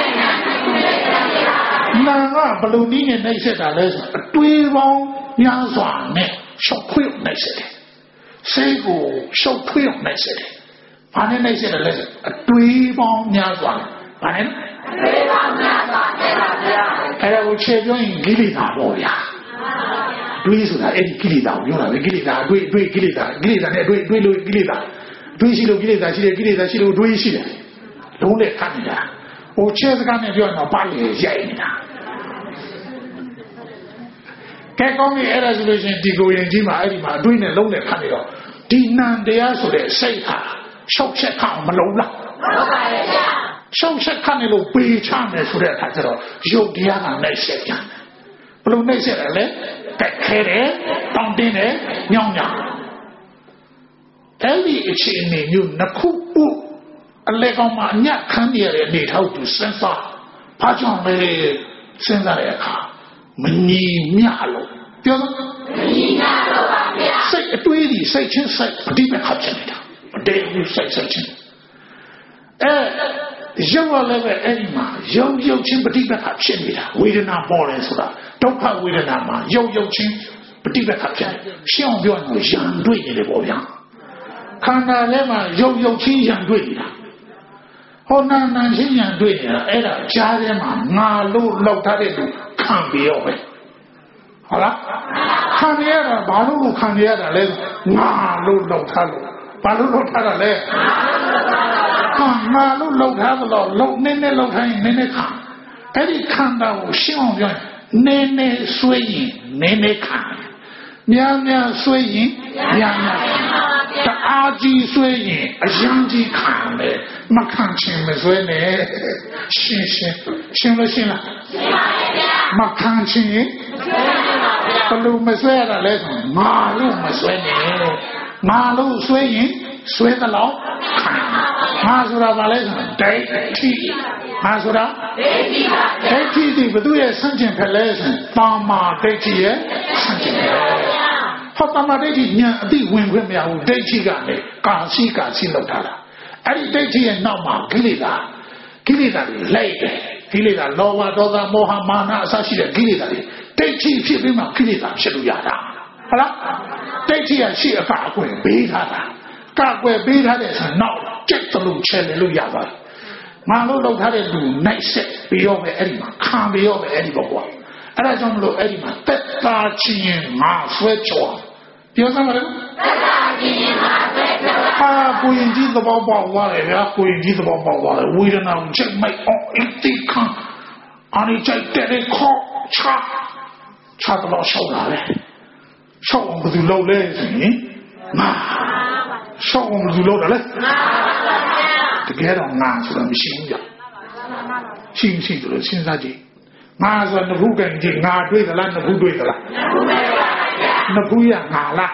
နာကဘလို့နည်းနဲ့နှိမ့်ဆက်တာလဲဆိုအတွေးပေါင်းများစွာနဲ့ရှောက်ခွေနှိမ့်ဆက်တယ်စိတ်ကိုရှောက်ခွေနှိမ့်ဆက်တယ်ဘာနဲ့နှိမ့်ဆက်တယ်လဲအတွေးပေါင်းများစွာဘာနဲ့အတွေးပေါင်းများစွာနဲ့ပါဗျာအဲ့ဒါကိုခြေပြောရင်ကိလေသာပေါ့ဗျာတွေးဆိုတာအဲ့ဒီကိလေသာကိုပြောတာပဲကိလေသာအတွေးကိလေသာနဲ့အတွေးလို့ကိလေသာတွေးရှိလို့ကိလေသာရှိတယ်ကိလေသာရှိလို့တွေးရှိတယ်လုံးနဲ့ခတ်နေတာဟိုခြေစကားနဲ့ပြောရင်တော့ပါလေရိုက်နေတာကဲကောင်းပြီအဲ့ဒါဆိုလို့ရှိရင်ဒီကိုရင်ကြီးမှာအဲ့ဒီမှာအတွေးနဲ့လုံးနဲ့ခတ်နေတော့ဒီနံတရားဆိုတဲ့စိတ်ဟာရှောက်ချက်ခတ်မလုံးလားဟုတ်ပါရဲ့ဗျာရှောက်ချက်ခတ်နေလို့ပေးချမယ်ဆိုတဲ့အခါကျတော့ရုပ်တရားကနှိမ့်ဆက်ပြန်တယ်ဘယ်လိုနှိမ့်ဆက်ရလဲတက်ခဲတယ်တောင်းတင်းတယ်ညောင်းညောင်းအဲ့ဒီအခြေအနေမျိုးနှစ်ခုအလဲကောင်မှအညက်ခန်းရတဲ့အနေထောက်သူစဉ်းစားဘာကြောင့်လဲစဉ်းစားတဲ့အခါမညီမျှလို့ပြောမညီမျှလို့ပါဗျာစိတ်အတွေးကြီးစိတ်ချင်းစိတ်အတိတ်ခတ်ဖြစ်နေတာအတေးဘူးစိတ်ချင်းရုပ်လည်းပဲအဲ့ဒီမှာရုပ်ချင်းပဋိပက္ခဖြစ်နေတာဝေဒနာပေါ်တယ်ဆိုတာဒုက္ခဝေဒနာမှာရုပ်ချင်းပဋိပက္ခဖြစ်တယ်ရှင်းအောင်ပြောရင်ရံတွေ့နေတယ်ပေါ့ဗျာခန္ဓာထဲမှာရုပ်ချင်းရံတွေ့နေတာဟောနာချင်းရံတွေ့နေတာအဲ့ဒါကြားထဲမှာငါလို့လောက်ထားတဲ့လူခံပြီးရောပဲဟုတ်လားခံရတာဘာလို့ခံရတာလဲငါလို့လောက်ထားလို့ဘာလို့လောက်ထားတာလဲငါလို့လောက်ထားသလိုလောက်နည်းနည်းလောက်ထားရင်နည်းနည်းခံအဲ့ဒီခံတာကိုရှင်းအောင်ပြောရင်နည်းနည်းဆွေးရင်နည်းနည်းခံများဆွေးရင်များတအားကြီးဆွေးရင်အရင်ကြီးခံတယ်မခံချင်မဆွေးနဲ့ရှင်းလို့ရှင်းလားရှင်းပါရဲ့ဗျာမခံချင်ရင်ဘယ်လိုမဆွဲရတာလဲဆိုငါလို့မဆွဲနဲ့ငါလို့ဆွဲရင်ဆွဲသလောက်ခံငါဆိုတာဘာလဲဆိုဒိဋ္ဌိငါဆိုတာဒိဋ္ဌိပါဒိဋ္ဌိဒီဘသူရဲ့ဆန့်ကျင်ဖက်လဲဆိုပါမာဒိဋ္ဌိရဲ့ဆန့်ကျင်ဖက်ဟောတမဒိဋ္ဌိညာအသိဝင်ခွင့်မရဘူးဒိဋ္ဌိကလည်းကာစီလောက်ထားတာအဲ့ဒီဒိဋ္ဌိရဲ့နောက်မှာကိလေသာတွေလိုက်တယ်ကိလေသာလောဘဒေါသမောဟမာနအစရှိတဲ့ကိလေသာတွေဒိဋ္ဌိဖြစ်ပြီးမှကိလေသာဖြစ်လို့ရတာဟုတ်လားဒိဋ္ဌိကရှိအကွယ်ပေးထားတာကကွယ်ပေးထားတဲ့ဆိုနောက်ကျက်တလို့ချဲတယ်လို့ရပါတယ်ငါလို့လောက်ထားတဲ့လူနိုင်ဆက်ပြီးရောပဲအဲ့ဒီမှာခံပြီးရောပဲအဲ့ဒီပေါ့ကွာအဲ့ဒါကြောင့်မလို့အဲ့ဒီမှာတက်တာချင်းရင်ငါဆွဲချောပြောစမ်းပါလေတက်တာချင်းရင်ငါဆွဲချောကိုရင်ကြီးသဘောပေါက်သွားတယ်ဗျာကိုရင်ကြီးသဘောပေါက်သွားတယ်ဝေဒနာကိုချက်မိုက်အောင်အတိခံအာနိချိုက်တဲ့ခေါ်ချတော့ရှောက်လာတယ်ရှောက်အောင်ဘယ်သူလုပ်လဲဆိုရင်ငါရှောက်အောင်ဘယ်သူလုပ်တယ်လဲတကယ်တော့ငါဆိုတာမရှိဘူးကြာရှိတယ်လို့စဉ်းစားကြည့်ငါဆိုနဖူးကန်ကြည့်ငါတွေ့သလားနဖူးတွေ့သလားနဖူးရငါလား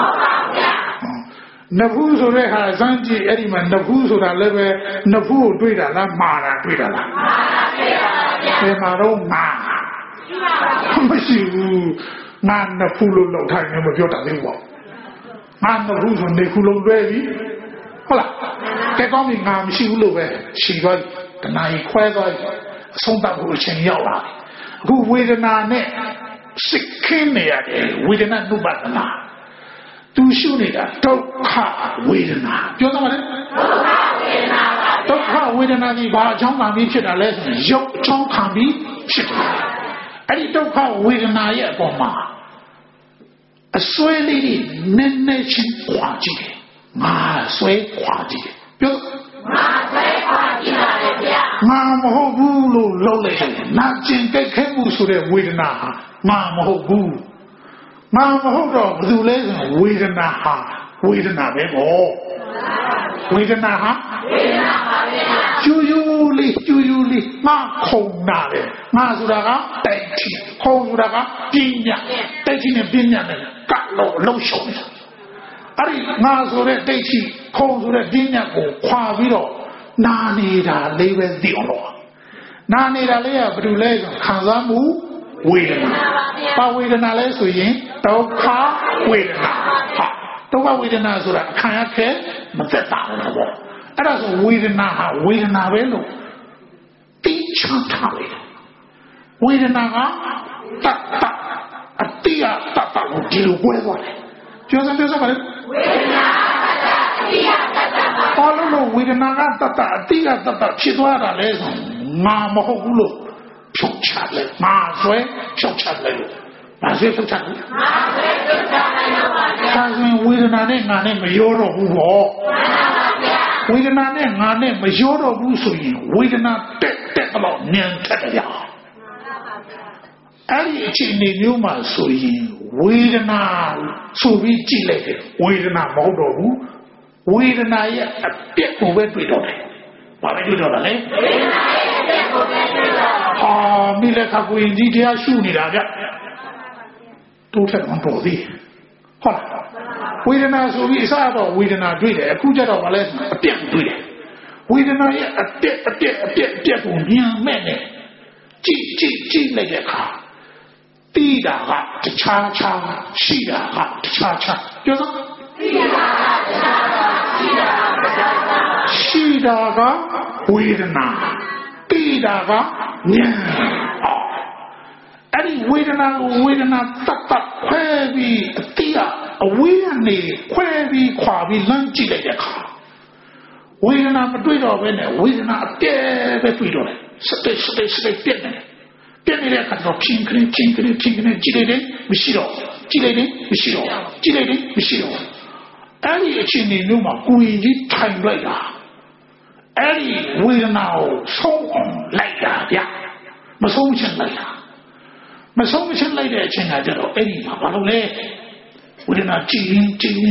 နဖူးဆိုတဲ့ဟာစမ်းကြည့်အဲ့ဒီမှာနဖူးဆိုတာလည်းပဲနဖူးကိုတွေ့တာလားမှားတာတွေ့တာလားဘယ်မှာတော့ငါမရှိဘူးငါနဖူးလို့လောက်ထိုင်နေမပြောတာလေပေါ့ငါနဖူးဆိုနေခုလုံးတွဲပြီဟုတ်လားကဲကောင်းပြီငါမရှိဘူးလို့ပဲရှီသွားတနာကြီးခွဲသွားအဆုံးသတ်ဖို့အချိန်ရောက်လာအခုဝေဒနာနဲ့စိတ်ခင်းနေရတယ်ဝေဒနာနုပါဒနာသူရှုနေတာဒုက္ခဝေဒနာပြောသမှာလေဒုက္ခဝေဒနာကြီးဘာအကြောင်းခံပြီးဖြစ်တာလဲဆိုရင်ရုပ်အကြောင်းခံပြီးဖြစ်တာအဲ့ဒီဒုက္ခဝေဒနာရဲ့အပေါ်မှာအစွဲလေးတွေနည်းနည်းချင်းခွာကြည့်တယ်ငါဆွဲခွာကြည့်တယ်ပြောငါဆွဲခွာကြည့်ပါလေဗျာငါမဟုတ်ဘူးလို့လုပ်လိုက်တယ်နာကျင်ကြိတ်ခဲမှုဆိုတဲ့ဝေဒနာဟာငါမဟုတ်ဘူးငါမဟုတ်တော့ဘယ်သူလဲဆိုဝေဒနာဟာဝေဒနာပဲပေါ့ဝေဒနာဟာပါဗျာကျူယူလေးငါခုံနာတယ်ငါဆိုတာကတိုက်တိခုံဆိုတာကပညာတိုက်တိနဲ့ပညာနဲ့ကလို့လှုပ်ရှုံနေတာအဲ့ဒီငါဆိုတဲ့ဒိဋ္ဌိခုံဆိုတဲ့ပညာကိုခွာပြီးတော့နာနေတာလေးပဲသိအောင်လို့နာနေတာလေးကဘယ်လိုလဲဆိုခံစားမှုဝေဒနာပါဝေဒနာလဲဆိုရင်ဒုက္ခဝေဒနာဟာဒုက္ခဝေဒနာဆိုတာအခံရခဲမသက်တာဘူးပေါ့အဲ့ဒါဆိုဝေဒနာဟာဝေဒနာပဲလို့သိချထားတယ်ဝေဒနာကတတ်အတိယတတ်လို့ဒီလိုပွဲသွားတယ်ပြောစမ်းပါလေဝေဒနာအတိယတတ်ဘာလို့ဝေဒနာကတတ်အတိယတတ်ဖြစ်သွားတာလဲဆိုငါမဟုတ်ဘူးလို့ဖြုတ်ချလိုက်ငါဆွဲဖြုတ်ချလိုက်လို့ငါဆွဲဖြုတ်ချလိုက်ငါဆွဲဖြုတ်ချလိုက်တော့ပါဗျာဒါဆိုရင်ဝေဒနာနဲ့ငါနဲ့မရောတော့ဘူးပေါ့ဝေဒနာနဲ့ငါနဲ့မရောတော့ဘူးဆိုရင်ဝေဒနာတက်တော့ညံထက်ကြအဲ့ဒီအခြေအနေမျိုးမှာဆိုရင်ဝေဒနာဆိုပြီးကြည့်လိုက်တယ်ဝေဒနာမဟုတ်တော့ဘူးဝေဒနာရဲ့အပြက်ကိုပဲတွေ့တော့တယ်ဘာပဲတွေ့တော့တာလဲဝေဒနာရဲ့အပြက်ကိုပဲတွေ့တော့ဟာမိလက်ခကိုရင်ကြီးတရားရှုနေတာဗျတိုးထက်မှတော်သေးဟုတ်လားဝေဒနာဆိုပြီးအစတော့ဝေဒနာတွေ့တယ်အခုကျတော့ဗာလဲအပြက်ကိုတွေ့တယ်ဝေဒနာရဲ့အပြက်ကိုညံမဲ့နဲ့ကြည့်လိုက်တဲ့အခါတိတာကတခြားရှိတာကတခြားပြောစမ်းတိတာကတခြားရှိတာကတခြားရှိတာကဝေဒနာတိတာကဉာဏ်အဲ့ဒီဝေဒနာကိုဝေဒနာတတ်ခွဲပြီးအတိအဝေးကနေခွဲပြီးခွာပြီးလမ်းကြည့်လိုက်တဲ့အခါဝေဒနာမတွေ့တော့ဘဲနဲ့ဝေဒနာအပြဲပဲတွေ့တော့တယ်စတိတ်ပြက်နေပြက်နေတဲ့အခါတော့ချင်းခင်းကြည့်လိုက်တယ်မရှိတော့ကြည့်လိုက်တယ်မရှိတော့အဲ့ဒီအချိန်မျိုးမှာကိုယ်ကြီးထိုင်လိုက်တာအဲ့ဒီဝေဒနာကိုဆုံးအောင်လိုက်တာဗျမဆုံးချင်လိုက်တဲ့အချိန်ကကျတော့အဲ့ဒီမှာဘာလို့လဲဝေဒနာကြည်ရင်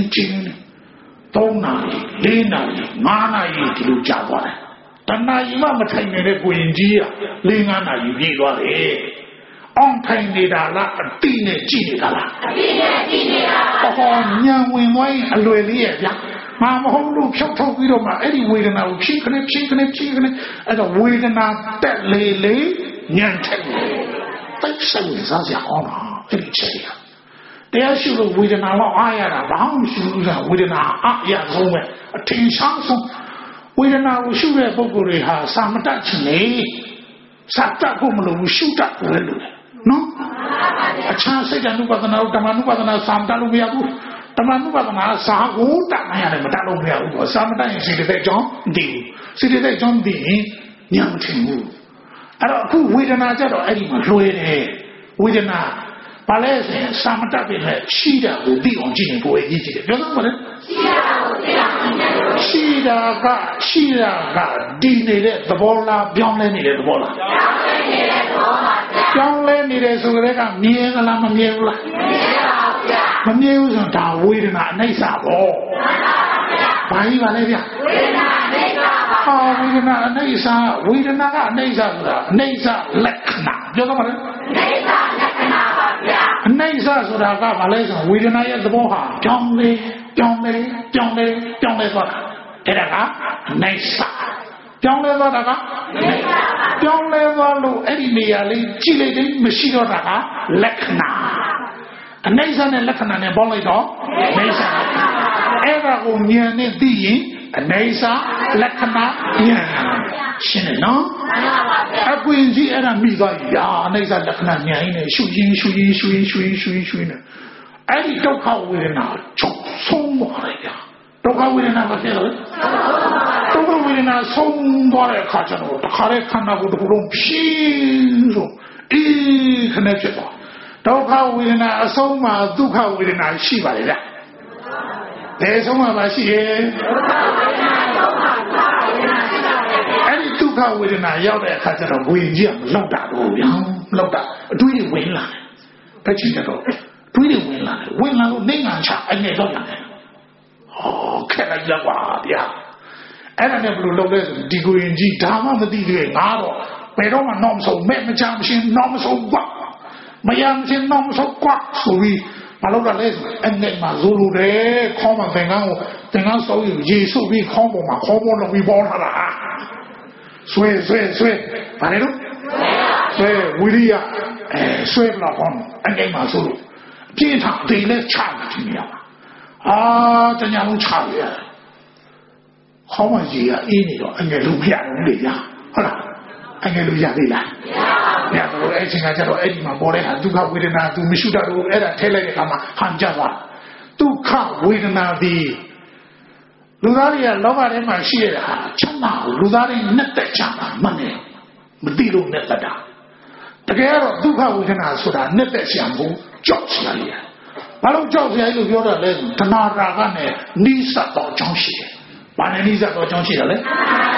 3 နာရီ4 နာရီ5 နာရီဒီလိုကြာသွားတယ်တဏှာကြီးမှမထိုင်နေတဲ့ကိုရင်ကြီးက4-5 နာရီပြည့်သွားတယ်အောင်ထိုင်နေတာလားအတိနဲ့ကြည့်နေတာလားအတိနဲ့ကြည့်နေတာပါဟောညံဝင်သွားရင်အလွယ်လေးရဲ့ဗျာမဟုတ်လို့ဖြုတ်ထုတ်ပြီးတော့မှအဲ့ဒီဝေဒနာကိုဖြင်းခနဲ့အဲ့တော့ဝေဒနာတက်လေညံထက်လေတိတ်ဆိတ်စားစရာကောင်းတာအဲ့ဒီချက်ရတရားရှိလို့ဝေဒနာတော့အားရတာဘာမှမရှိဘူးဆိုဝေဒနာအားရဆုံးပဲအထင်ရှားဆုံးဝေဒနာကိုရှုတဲ့ပုဂ္ဂိုလ်တွေဟာစာမတတ်ချင်လေစာတတ်ဖို့မလိုဘူးရှုတတ်ဖို့လည်းလိုတယ်နော်အခြားစိတ်ဓာတ်ဥပဒနာဓမ္မဥပဒနာစာမတတ်လို့မရဘူးဓမ္မဥပဒနာစာကိုတတ်နိုင်ရတယ်မတတ်လို့မရဘူးစာမတတ်ရင်စိတ်တဲ့အကြောင်းသိစိတ်တဲ့အကြောင်းသိရင်ညံ့ထင်ဘူးအဲ့တော့အခုဝေဒနာကြတော့အဲ့ဒီမှာလွှဲတယ်ဝေဒနာဘာလဲဆိုရင်စာမတတ်ပြီမဲ့ရှိတာကိုသိအောင်ကြည့်ရင်ကိုယ်ရေးကြည့်တယ်ပြောသမှာလေရှိတာကဒီနေတဲ့သဘောလားပြောင်းလဲနေတဲ့သဘောလားပြောင်းလဲနေတဲ့ဆိုကြတဲ့ကမြင်လားမမြင်ဘူးလားမမြင်ဘူးဆိုတော့ဒါဝေဒနာအနိစ္စပေါ့ဘာကြီးပါလဲဗျဝေဒနာအနိစ္စပါဝေဒနာအနိစ္စဝေဒနာကအနိစ္စဆိုတာအနိစ္စလက္ခဏာပြောသမှာလေအနိစ္စလက္ခဏာပါဗျာအနိစ္စဆိုတာကဘာလဲဆိုဝေဒနာရဲ့သဘောဟာပြောင်းလဲသွားတာအဲ့ဒါကအနိစ္စပြောင်းလဲသွားတာကပြောင်းလဲသွားလို့အဲ့ဒီနေရာလေးကြည့်လိုက်တယ်မရှိတော့တာကလက္ခဏာအနိစ္စနဲ့လက္ခဏာနဲ့ပေါင်းလိုက်တော့အနိစ္စအဲ့ဒါကိုဉာဏ်နဲ့သိရင်အနိစ္စလက္ခဏာဉာဏ်ရှင်းတယ်နော်အကွင်ကြီးအဲ့ဒါမိသွားပြီအနိစ္စလက္ခဏာဉာဏ်နဲ့ရှုရင်းနဲ့အဲ့ဒီဒုက္ခဝေဒနာချုပ်ဆုံးသွားတယ်ဗျာဒုက္ခဝေဒနာမဖြစ်လို့ဒုက္ခဝေဒနာဆုံးသွားတဲ့အခါကျတော့တခါလေခန္ဓာကိုယ်တစ်ခုလုံးဖြင်းလို့ခနဲ့ဖြစ်သွားဒုက္ခဝေဒနာအဆုံးမှာဒုက္ခဝေဒနာရှိပါလေဗျာဘယ်ဆုံးမှာပါရှိရဲ့အဲ့ဒီဒုက္ခဝေဒနာရောက်တဲ့အခါကျတော့ဝေကြီးကမလောက်တာတော့ဗျာမလောက်တာအတွေးတွေဝင်လာတယ်တစ်ချိန်တော့တွေးတွေဝင်လာလို့နေငံချအငယ်တော့ရတယ်ခက်လိုက်ကြပါဗျာအဲ့ဒါနဲ့ဘယ်လိုလုပ်လဲဆိုဒီကိုရင်ကြီးဒါမှမသိသေးငါတော့ဘယ်တော့မှတော့မဆုံးမဲ့မချမ်းမရှင်းတော့မဆုံးကွာမယမ်းရှင်းတော့မဆုံးကွာဆိုပြီးမလုပ်ရလဲအငယ်မှာဇိုးလို့တယ်ခေါင်းမှာသင်္ကန်းစောက်ရေဆုပ်ပြီးခေါင်းပေါ်မှာခေါင်းပေါ်လုံးပြီးပေါ်လာတာဆွဲဘာလဲလို့ဆွဲဝိရိယဆွဲလာခေါင်းအငယ်မှာဆိုလို့အပြင်းထန်ဒေးနဲ့ချတယ်နေရပါတညာလုံးချရတယ်ခေါင်းမကြီးကအေးနေတော့အငယ်လူမရဘူးလေဗျာဟုတ်လားအငယ်လူရသေးလားမရဘူးအဲ့ချိန်ကကျတော့အဲ့ဒီမှာပေါ်တဲ့ဟာဒုက္ခဝေဒနာသူမရှိတတ်ဘူးအဲ့ဒါထဲလိုက်တဲ့အခါမှာဟန်ကြသွားဒုက္ခဝေဒနာဒီလူသားတွေကလောကထဲမှာရှိရတာချမ်းသာလူသားတွေနဲ့တက်ချမ်းသာမှန်တယ်မသိလို့နဲ့တက်တာတကယ်တော့ဒုက္ခဝေဒနာဆိုတာနဲ့တက်ချမ်းဖို့ကြောက်ချင်ရတယ်ဘာလို့ကြောက်စရာလို့ပြောတာလဲတဏှာရာဂနဲ့နိစ္စတော့အကြောင်းရှိတယ်။ဘာနဲ့နိစ္စတော့အကြောင်းရှိတယ်လဲ။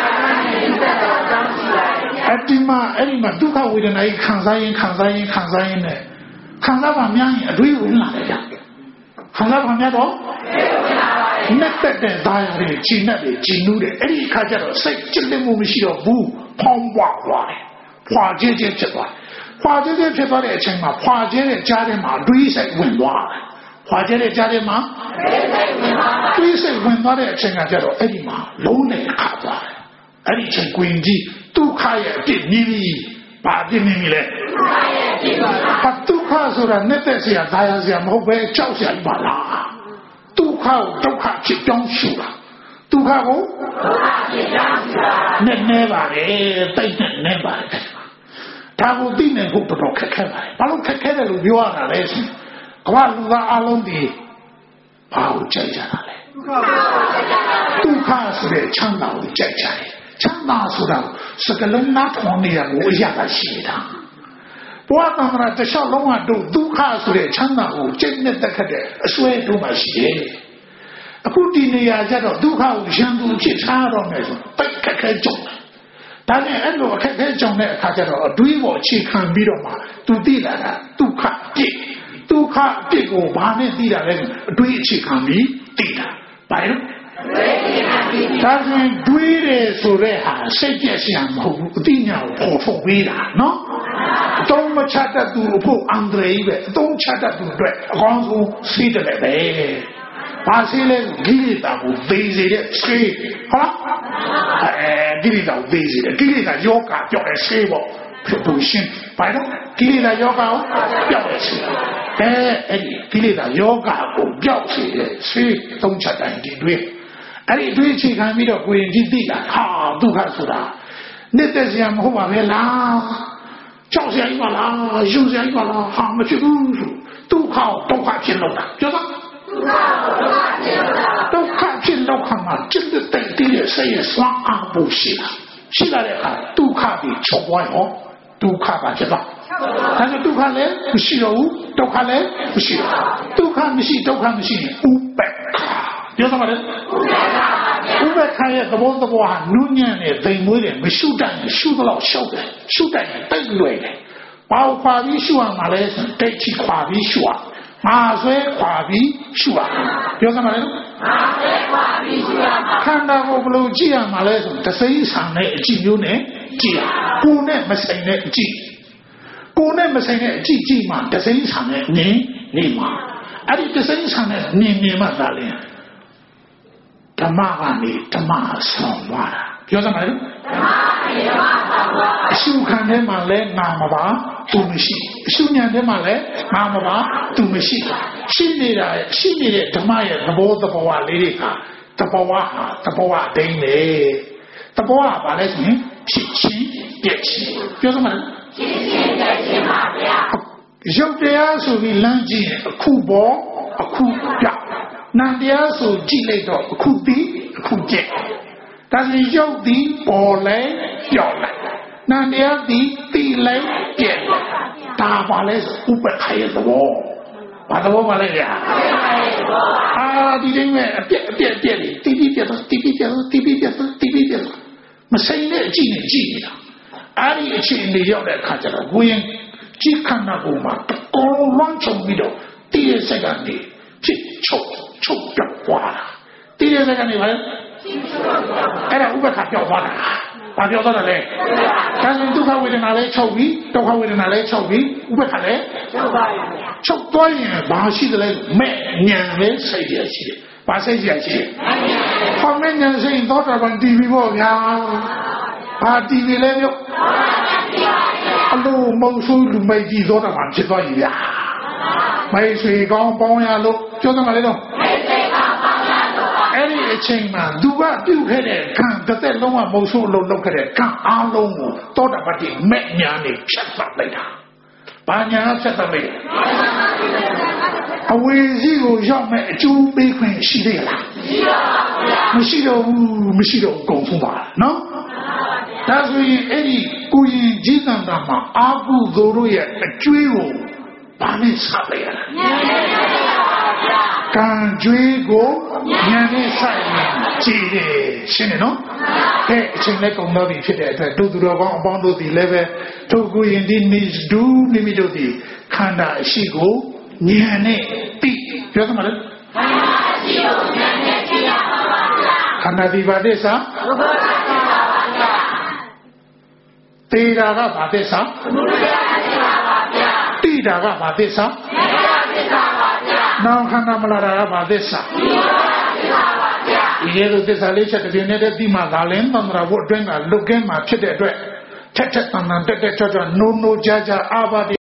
အဲ့ဒီမှာဒုက္ခဝေဒနာကြီးခံစားရင်နဲ့ခံစားပါများရင်အတွေးဝင်လာတယ်ဗျ။ခံစားပါများတော့နဲ့တက်တဲ့သားရည်ကြီးနဲ့ကြီးနူးတယ်အဲ့ဒီအခါကျတော့စိတ်ကြည်လင်မှုမရှိတော့ဘူးဖောင်းပွားသွားတယ်။ဖွာကျဲဖြစ်သွားဖွာကျဲဖြစ်သွားတဲ့အချိန်မှာဖွာကျဲတဲ့ကြားထဲမှာအတွေးစိတ်ဝင်သွားတယ်။ဖွာကျဲတဲ့ကြားထဲမှာတွေးစိတ်ဝင်သွားတဲ့အချိန်ကကျတော့အဲ့ဒီမှာလုံးနဲ့ခါသွားတယ်။အဲ့ဒီချိန်ကွင်ကြီးဒုက္ခရဲ့အပြစ်မြည်ပြီးဘာအပြစ်မြည်လဲဒုက္ခရဲ့အပြစ်ပါလားဒုက္ခဆိုတာနဲ့တဲ့ဆရာဒါရဆရာမဟုတ်ပဲကြောက်ဆရာကြီးပါလားဒုက္ခကိုဒုက္ခဖြစ်ကြောင်းရှုတာဒုက္ခကိုဒုက္ခဖြစ်ကြောင်းရှုတာနဲ့ပါလေတိတ်နဲ့ပါတယ်ဒါကိုသိနေဖို့တော်တော်ခက်ခဲပါတယ်ဘာလို့ခက်ခဲတယ်လို့ပြောရတာလဲဆိုကမ္ဘာလူသားအလုံးဒီဘာကိုကြိုက်ကြတာလဲဒုက္ခဆိုတဲ့ချမ်းသာကိုကြိုက်ကြတယ်ချမ်းသာဆိုတာစကလုံးနာထောင်နေရကိုအရာရှိတာဘဝတံခါတခြားလုံးဝတို့ဒုက္ခဆိုတဲ့ချမ်းသာကိုကျင့်နဲ့တက်ခတ်တဲ့အစွဲတို့မှရှိတယ်အခုဒီနေရာကျတော့ဒုက္ခကိုရန်သူဖြစ်ထားတော့မယ်ဆိုပိတ်ခက်ခဲကြုံတယ်ဒါနဲ့အဲ့လိုအခက်ခဲကြုံတဲ့အခါကျတော့အတွေးပေါ်အခြေခံပြီးတော့မှသူသိလာတာဒုက္ခပြစ်ဒုက္ခပြစ်ကိုဘာနဲ့သိတာလဲအတွေးအခြေခံပြီးသိတာဘာလဲဒါဆိုတွေးတယ်ဆိုတဲ့ဟာစိတ်ပြည့်စရာမဟုတ်ဘူးအတိညာကိုပေါ်ထုတ်ပေးတာနော်အတုံးမချတတ်သူဖို့အန္တရာယ်ပဲအတုံးချတတ်သူအတွက်အကောင်းဆုံးစီးတယ်ပဲဘာစီးလဲဂိရိတာကိုသေးစေတဲ့ဆေးဟုတ်လားဂိရိတာကိုသေးစေတဲ့ဂိရိတာယောဂပြောတဲ့ဆေးပေါ့ဖြစ်လို့ရှင်းဘာလို့ဂိရိတာယောဂကိုပြောတဲ့ဆေးကိလေသာယောဂကိုပျောက်စေတဲ့ဆွေးသုံးချက်တိုင်းဒီတွေ့အဲ့ဒီတွေ့ချခံပြီးတော့ကိုရင်ကြီးသိတာဟာဒုက္ခဆိုတာနေတဲ့စရာမဟုတ်ပါပဲလားကြောက်စရာကြီးပါလားယူစရာကြီးပါလားဟာမဖြစ်ဘူးဒုက္ခဒုက္ခဖြစ်လို့တာပြောသားဒုက္ခဖြစ်လို့ခါမှာจิตတဲ့တည်းရဲ့စိတ်ရဲ့စွမ်းအားဖို့ရှိလာတဲ့အခါဒုက္ခပြီးချုပ်သွားရောဒုက္ခပါဖြစ်သွားဒါကြောင့်ဒုက္ခလည်းမရှိတော့ဘူးဒုက္ခလည်းမရှိတော့ဒုက္ခမရှိဒုက္ခမရှိရင်ဥပေက္ခပြောသမှာလေဥပေက္ခရဲ့သဘောဟာနုညံ့နဲ့သိမ်မွေးတယ်မရှုတတ်ရင်ရှုတော့ရှုပ်တယ်ရှုတတ်ရင်တိတ်လွယ်တယ်ဘာခွာပြီးရှုရမှာလဲဆိုတိတ်ချခွာပြီးရှုရမာဆွဲခွာပြီးရှုရပြောသမှာလေမာဆွဲခွာပြီးရှုရမှာခန္ဓာကိုဘယ်လိုကြည့်ရမှာလဲဆိုတသိန်းဆံနဲ့အကြည့်မျိုးနဲ့ကြည့်ရကိုယ်နဲ့မဆိုင်တဲ့အကြည့်ကိုယ်နဲ့မဆိုင်တဲ့အကြည့်ကြည့်မှတသိန်းဆံနဲ့နေမှာအဲ့ဒီတသိန်းဆံနဲ့နေမှသာလဲဓမ္မကနေဓမ္မဆောင်သွားတာပြောသမှာလေဓမ္မကနေဓမ္မဆောင်သွားအရှုခံထဲမှာလဲနာမပါသူမရှိအရှုဉာဏ်ထဲမှာလဲနာမပါသူမရှိရှိနေတဲ့ဓမ္မရဲ့သဘောလေးတွေကသဘောဟာသဘောအတိုင်းလေသဘောကဘာလဲဆိုရင်ဖြစ်ချင်းပြည့်ချင်းပြောသမှာလေဖြစ်ချင်းပြည့်ချင်းပါဗျာရုပ်တရားဆိုပြီးလမ်းကြည့်အခုပေါ်အခုပြနံတရားဆိုကြည့်လိုက်တော့အခုပြီးအခုကျက်ဒါဆိုရုပ်သည်ပေါ်လဲပြောက်လိုက်နံတရားသည်ပြီးလဲကျက်ဒါပါလဲဥပ္ပခရဲ့သဘောဘာသဘောပါလဲဗျာဒီတိုင်းမဲ့အပြက်လေးတီးပြီးပြတ်မဆိုင်တဲ့အကြည့်နဲ့ကြည့်နေတာအဲ့ဒီအချိန်လေးရောက်တဲ့အခါကျတော့ကိုရင်ကြည့်ခန္ဓာကိုယ်မှာတကောလွှမ်းခြုံပြီးတော့တည့်ရဲ့စက်ကနေဖြစ်ချုပ်ပြောက်သွားတာတည့်ရဲ့စက်ကနေပါလေအဲ့ဒါဥပ္ပခပြောက်သွားတာဘာပြောသွားတယ်လဲဒါဆိုဒုက္ခဝေဒနာလည်းချုပ်ပြီးဒုက္ခဝေဒနာလည်းချုပ်ပြီးဥပ္ပခလည်းချုပ်သွားရင်ချုပ်သွားရင်ဘာရှိတယ်လဲမဲ့ဉာဏ်ပဲစိတ်ရရှိတယ်ဘာစိတ်ရရှိတယ်ဟောမဲ့ဉာဏ်စိတ်သောတာပန်တည်ပြီးပေါ့ဗျာဘာတည်နေလဲမျိုးအလိုမုံဆိုးလူမိတ်ကြီးသောတာပန်ဖြစ်သွားရင်ဗျာမိတ်ဆွေကောင်းပေါင်းရလို့ပြောသမှာလေတော့မိတ်ဆွေကောင်းပေါင်းရလို့အဲ့ဒီအချိန်မှာသူကပြုတ်ခဲ့တဲ့ကံတစ်သက်လုံးကမုံဆိုးလို့လုပ်ခဲ့တဲ့ကံအားလုံးကိုသောတာပတိမဲ့ညာနေဖြတ်သတ်လိုက်တာဘာညာဖြတ်သတ်လိုက်အဝေစီကိုရောက်မဲ့အကျိုးပေးခွင့်ရှိသေးလားမရှိတော့ဘူးမရှိတော့ကုန်ဆုံးပါနော်ဒါဆိုရင်အဲ့ဒီကိုရင်ကြီးတန်တာမှာအာဟုသို့တို့ရဲ့အကျွေးကိုဘာနဲ့ဆက်လိုက်ရလဲကံကြွေးကိုဉာဏ်နဲ့ဆိုင်ကြည့်တယ်ရှင်းတယ်နော်အဲအချိန်နဲ့ကုန်တော့ပြီဖြစ်တဲ့အတွက်တို့သူတော်ကောင်းအပေါင်းတို့ဒီလည်းပဲတို့ကိုရင်ဒီမိမိတို့ဒီခန္ဓာအရှိကိုဉာဏ်နဲ့သိပြောသမှာလေခန္ဓာအရှိကိုဉာဏ်နဲ့သိရပါပါဗျာခန္ဓာဒီပါသစ္စာဘုရားသစ္စာပါဗျာသေတာကဘာသစ္စာဘုရားသစ္စာပါဗျာတိတာကဘာသစ္စာဘုရားသစ္စာပါဗျာနောင်ခန္ဓာမလာတာကဘာသစ္စာဘုရားသစ္စာပါဗျာဒီလိုသစ္စာလေးချက်တစ်ပြင်းနဲ့တည်းပြီးမှသာလင်းသံဃာဘုအတွင်းကလွတ်ကင်းမှာဖြစ်တဲ့အတွက်ထက်တန်တန်တက်ကြွနိုးကြားအာဘာ